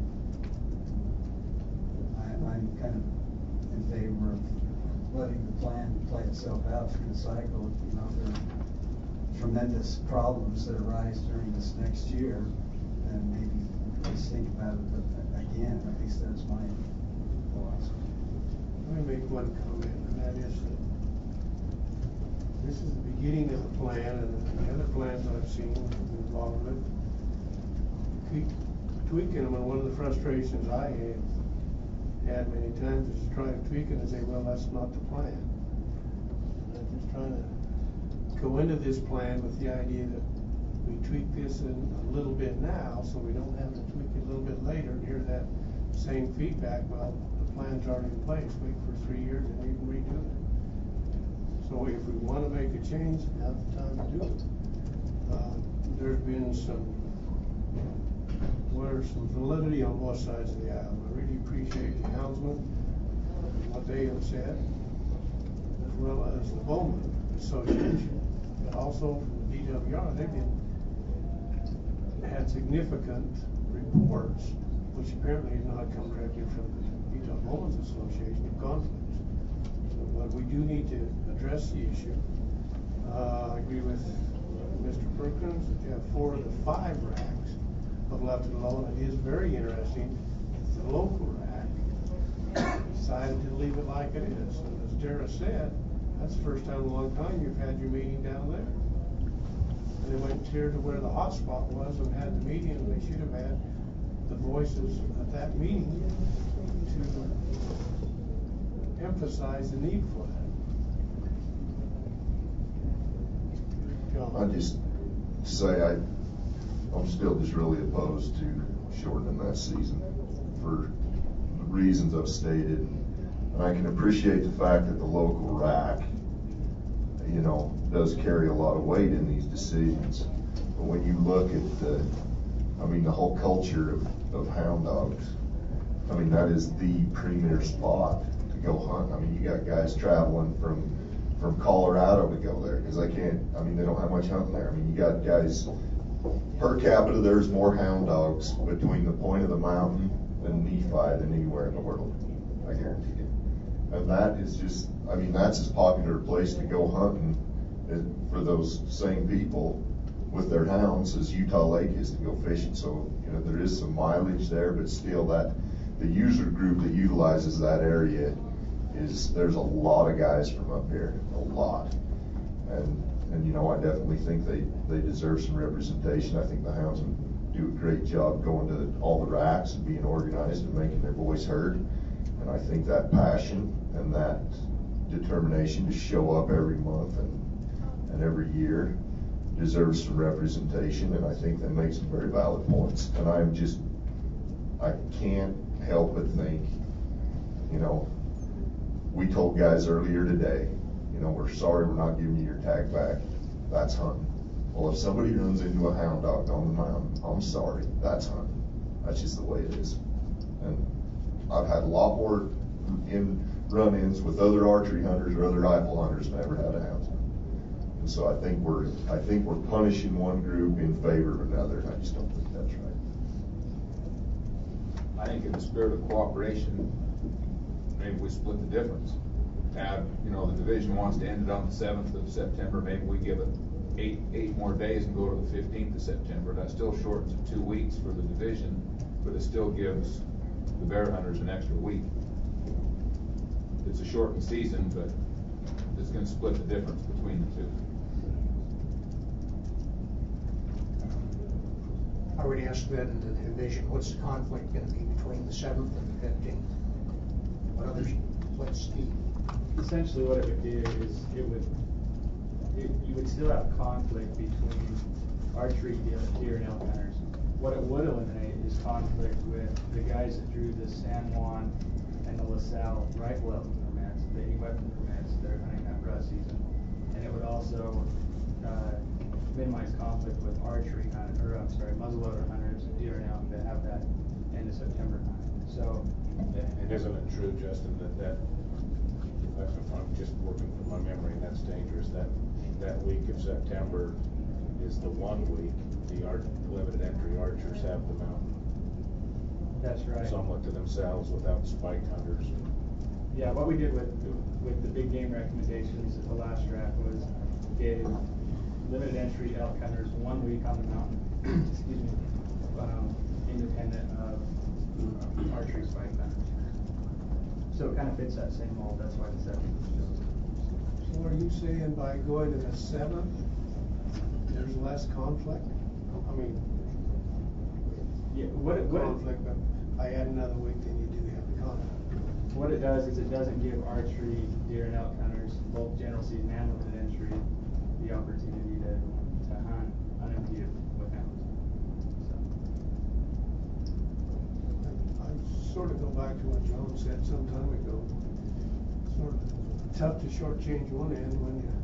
[SPEAKER 9] I, I'm kind of in favor of letting the plan play itself out through the cycle. You know, if there are tremendous problems that arise during this next year, then maybe let's think about it again. At least that's my philosophy.
[SPEAKER 1] Let me make one comment, and that is that this is the beginning of the plan, and the other plans I've seen involved with keep tweaking them. And one of the frustrations I have had many times is to try to tweak it and say, well, that's not the plan. And I'm just trying to go into this plan with the idea that we tweak this in a little bit now, so we don't have to tweak it a little bit later and hear that same feedback. Well, the plan's already in place. Wait for three years and you can redo it. So if we want to make a change, now's the time to do it. Uh, there's been some, there's some validity on both sides of the aisle. I really appreciate the houndsmen and what they have said, as well as the Bowman Association, but also from the D W R. They've been had significant reports, which apparently have not come directly from the Utah Bowman's Association, of conflicts. So, but we do need to address the issue. Uh, I agree with Mister Perkins that you have four of the five R A Cs have left it alone. It is very interesting that the local R A C decided to leave it like it is. And as Dara said, that's the first time in a long time you've had your meeting down there. And they went here to where the hot spot was and had the meeting, and they should have had the voices at that meeting to emphasize the need for that. John.
[SPEAKER 3] I just say I, I'm still just really opposed to shortening that season for the reasons I've stated. And I can appreciate the fact that the local R A C, you know, does carry a lot of weight in these decisions. But when you look at the, I mean, the whole culture of, of hound dogs, I mean, that is the premier spot to go hunt. I mean, you got guys traveling from from Colorado to go there because they can't, I mean, they don't have much hunting there. I mean, you got guys, per capita, there's more hound dogs between the point of the mountain and Nephi than anywhere in the world. I guarantee you. And that is just, I mean, that's as popular a place to go hunting for those same people with their hounds as Utah Lake is to go fishing. So, you know, there is some mileage there, but still that, the user group that utilizes that area is, there's a lot of guys from up here, a lot. And, and you know, I definitely think they, they deserve some representation. I think the hounds do a great job going to all the racks and being organized and making their voice heard. And I think that passion and that determination to show up every month and, and every year deserves some representation, and I think they make some very valid points. And I'm just, I can't help but think, you know, we told guys earlier today, you know, we're sorry we're not giving you your tag back. That's hunting. Well, if somebody runs into a hound dog on the mountain, I'm sorry, that's hunting. That's just the way it is. And I've had a lot more in run-ins with other archery hunters or other rifle hunters than I ever had a hound. And so I think we're, I think we're punishing one group in favor of another, and I just don't think that's right.
[SPEAKER 19] I think in the spirit of cooperation, maybe we split the difference. Add, you know, the division wants to end it on the seventh of September, maybe we give it eight, eight more days and go to the fifteenth of September. That still shortens it two weeks for the division, but it still gives the bear hunters an extra week. It's a shortened season, but it's going to split the difference between the two.
[SPEAKER 5] I would ask then the division, what's the conflict going to be between the seventh and the fifteenth? What others, what's the?
[SPEAKER 6] Essentially what it would do is it would, it, you would still have conflict between archery, deer, deer and elk hunters. What it would eliminate is conflict with the guys that drew the San Juan and the LaSalle rifle elk permits, the weapon permits, they're hunting that rut season. And it would also uh, minimize conflict with archery hunters, or I'm sorry, muzzleloader hunters, deer and elk that have that end of September time. So,
[SPEAKER 8] and isn't it true, Justin, that that, if I'm just working from my memory, and that's dangerous, that that week of September is the one week the art, limited entry archers have the mountain.
[SPEAKER 6] That's right.
[SPEAKER 8] Somewhat to themselves without spike hunters.
[SPEAKER 6] Yeah, what we did with with the big game recommendations at the last draft was gave limited entry elk hunters one week on the mountain, excuse me, um, independent of um, archery spike hunters. So it kind of fits that same mold. That's why the seventh was chosen.
[SPEAKER 1] So are you saying by going to the seventh, there's less conflict? I mean,
[SPEAKER 6] yeah, what it, what
[SPEAKER 1] conflict,
[SPEAKER 6] it,
[SPEAKER 1] but I add another week, then you do have the conflict.
[SPEAKER 6] What it does is it doesn't give archery, deer and elk hunters, both general season and limited entry, the opportunity to, to hunt unimpeded with hounds. So.
[SPEAKER 1] I, I sort of go back to what John said some time ago. Sort of tough to shortchange one end when you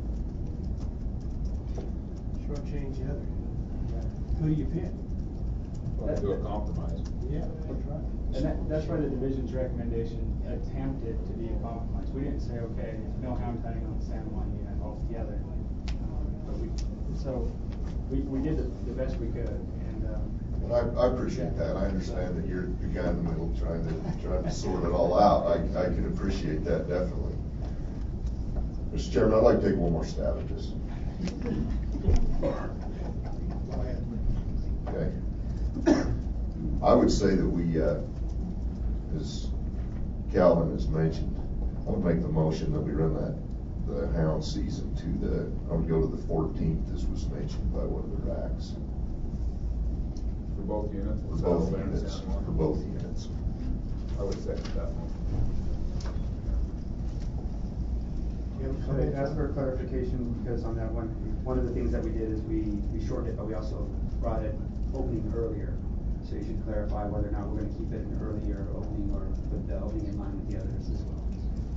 [SPEAKER 1] shortchange the other.
[SPEAKER 6] Yeah.
[SPEAKER 1] Who do you pick?
[SPEAKER 19] Well, do a compromise.
[SPEAKER 6] Yeah, that's right. And that, that's why the division's recommendation attempted to be a compromise. We didn't say, okay, no hound hunting on the San Juan unit altogether. Um, but we, so we, we did the, the best we could. And, um,
[SPEAKER 3] and I, I appreciate that. I understand that you're the guy in the middle trying to trying to sort it all out. I, I can appreciate that definitely. Mister Chairman, I'd like to take one more stab at this. Okay. I would say that we, uh, as Calvin has mentioned, I would make the motion that we run that the hound season to the, I would go to the fourteenth, as was mentioned by one of the racks.
[SPEAKER 19] For both units?
[SPEAKER 3] For both units, for both units.
[SPEAKER 19] I would second that one.
[SPEAKER 4] Okay, as for clarification, because on that one, one of the things that we did is we, we shortened it, but we also brought it opening earlier. So you should clarify whether or not we're gonna keep it an earlier opening or put the opening in line with the others as well.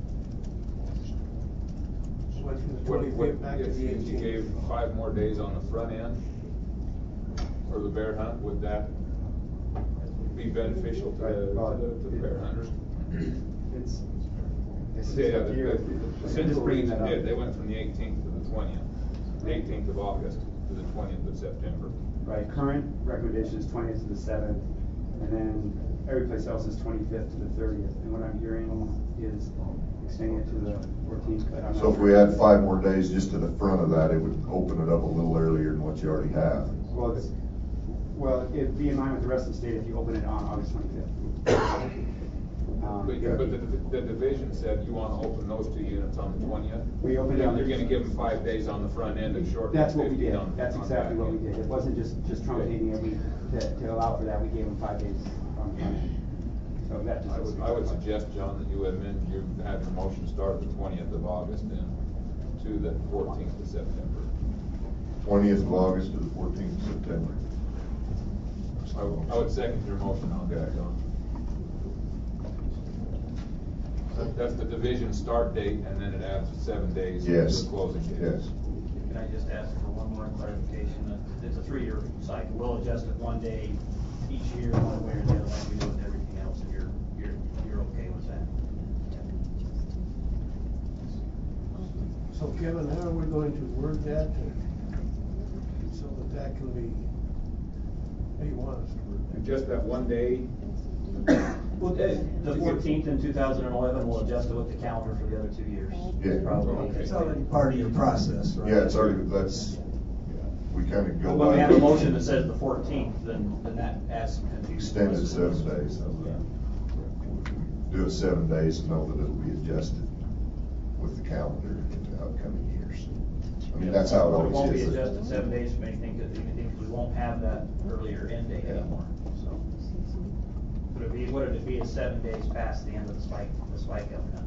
[SPEAKER 1] Went from the
[SPEAKER 19] What, what,
[SPEAKER 1] twenty-fifth back to
[SPEAKER 19] if
[SPEAKER 1] the
[SPEAKER 19] you you gave
[SPEAKER 1] eighteenth.
[SPEAKER 19] five more days on the front end for the bear hunt, would that be beneficial to the, to the, to the bear hunters?
[SPEAKER 4] It's, it's
[SPEAKER 19] Yeah,
[SPEAKER 4] up
[SPEAKER 19] the,
[SPEAKER 4] to you.
[SPEAKER 19] the,
[SPEAKER 4] I'm
[SPEAKER 19] the
[SPEAKER 4] just
[SPEAKER 19] central
[SPEAKER 4] bringing
[SPEAKER 19] region
[SPEAKER 4] that up.
[SPEAKER 19] did, they went from the eighteenth to the twentieth, the eighteenth of August to the twentieth of September.
[SPEAKER 4] Right, current recommendation is twentieth to the seventh, and then every place else is twenty-fifth to the thirtieth. And what I'm hearing is extending it to the fourteenth, but I'm not.
[SPEAKER 3] So if we add five more days just to the front of that, it would open it up a little earlier than what you already have.
[SPEAKER 4] Well, it's, well, it'd be in line with the rest of the state if you open it on August twenty-fifth. Um,
[SPEAKER 19] But, but the, the division said you wanna open those two units on the twentieth?
[SPEAKER 4] We opened it on
[SPEAKER 19] You're
[SPEAKER 4] the-
[SPEAKER 19] gonna give them five days on the front end and shorten
[SPEAKER 4] That's
[SPEAKER 19] it
[SPEAKER 4] what we
[SPEAKER 19] fifteen
[SPEAKER 4] did,
[SPEAKER 19] on.
[SPEAKER 4] that's
[SPEAKER 19] on
[SPEAKER 4] exactly
[SPEAKER 19] the
[SPEAKER 4] what we
[SPEAKER 19] back end.
[SPEAKER 4] did. It wasn't just, just truncating it, we, to, to allow for that, we gave them five days on the front end. So that just.
[SPEAKER 19] I would, I would suggest, John, that you amend, you have your motion start the twentieth of August and to the fourteenth of September.
[SPEAKER 3] Twentieth of August to the fourteenth of September.
[SPEAKER 19] I would, I would second your motion on that, John. That- That's the division start date, and then it adds seven days to
[SPEAKER 3] Yes.
[SPEAKER 19] the closing date.
[SPEAKER 3] Yes.
[SPEAKER 13] Can I just ask for one more clarification? Uh, It's a three-year cycle. We'll adjust it one day each year, one way or the other, like we do with everything else, and you're, you're, you're okay with that?
[SPEAKER 1] So Kevin, how are we going to word that to- so that that can be, how do you want us to word that?
[SPEAKER 19] Just that one day.
[SPEAKER 13] Well, the fourteenth in two thousand eleven, we'll adjust it with the calendar for the other two years.
[SPEAKER 3] Yeah.
[SPEAKER 13] Probably.
[SPEAKER 9] It's already part of your process, right?
[SPEAKER 3] Yeah, it's already, that's, we kind of go
[SPEAKER 13] But when we
[SPEAKER 3] by-
[SPEAKER 13] have a motion that says the fourteenth, then, then that adds some confusion.
[SPEAKER 3] Extended seven days.
[SPEAKER 13] Yeah.
[SPEAKER 3] Do it seven days and know that it'll be adjusted with the calendar in the upcoming years. I mean, that's how it
[SPEAKER 13] It
[SPEAKER 3] always is.
[SPEAKER 13] won't be adjusted seven days from anything, because anything, we won't have that earlier end date anymore, so. Would it be, would it be a seven days past the end of the spike, the spike elk hunt?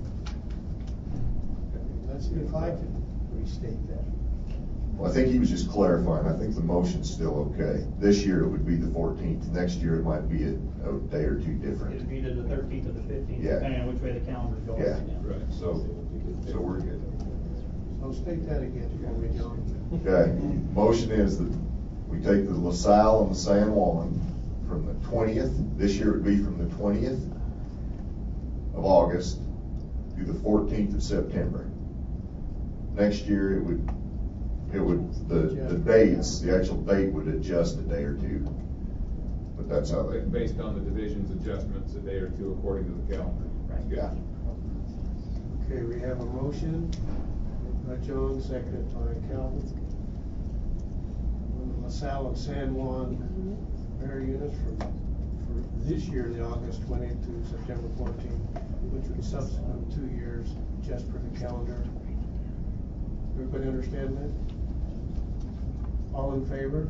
[SPEAKER 1] Let's see if I can restate that.
[SPEAKER 3] Well, I think he was just clarifying, I think the motion's still okay. This year it would be the fourteenth, next year it might be a, a day or two different.
[SPEAKER 13] It'd be to the thirteenth or the fifteenth,
[SPEAKER 3] Yeah.
[SPEAKER 13] depending on which way the calendar's going.
[SPEAKER 3] Yeah.
[SPEAKER 19] Right, so.
[SPEAKER 3] So we're good.
[SPEAKER 1] So state that again for me, John.
[SPEAKER 3] Okay, motion is that we take the LaSalle and the San Juan from the twentieth, this year it would be from the twentieth of August to the fourteenth of September. Next year it would, it would, the, the dates, the actual date would adjust a day or two. But that's how they.
[SPEAKER 19] Based on the division's adjustments, a day or two according to the calendar.
[SPEAKER 13] Right.
[SPEAKER 3] Yeah.
[SPEAKER 1] Okay, we have a motion by John, seconded by Calvin. On the LaSalle and San Juan bear units for, for this year, the August twentieth to September fourteenth, which would subsequent two years just for the calendar. Everybody understand that? All in favor?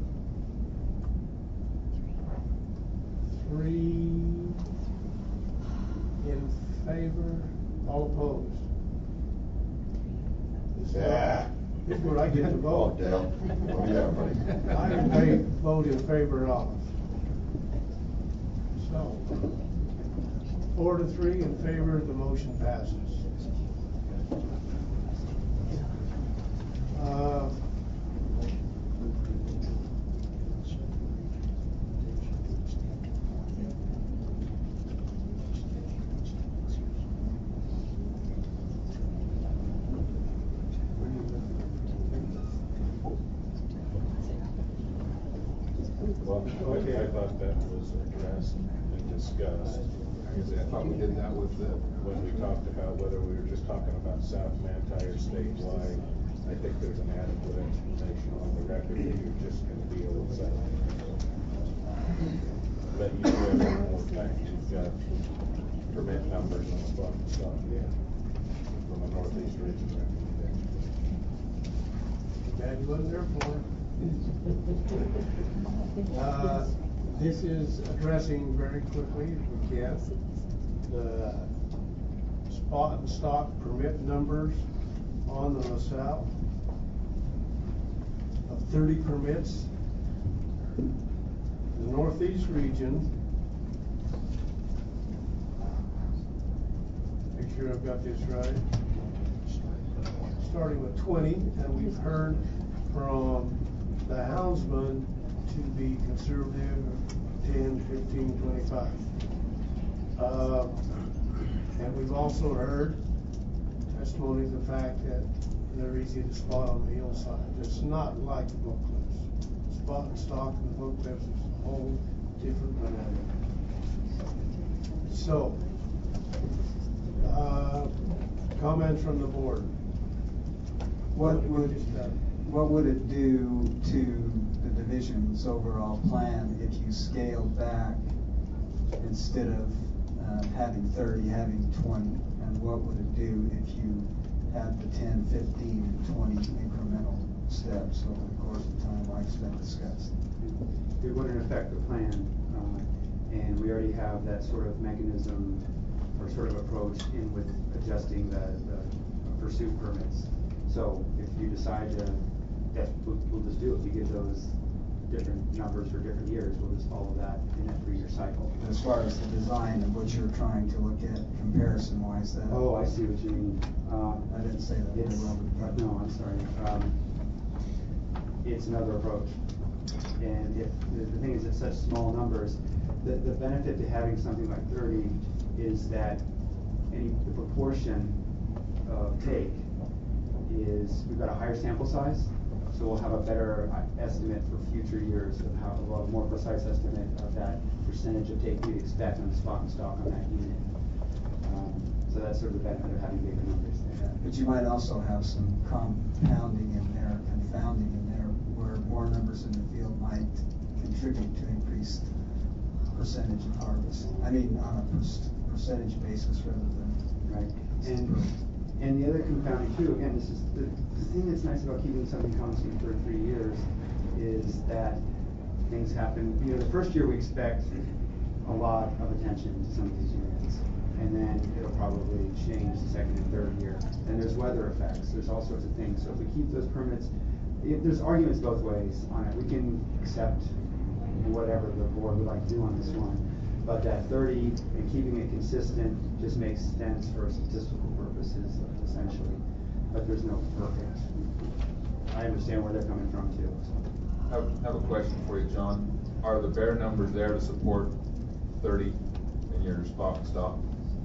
[SPEAKER 1] Three in favor, all opposed?
[SPEAKER 3] Yeah.
[SPEAKER 1] This is where I get to vote.
[SPEAKER 3] Oh, down. Oh, yeah, buddy.
[SPEAKER 1] I may vote in favor of. So, four to three in favor, the motion passes. Uh,
[SPEAKER 8] Well, I, I thought that was addressed and discussed.
[SPEAKER 19] I thought we did that with the.
[SPEAKER 8] When we talked about whether we were just talking about South Mantire statewide, I think there's an adequate explanation on the record that you're just gonna deal with South. But you do have one more thing, you've got permit numbers on the bottom of stock, yeah, from a Northeast region recommendation.
[SPEAKER 1] Bad you wasn't there for it. Uh, This is addressing very quickly, if we can, the spot and stock permit numbers on the LaSalle of thirty permits. The Northeast region, make sure I've got this right, starting with twenty, and we've heard from the houndsman to be conservative, ten, fifteen, twenty-five. Uh, and we've also heard testimony to the fact that they're easy to spot on the hillside. It's not like the book clips. Spot and stock and the book clips is a whole different dynamic. So, uh, comments from the board.
[SPEAKER 9] What
[SPEAKER 1] we
[SPEAKER 9] would,
[SPEAKER 1] just done?
[SPEAKER 9] what would it do to the division's overall plan if you scaled back instead of uh, having thirty, having twenty? And what would it do if you had the ten, fifteen, and twenty incremental steps over the course of time like it's been discussed?
[SPEAKER 4] It wouldn't affect the plan, uh, and we already have that sort of mechanism or sort of approach in with adjusting the, the pursuit permits. So if you decide to, that we'll, we'll just do it. We give those different numbers for different years. We'll just follow that in that three-year cycle.
[SPEAKER 9] As far as the design of what you're trying to look at comparison-wise, that.
[SPEAKER 4] Oh, I see what you mean. Uh,
[SPEAKER 9] I didn't say that very
[SPEAKER 4] it's,
[SPEAKER 9] well, but.
[SPEAKER 4] no, I'm sorry. Um, it's another approach. And if the, the thing is, it's such small numbers, the, the benefit to having something like thirty is that any the proportion of take is we've got a higher sample size, so we'll have a better estimate for future years of how, well, a more precise estimate of that percentage of take we'd expect on the spot and stock on that unit. Um, so that's sort of the benefit of having bigger numbers there.
[SPEAKER 9] But you might also have some compounding in there, confounding in there, where more numbers in the field might contribute to increased percentage of harvest. I mean, on a per percentage basis rather than.
[SPEAKER 4] Right. And, and the other confounding too, again, this is the, the thing that's nice about keeping something constant for three years is that things happen. You know, the first year we expect a lot of attention to some of these units, and then it'll probably change the second and third year. And there's weather effects. There's all sorts of things. So if we keep those permits, it, there's arguments both ways on it. We can accept whatever the board would like to do on this one, but that thirty and keeping it consistent just makes sense for statistical purposes, essentially. But there's no perfect. I understand where they're coming from too.
[SPEAKER 19] I have, have a question for you, John. Are the bear numbers there to support thirty in your spot and stock?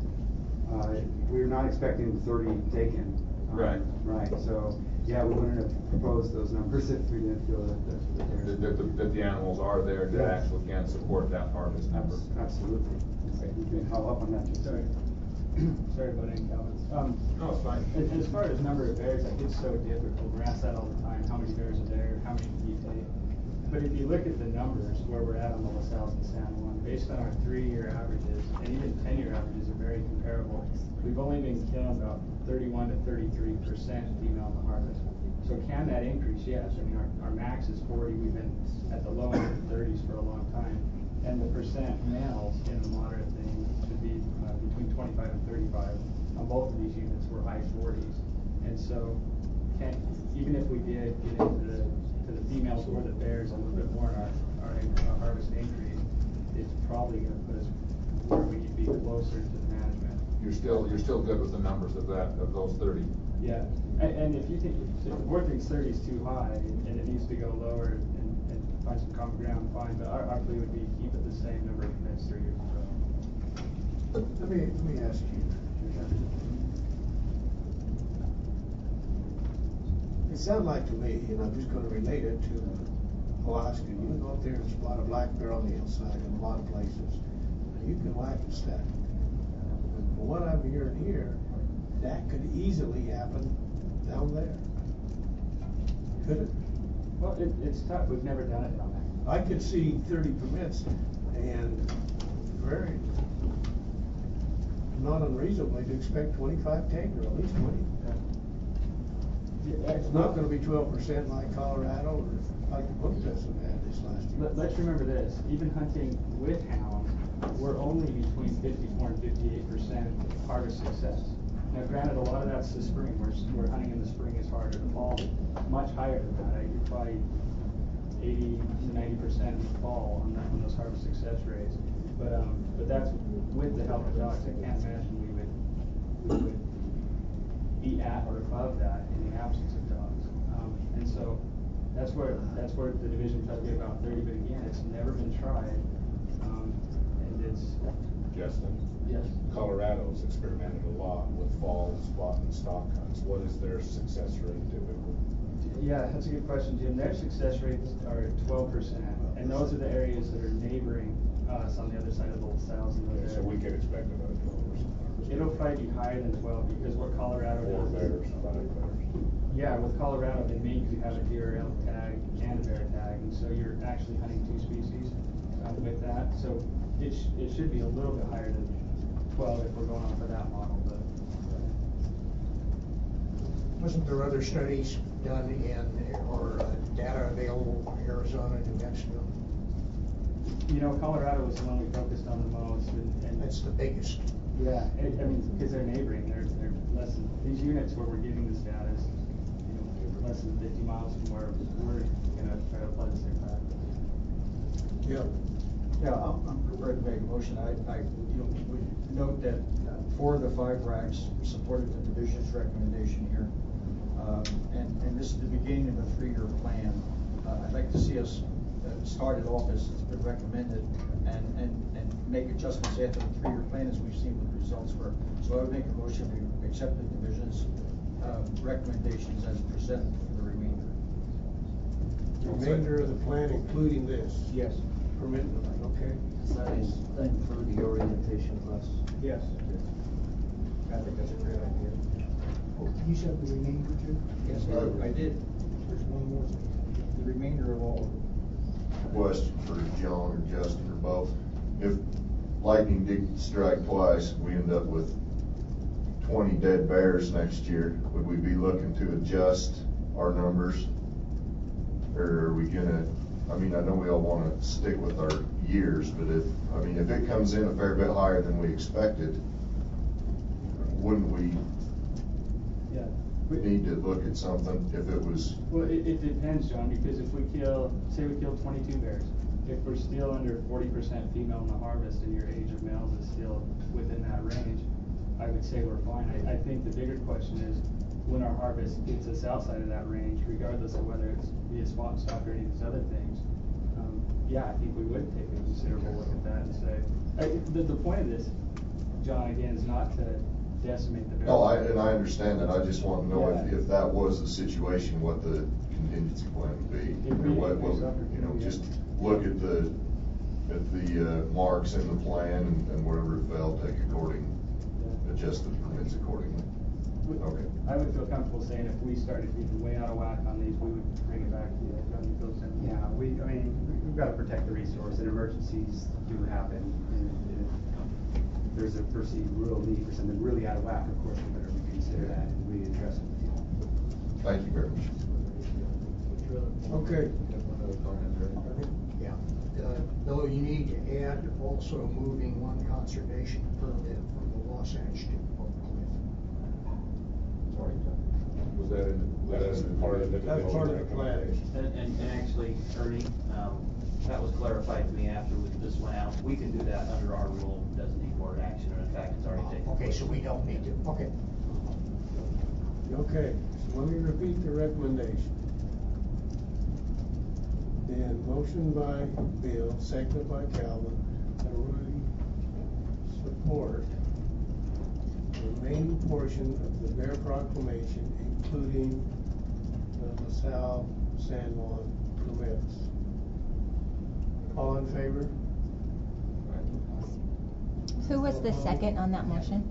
[SPEAKER 4] Uh, we're not expecting thirty taken. Um,
[SPEAKER 19] Right.
[SPEAKER 4] Right. So yeah, we wouldn't have proposed those numbers if we didn't feel that that, that,
[SPEAKER 19] That, that, the, that the animals are there to
[SPEAKER 4] Yeah.
[SPEAKER 19] actually can support that harvest number.
[SPEAKER 4] Absolutely. You can follow up on that.
[SPEAKER 6] Sorry. Sorry about any comments. Um,
[SPEAKER 19] no, it's fine.
[SPEAKER 6] As, as far as number of bears, like, it's so difficult. We're asked that all the time. How many bears are there? How many can you take? But if you look at the numbers where we're at on the LaSalle and San Juan, based on our three-year averages, and even ten-year averages are very comparable, we've only been killing about thirty-one to thirty-three percent female in the harvest. So can that increase? Yes. I mean, our, our max is forty. We've been at the low end of the thirties for a long time. And the percent males in the moderate thing should be uh, between twenty-five and thirty-five. On both of these units, we're high forties. And so, can, even if we did get into the, to the females or the bears a little bit more in our, our, our harvest increase, it's probably going to put us where we could be closer to the management.
[SPEAKER 19] You're still you're still good with the numbers of that of those thirty.
[SPEAKER 6] Yeah, and, and if you think if the board thinks thirty is too high and it needs to go lower and, and find some common ground, fine. But our, our plea would be keep it the same number of commits three years ago.
[SPEAKER 1] Let me, let me ask you. It sounded like to me, and I'm just gonna relate it to Alaska, you can go up there and spot a black bear on the hillside in a lot of places, and you can whack and stack. But what I'm hearing here, that could easily happen down there. Could it?
[SPEAKER 6] Well, it, it's tough. We've never done it down there.
[SPEAKER 1] I could see thirty permits and very not unreasonably to expect twenty-five take or at least twenty. It's not gonna be twelve percent like Colorado or like the book doesn't have this last year.
[SPEAKER 6] Let, let's remember this, even hunting with hounds, we're only between fifty-four and fifty-eight percent harvest success. Now granted, a lot of that's the spring, where, where hunting in the spring is harder. The fall, much higher than that. You're probably eighty to ninety percent in the fall on that, on those harvest success rates. But, um, but that's with the help of dogs. I can't imagine we would, we would be at or above that in the absence of dogs. Um, and so that's where, that's where the division tries to get about thirty, but again, it's never been tried. Um, and it's,
[SPEAKER 8] Justin?
[SPEAKER 6] Yes.
[SPEAKER 8] Colorado's experimented a lot with fall, spot, and stock hunts. What is their success rate typically?
[SPEAKER 6] yeah, that's a good question, Jim. Their success rates are twelve percent, and those are the areas that are neighboring us on the other side of the LaSalle's and those
[SPEAKER 8] So we
[SPEAKER 6] areas.
[SPEAKER 8] could expect about twelve percent.
[SPEAKER 6] It'll probably be higher than twelve because what Colorado
[SPEAKER 8] Four
[SPEAKER 6] does.
[SPEAKER 8] bears, five bears.
[SPEAKER 6] Yeah, with Colorado, they make you have a deer elk tag and a bear tag, and so you're actually hunting two species um, with that. So it, sh it should be a little bit higher than twelve if we're going on for that model, but.
[SPEAKER 5] Wasn't there other studies done in, or uh, data available in Arizona, New Mexico?
[SPEAKER 6] You know, Colorado was the one we focused on the most, and, and
[SPEAKER 5] That's the biggest.
[SPEAKER 6] yeah, it, I mean, because they're neighboring, they're they're less than these units where we're getting this data is, you know, less than fifty miles from where we're gonna try to apply the same practice.
[SPEAKER 1] Yeah.
[SPEAKER 15] Yeah, I'm, I'm prepared to make a motion. I, I, you know, would note that uh, four of the five racks supported the division's recommendation here. Um, and, and this is the beginning of a three-year plan. Uh, I'd like to see us uh, start it off as it's been recommended and, and, and make adjustments after the three-year plan as we've seen what the results were. So I would make a motion to accept the division's uh, recommendations as presented for the remainder.
[SPEAKER 1] The remainder of the plan, including this?
[SPEAKER 6] Yes.
[SPEAKER 1] Permit, okay.
[SPEAKER 22] Does that include the orientation class?
[SPEAKER 6] Yes.
[SPEAKER 15] I think that's a great idea.
[SPEAKER 5] You said the remainder too?
[SPEAKER 15] Yes, I I did.
[SPEAKER 5] There's one more thing.
[SPEAKER 15] The remainder of all.
[SPEAKER 3] Question for John or Justin or both. If lightning did strike twice, we end up with twenty dead bears next year, would we be looking to adjust our numbers? Or are we gonna, I mean, I know we all wanna stick with our years, but if, I mean, if it comes in a fair bit higher than we expected, wouldn't we
[SPEAKER 6] Yeah.
[SPEAKER 3] need to look at something if it was?
[SPEAKER 6] Well, it, it depends, John, because if we kill, say we kill twenty-two bears, if we're still under forty percent female in the harvest and your age of males is still within that range, I would say we're fine. I, I think the bigger question is when our harvest gets us outside of that range, regardless of whether it's via spot stock or any of these other things, um, yeah, I think we would take a considerable look at that and say, I, the, the point of this, John, again, is not to decimate the bear.
[SPEAKER 3] No, I, and I understand that, I just want to know if,
[SPEAKER 6] Yeah.
[SPEAKER 3] if that was the situation, what the contingency plan would be.
[SPEAKER 6] It'd be-
[SPEAKER 3] Or what, what,
[SPEAKER 6] it'd be
[SPEAKER 3] you know,
[SPEAKER 6] something,
[SPEAKER 3] just
[SPEAKER 6] yeah.
[SPEAKER 3] look at the, at the, uh, marks in the plan and, and wherever it fell, take according, adjust the permits accordingly. Okay.
[SPEAKER 6] I would feel comfortable saying if we started getting way out of whack on these, we would bring it back to you. John, you feel the same?
[SPEAKER 4] Yeah, we, I mean, we've got to protect the resource, and emergencies do happen. And if there's a perceived real need for something really out of whack, of course, we better reconsider that, and we address it with you.
[SPEAKER 3] Thank you very much.
[SPEAKER 1] Okay.
[SPEAKER 5] Yeah. Uh, Bill, you need to add also moving one conservation permit from the Wasatch to Oak Cliff.
[SPEAKER 8] Was that in, was that in part of the?
[SPEAKER 1] That's part of the plan.
[SPEAKER 13] And, and, and actually, Ernie, um, that was clarified to me after we- this went out. We can do that under our rule, doesn't need board action, or in fact, it's already taken.
[SPEAKER 5] Okay, so we don't need to, okay.
[SPEAKER 1] Okay, so let me repeat the recommendation. Then motion by Bill, seconded by Calvin, that we support the remaining portion of the Bear Proclamation, including the LaSalle San Juan permits. All in favor?
[SPEAKER 2] Who was the second on that motion?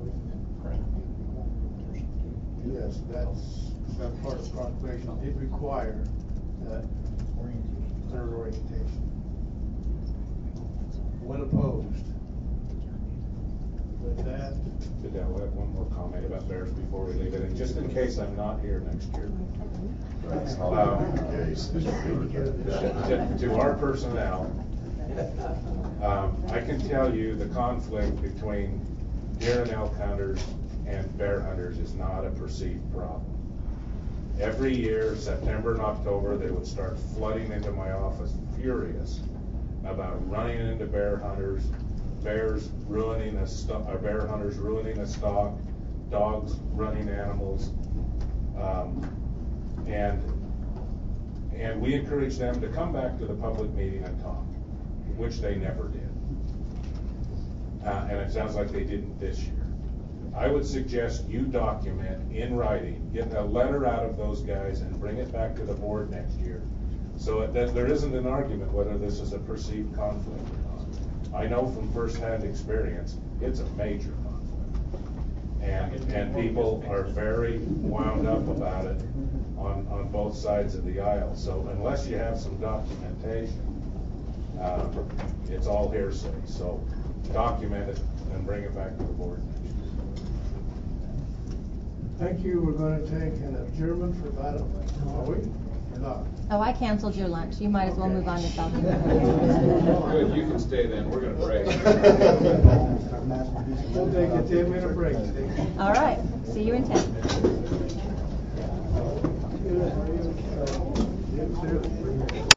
[SPEAKER 1] Yes, that's, that part of the proclamation did require that third orientation. When opposed? with that,
[SPEAKER 8] Fidel, I have one more comment about bears before we leave it, and just in case I'm not here next year.
[SPEAKER 3] That's
[SPEAKER 8] Um,
[SPEAKER 3] not the case.
[SPEAKER 8] To, to our personnel, um, I can tell you the conflict between deer and elk hunters and bear hunters is not a perceived problem. Every year, September and October, they would start flooding into my office furious about running into bear hunters, bears ruining a stock, or bear hunters ruining a stock, dogs running animals, um, and and we encourage them to come back to the public meeting and talk, which they never did. Uh, and it sounds like they didn't this year. I would suggest you document in writing, get a letter out of those guys and bring it back to the board next year, so that there isn't an argument whether this is a perceived conflict or not. I know from firsthand experience, it's a major conflict. And, and people are very wound up about it on, on both sides of the aisle. So unless you have some documentation, uh, it's all hearsay. So document it and bring it back to the board next year.
[SPEAKER 1] thank you, we're gonna take an adjournment for about a, are we, or not?
[SPEAKER 2] Oh, I canceled your lunch. You might as well move on to something.
[SPEAKER 19] Good, you can stay then, we're gonna break.
[SPEAKER 1] We'll take a ten minute break, Steve.
[SPEAKER 2] All right, see you in ten.
[SPEAKER 1] Yes, sir.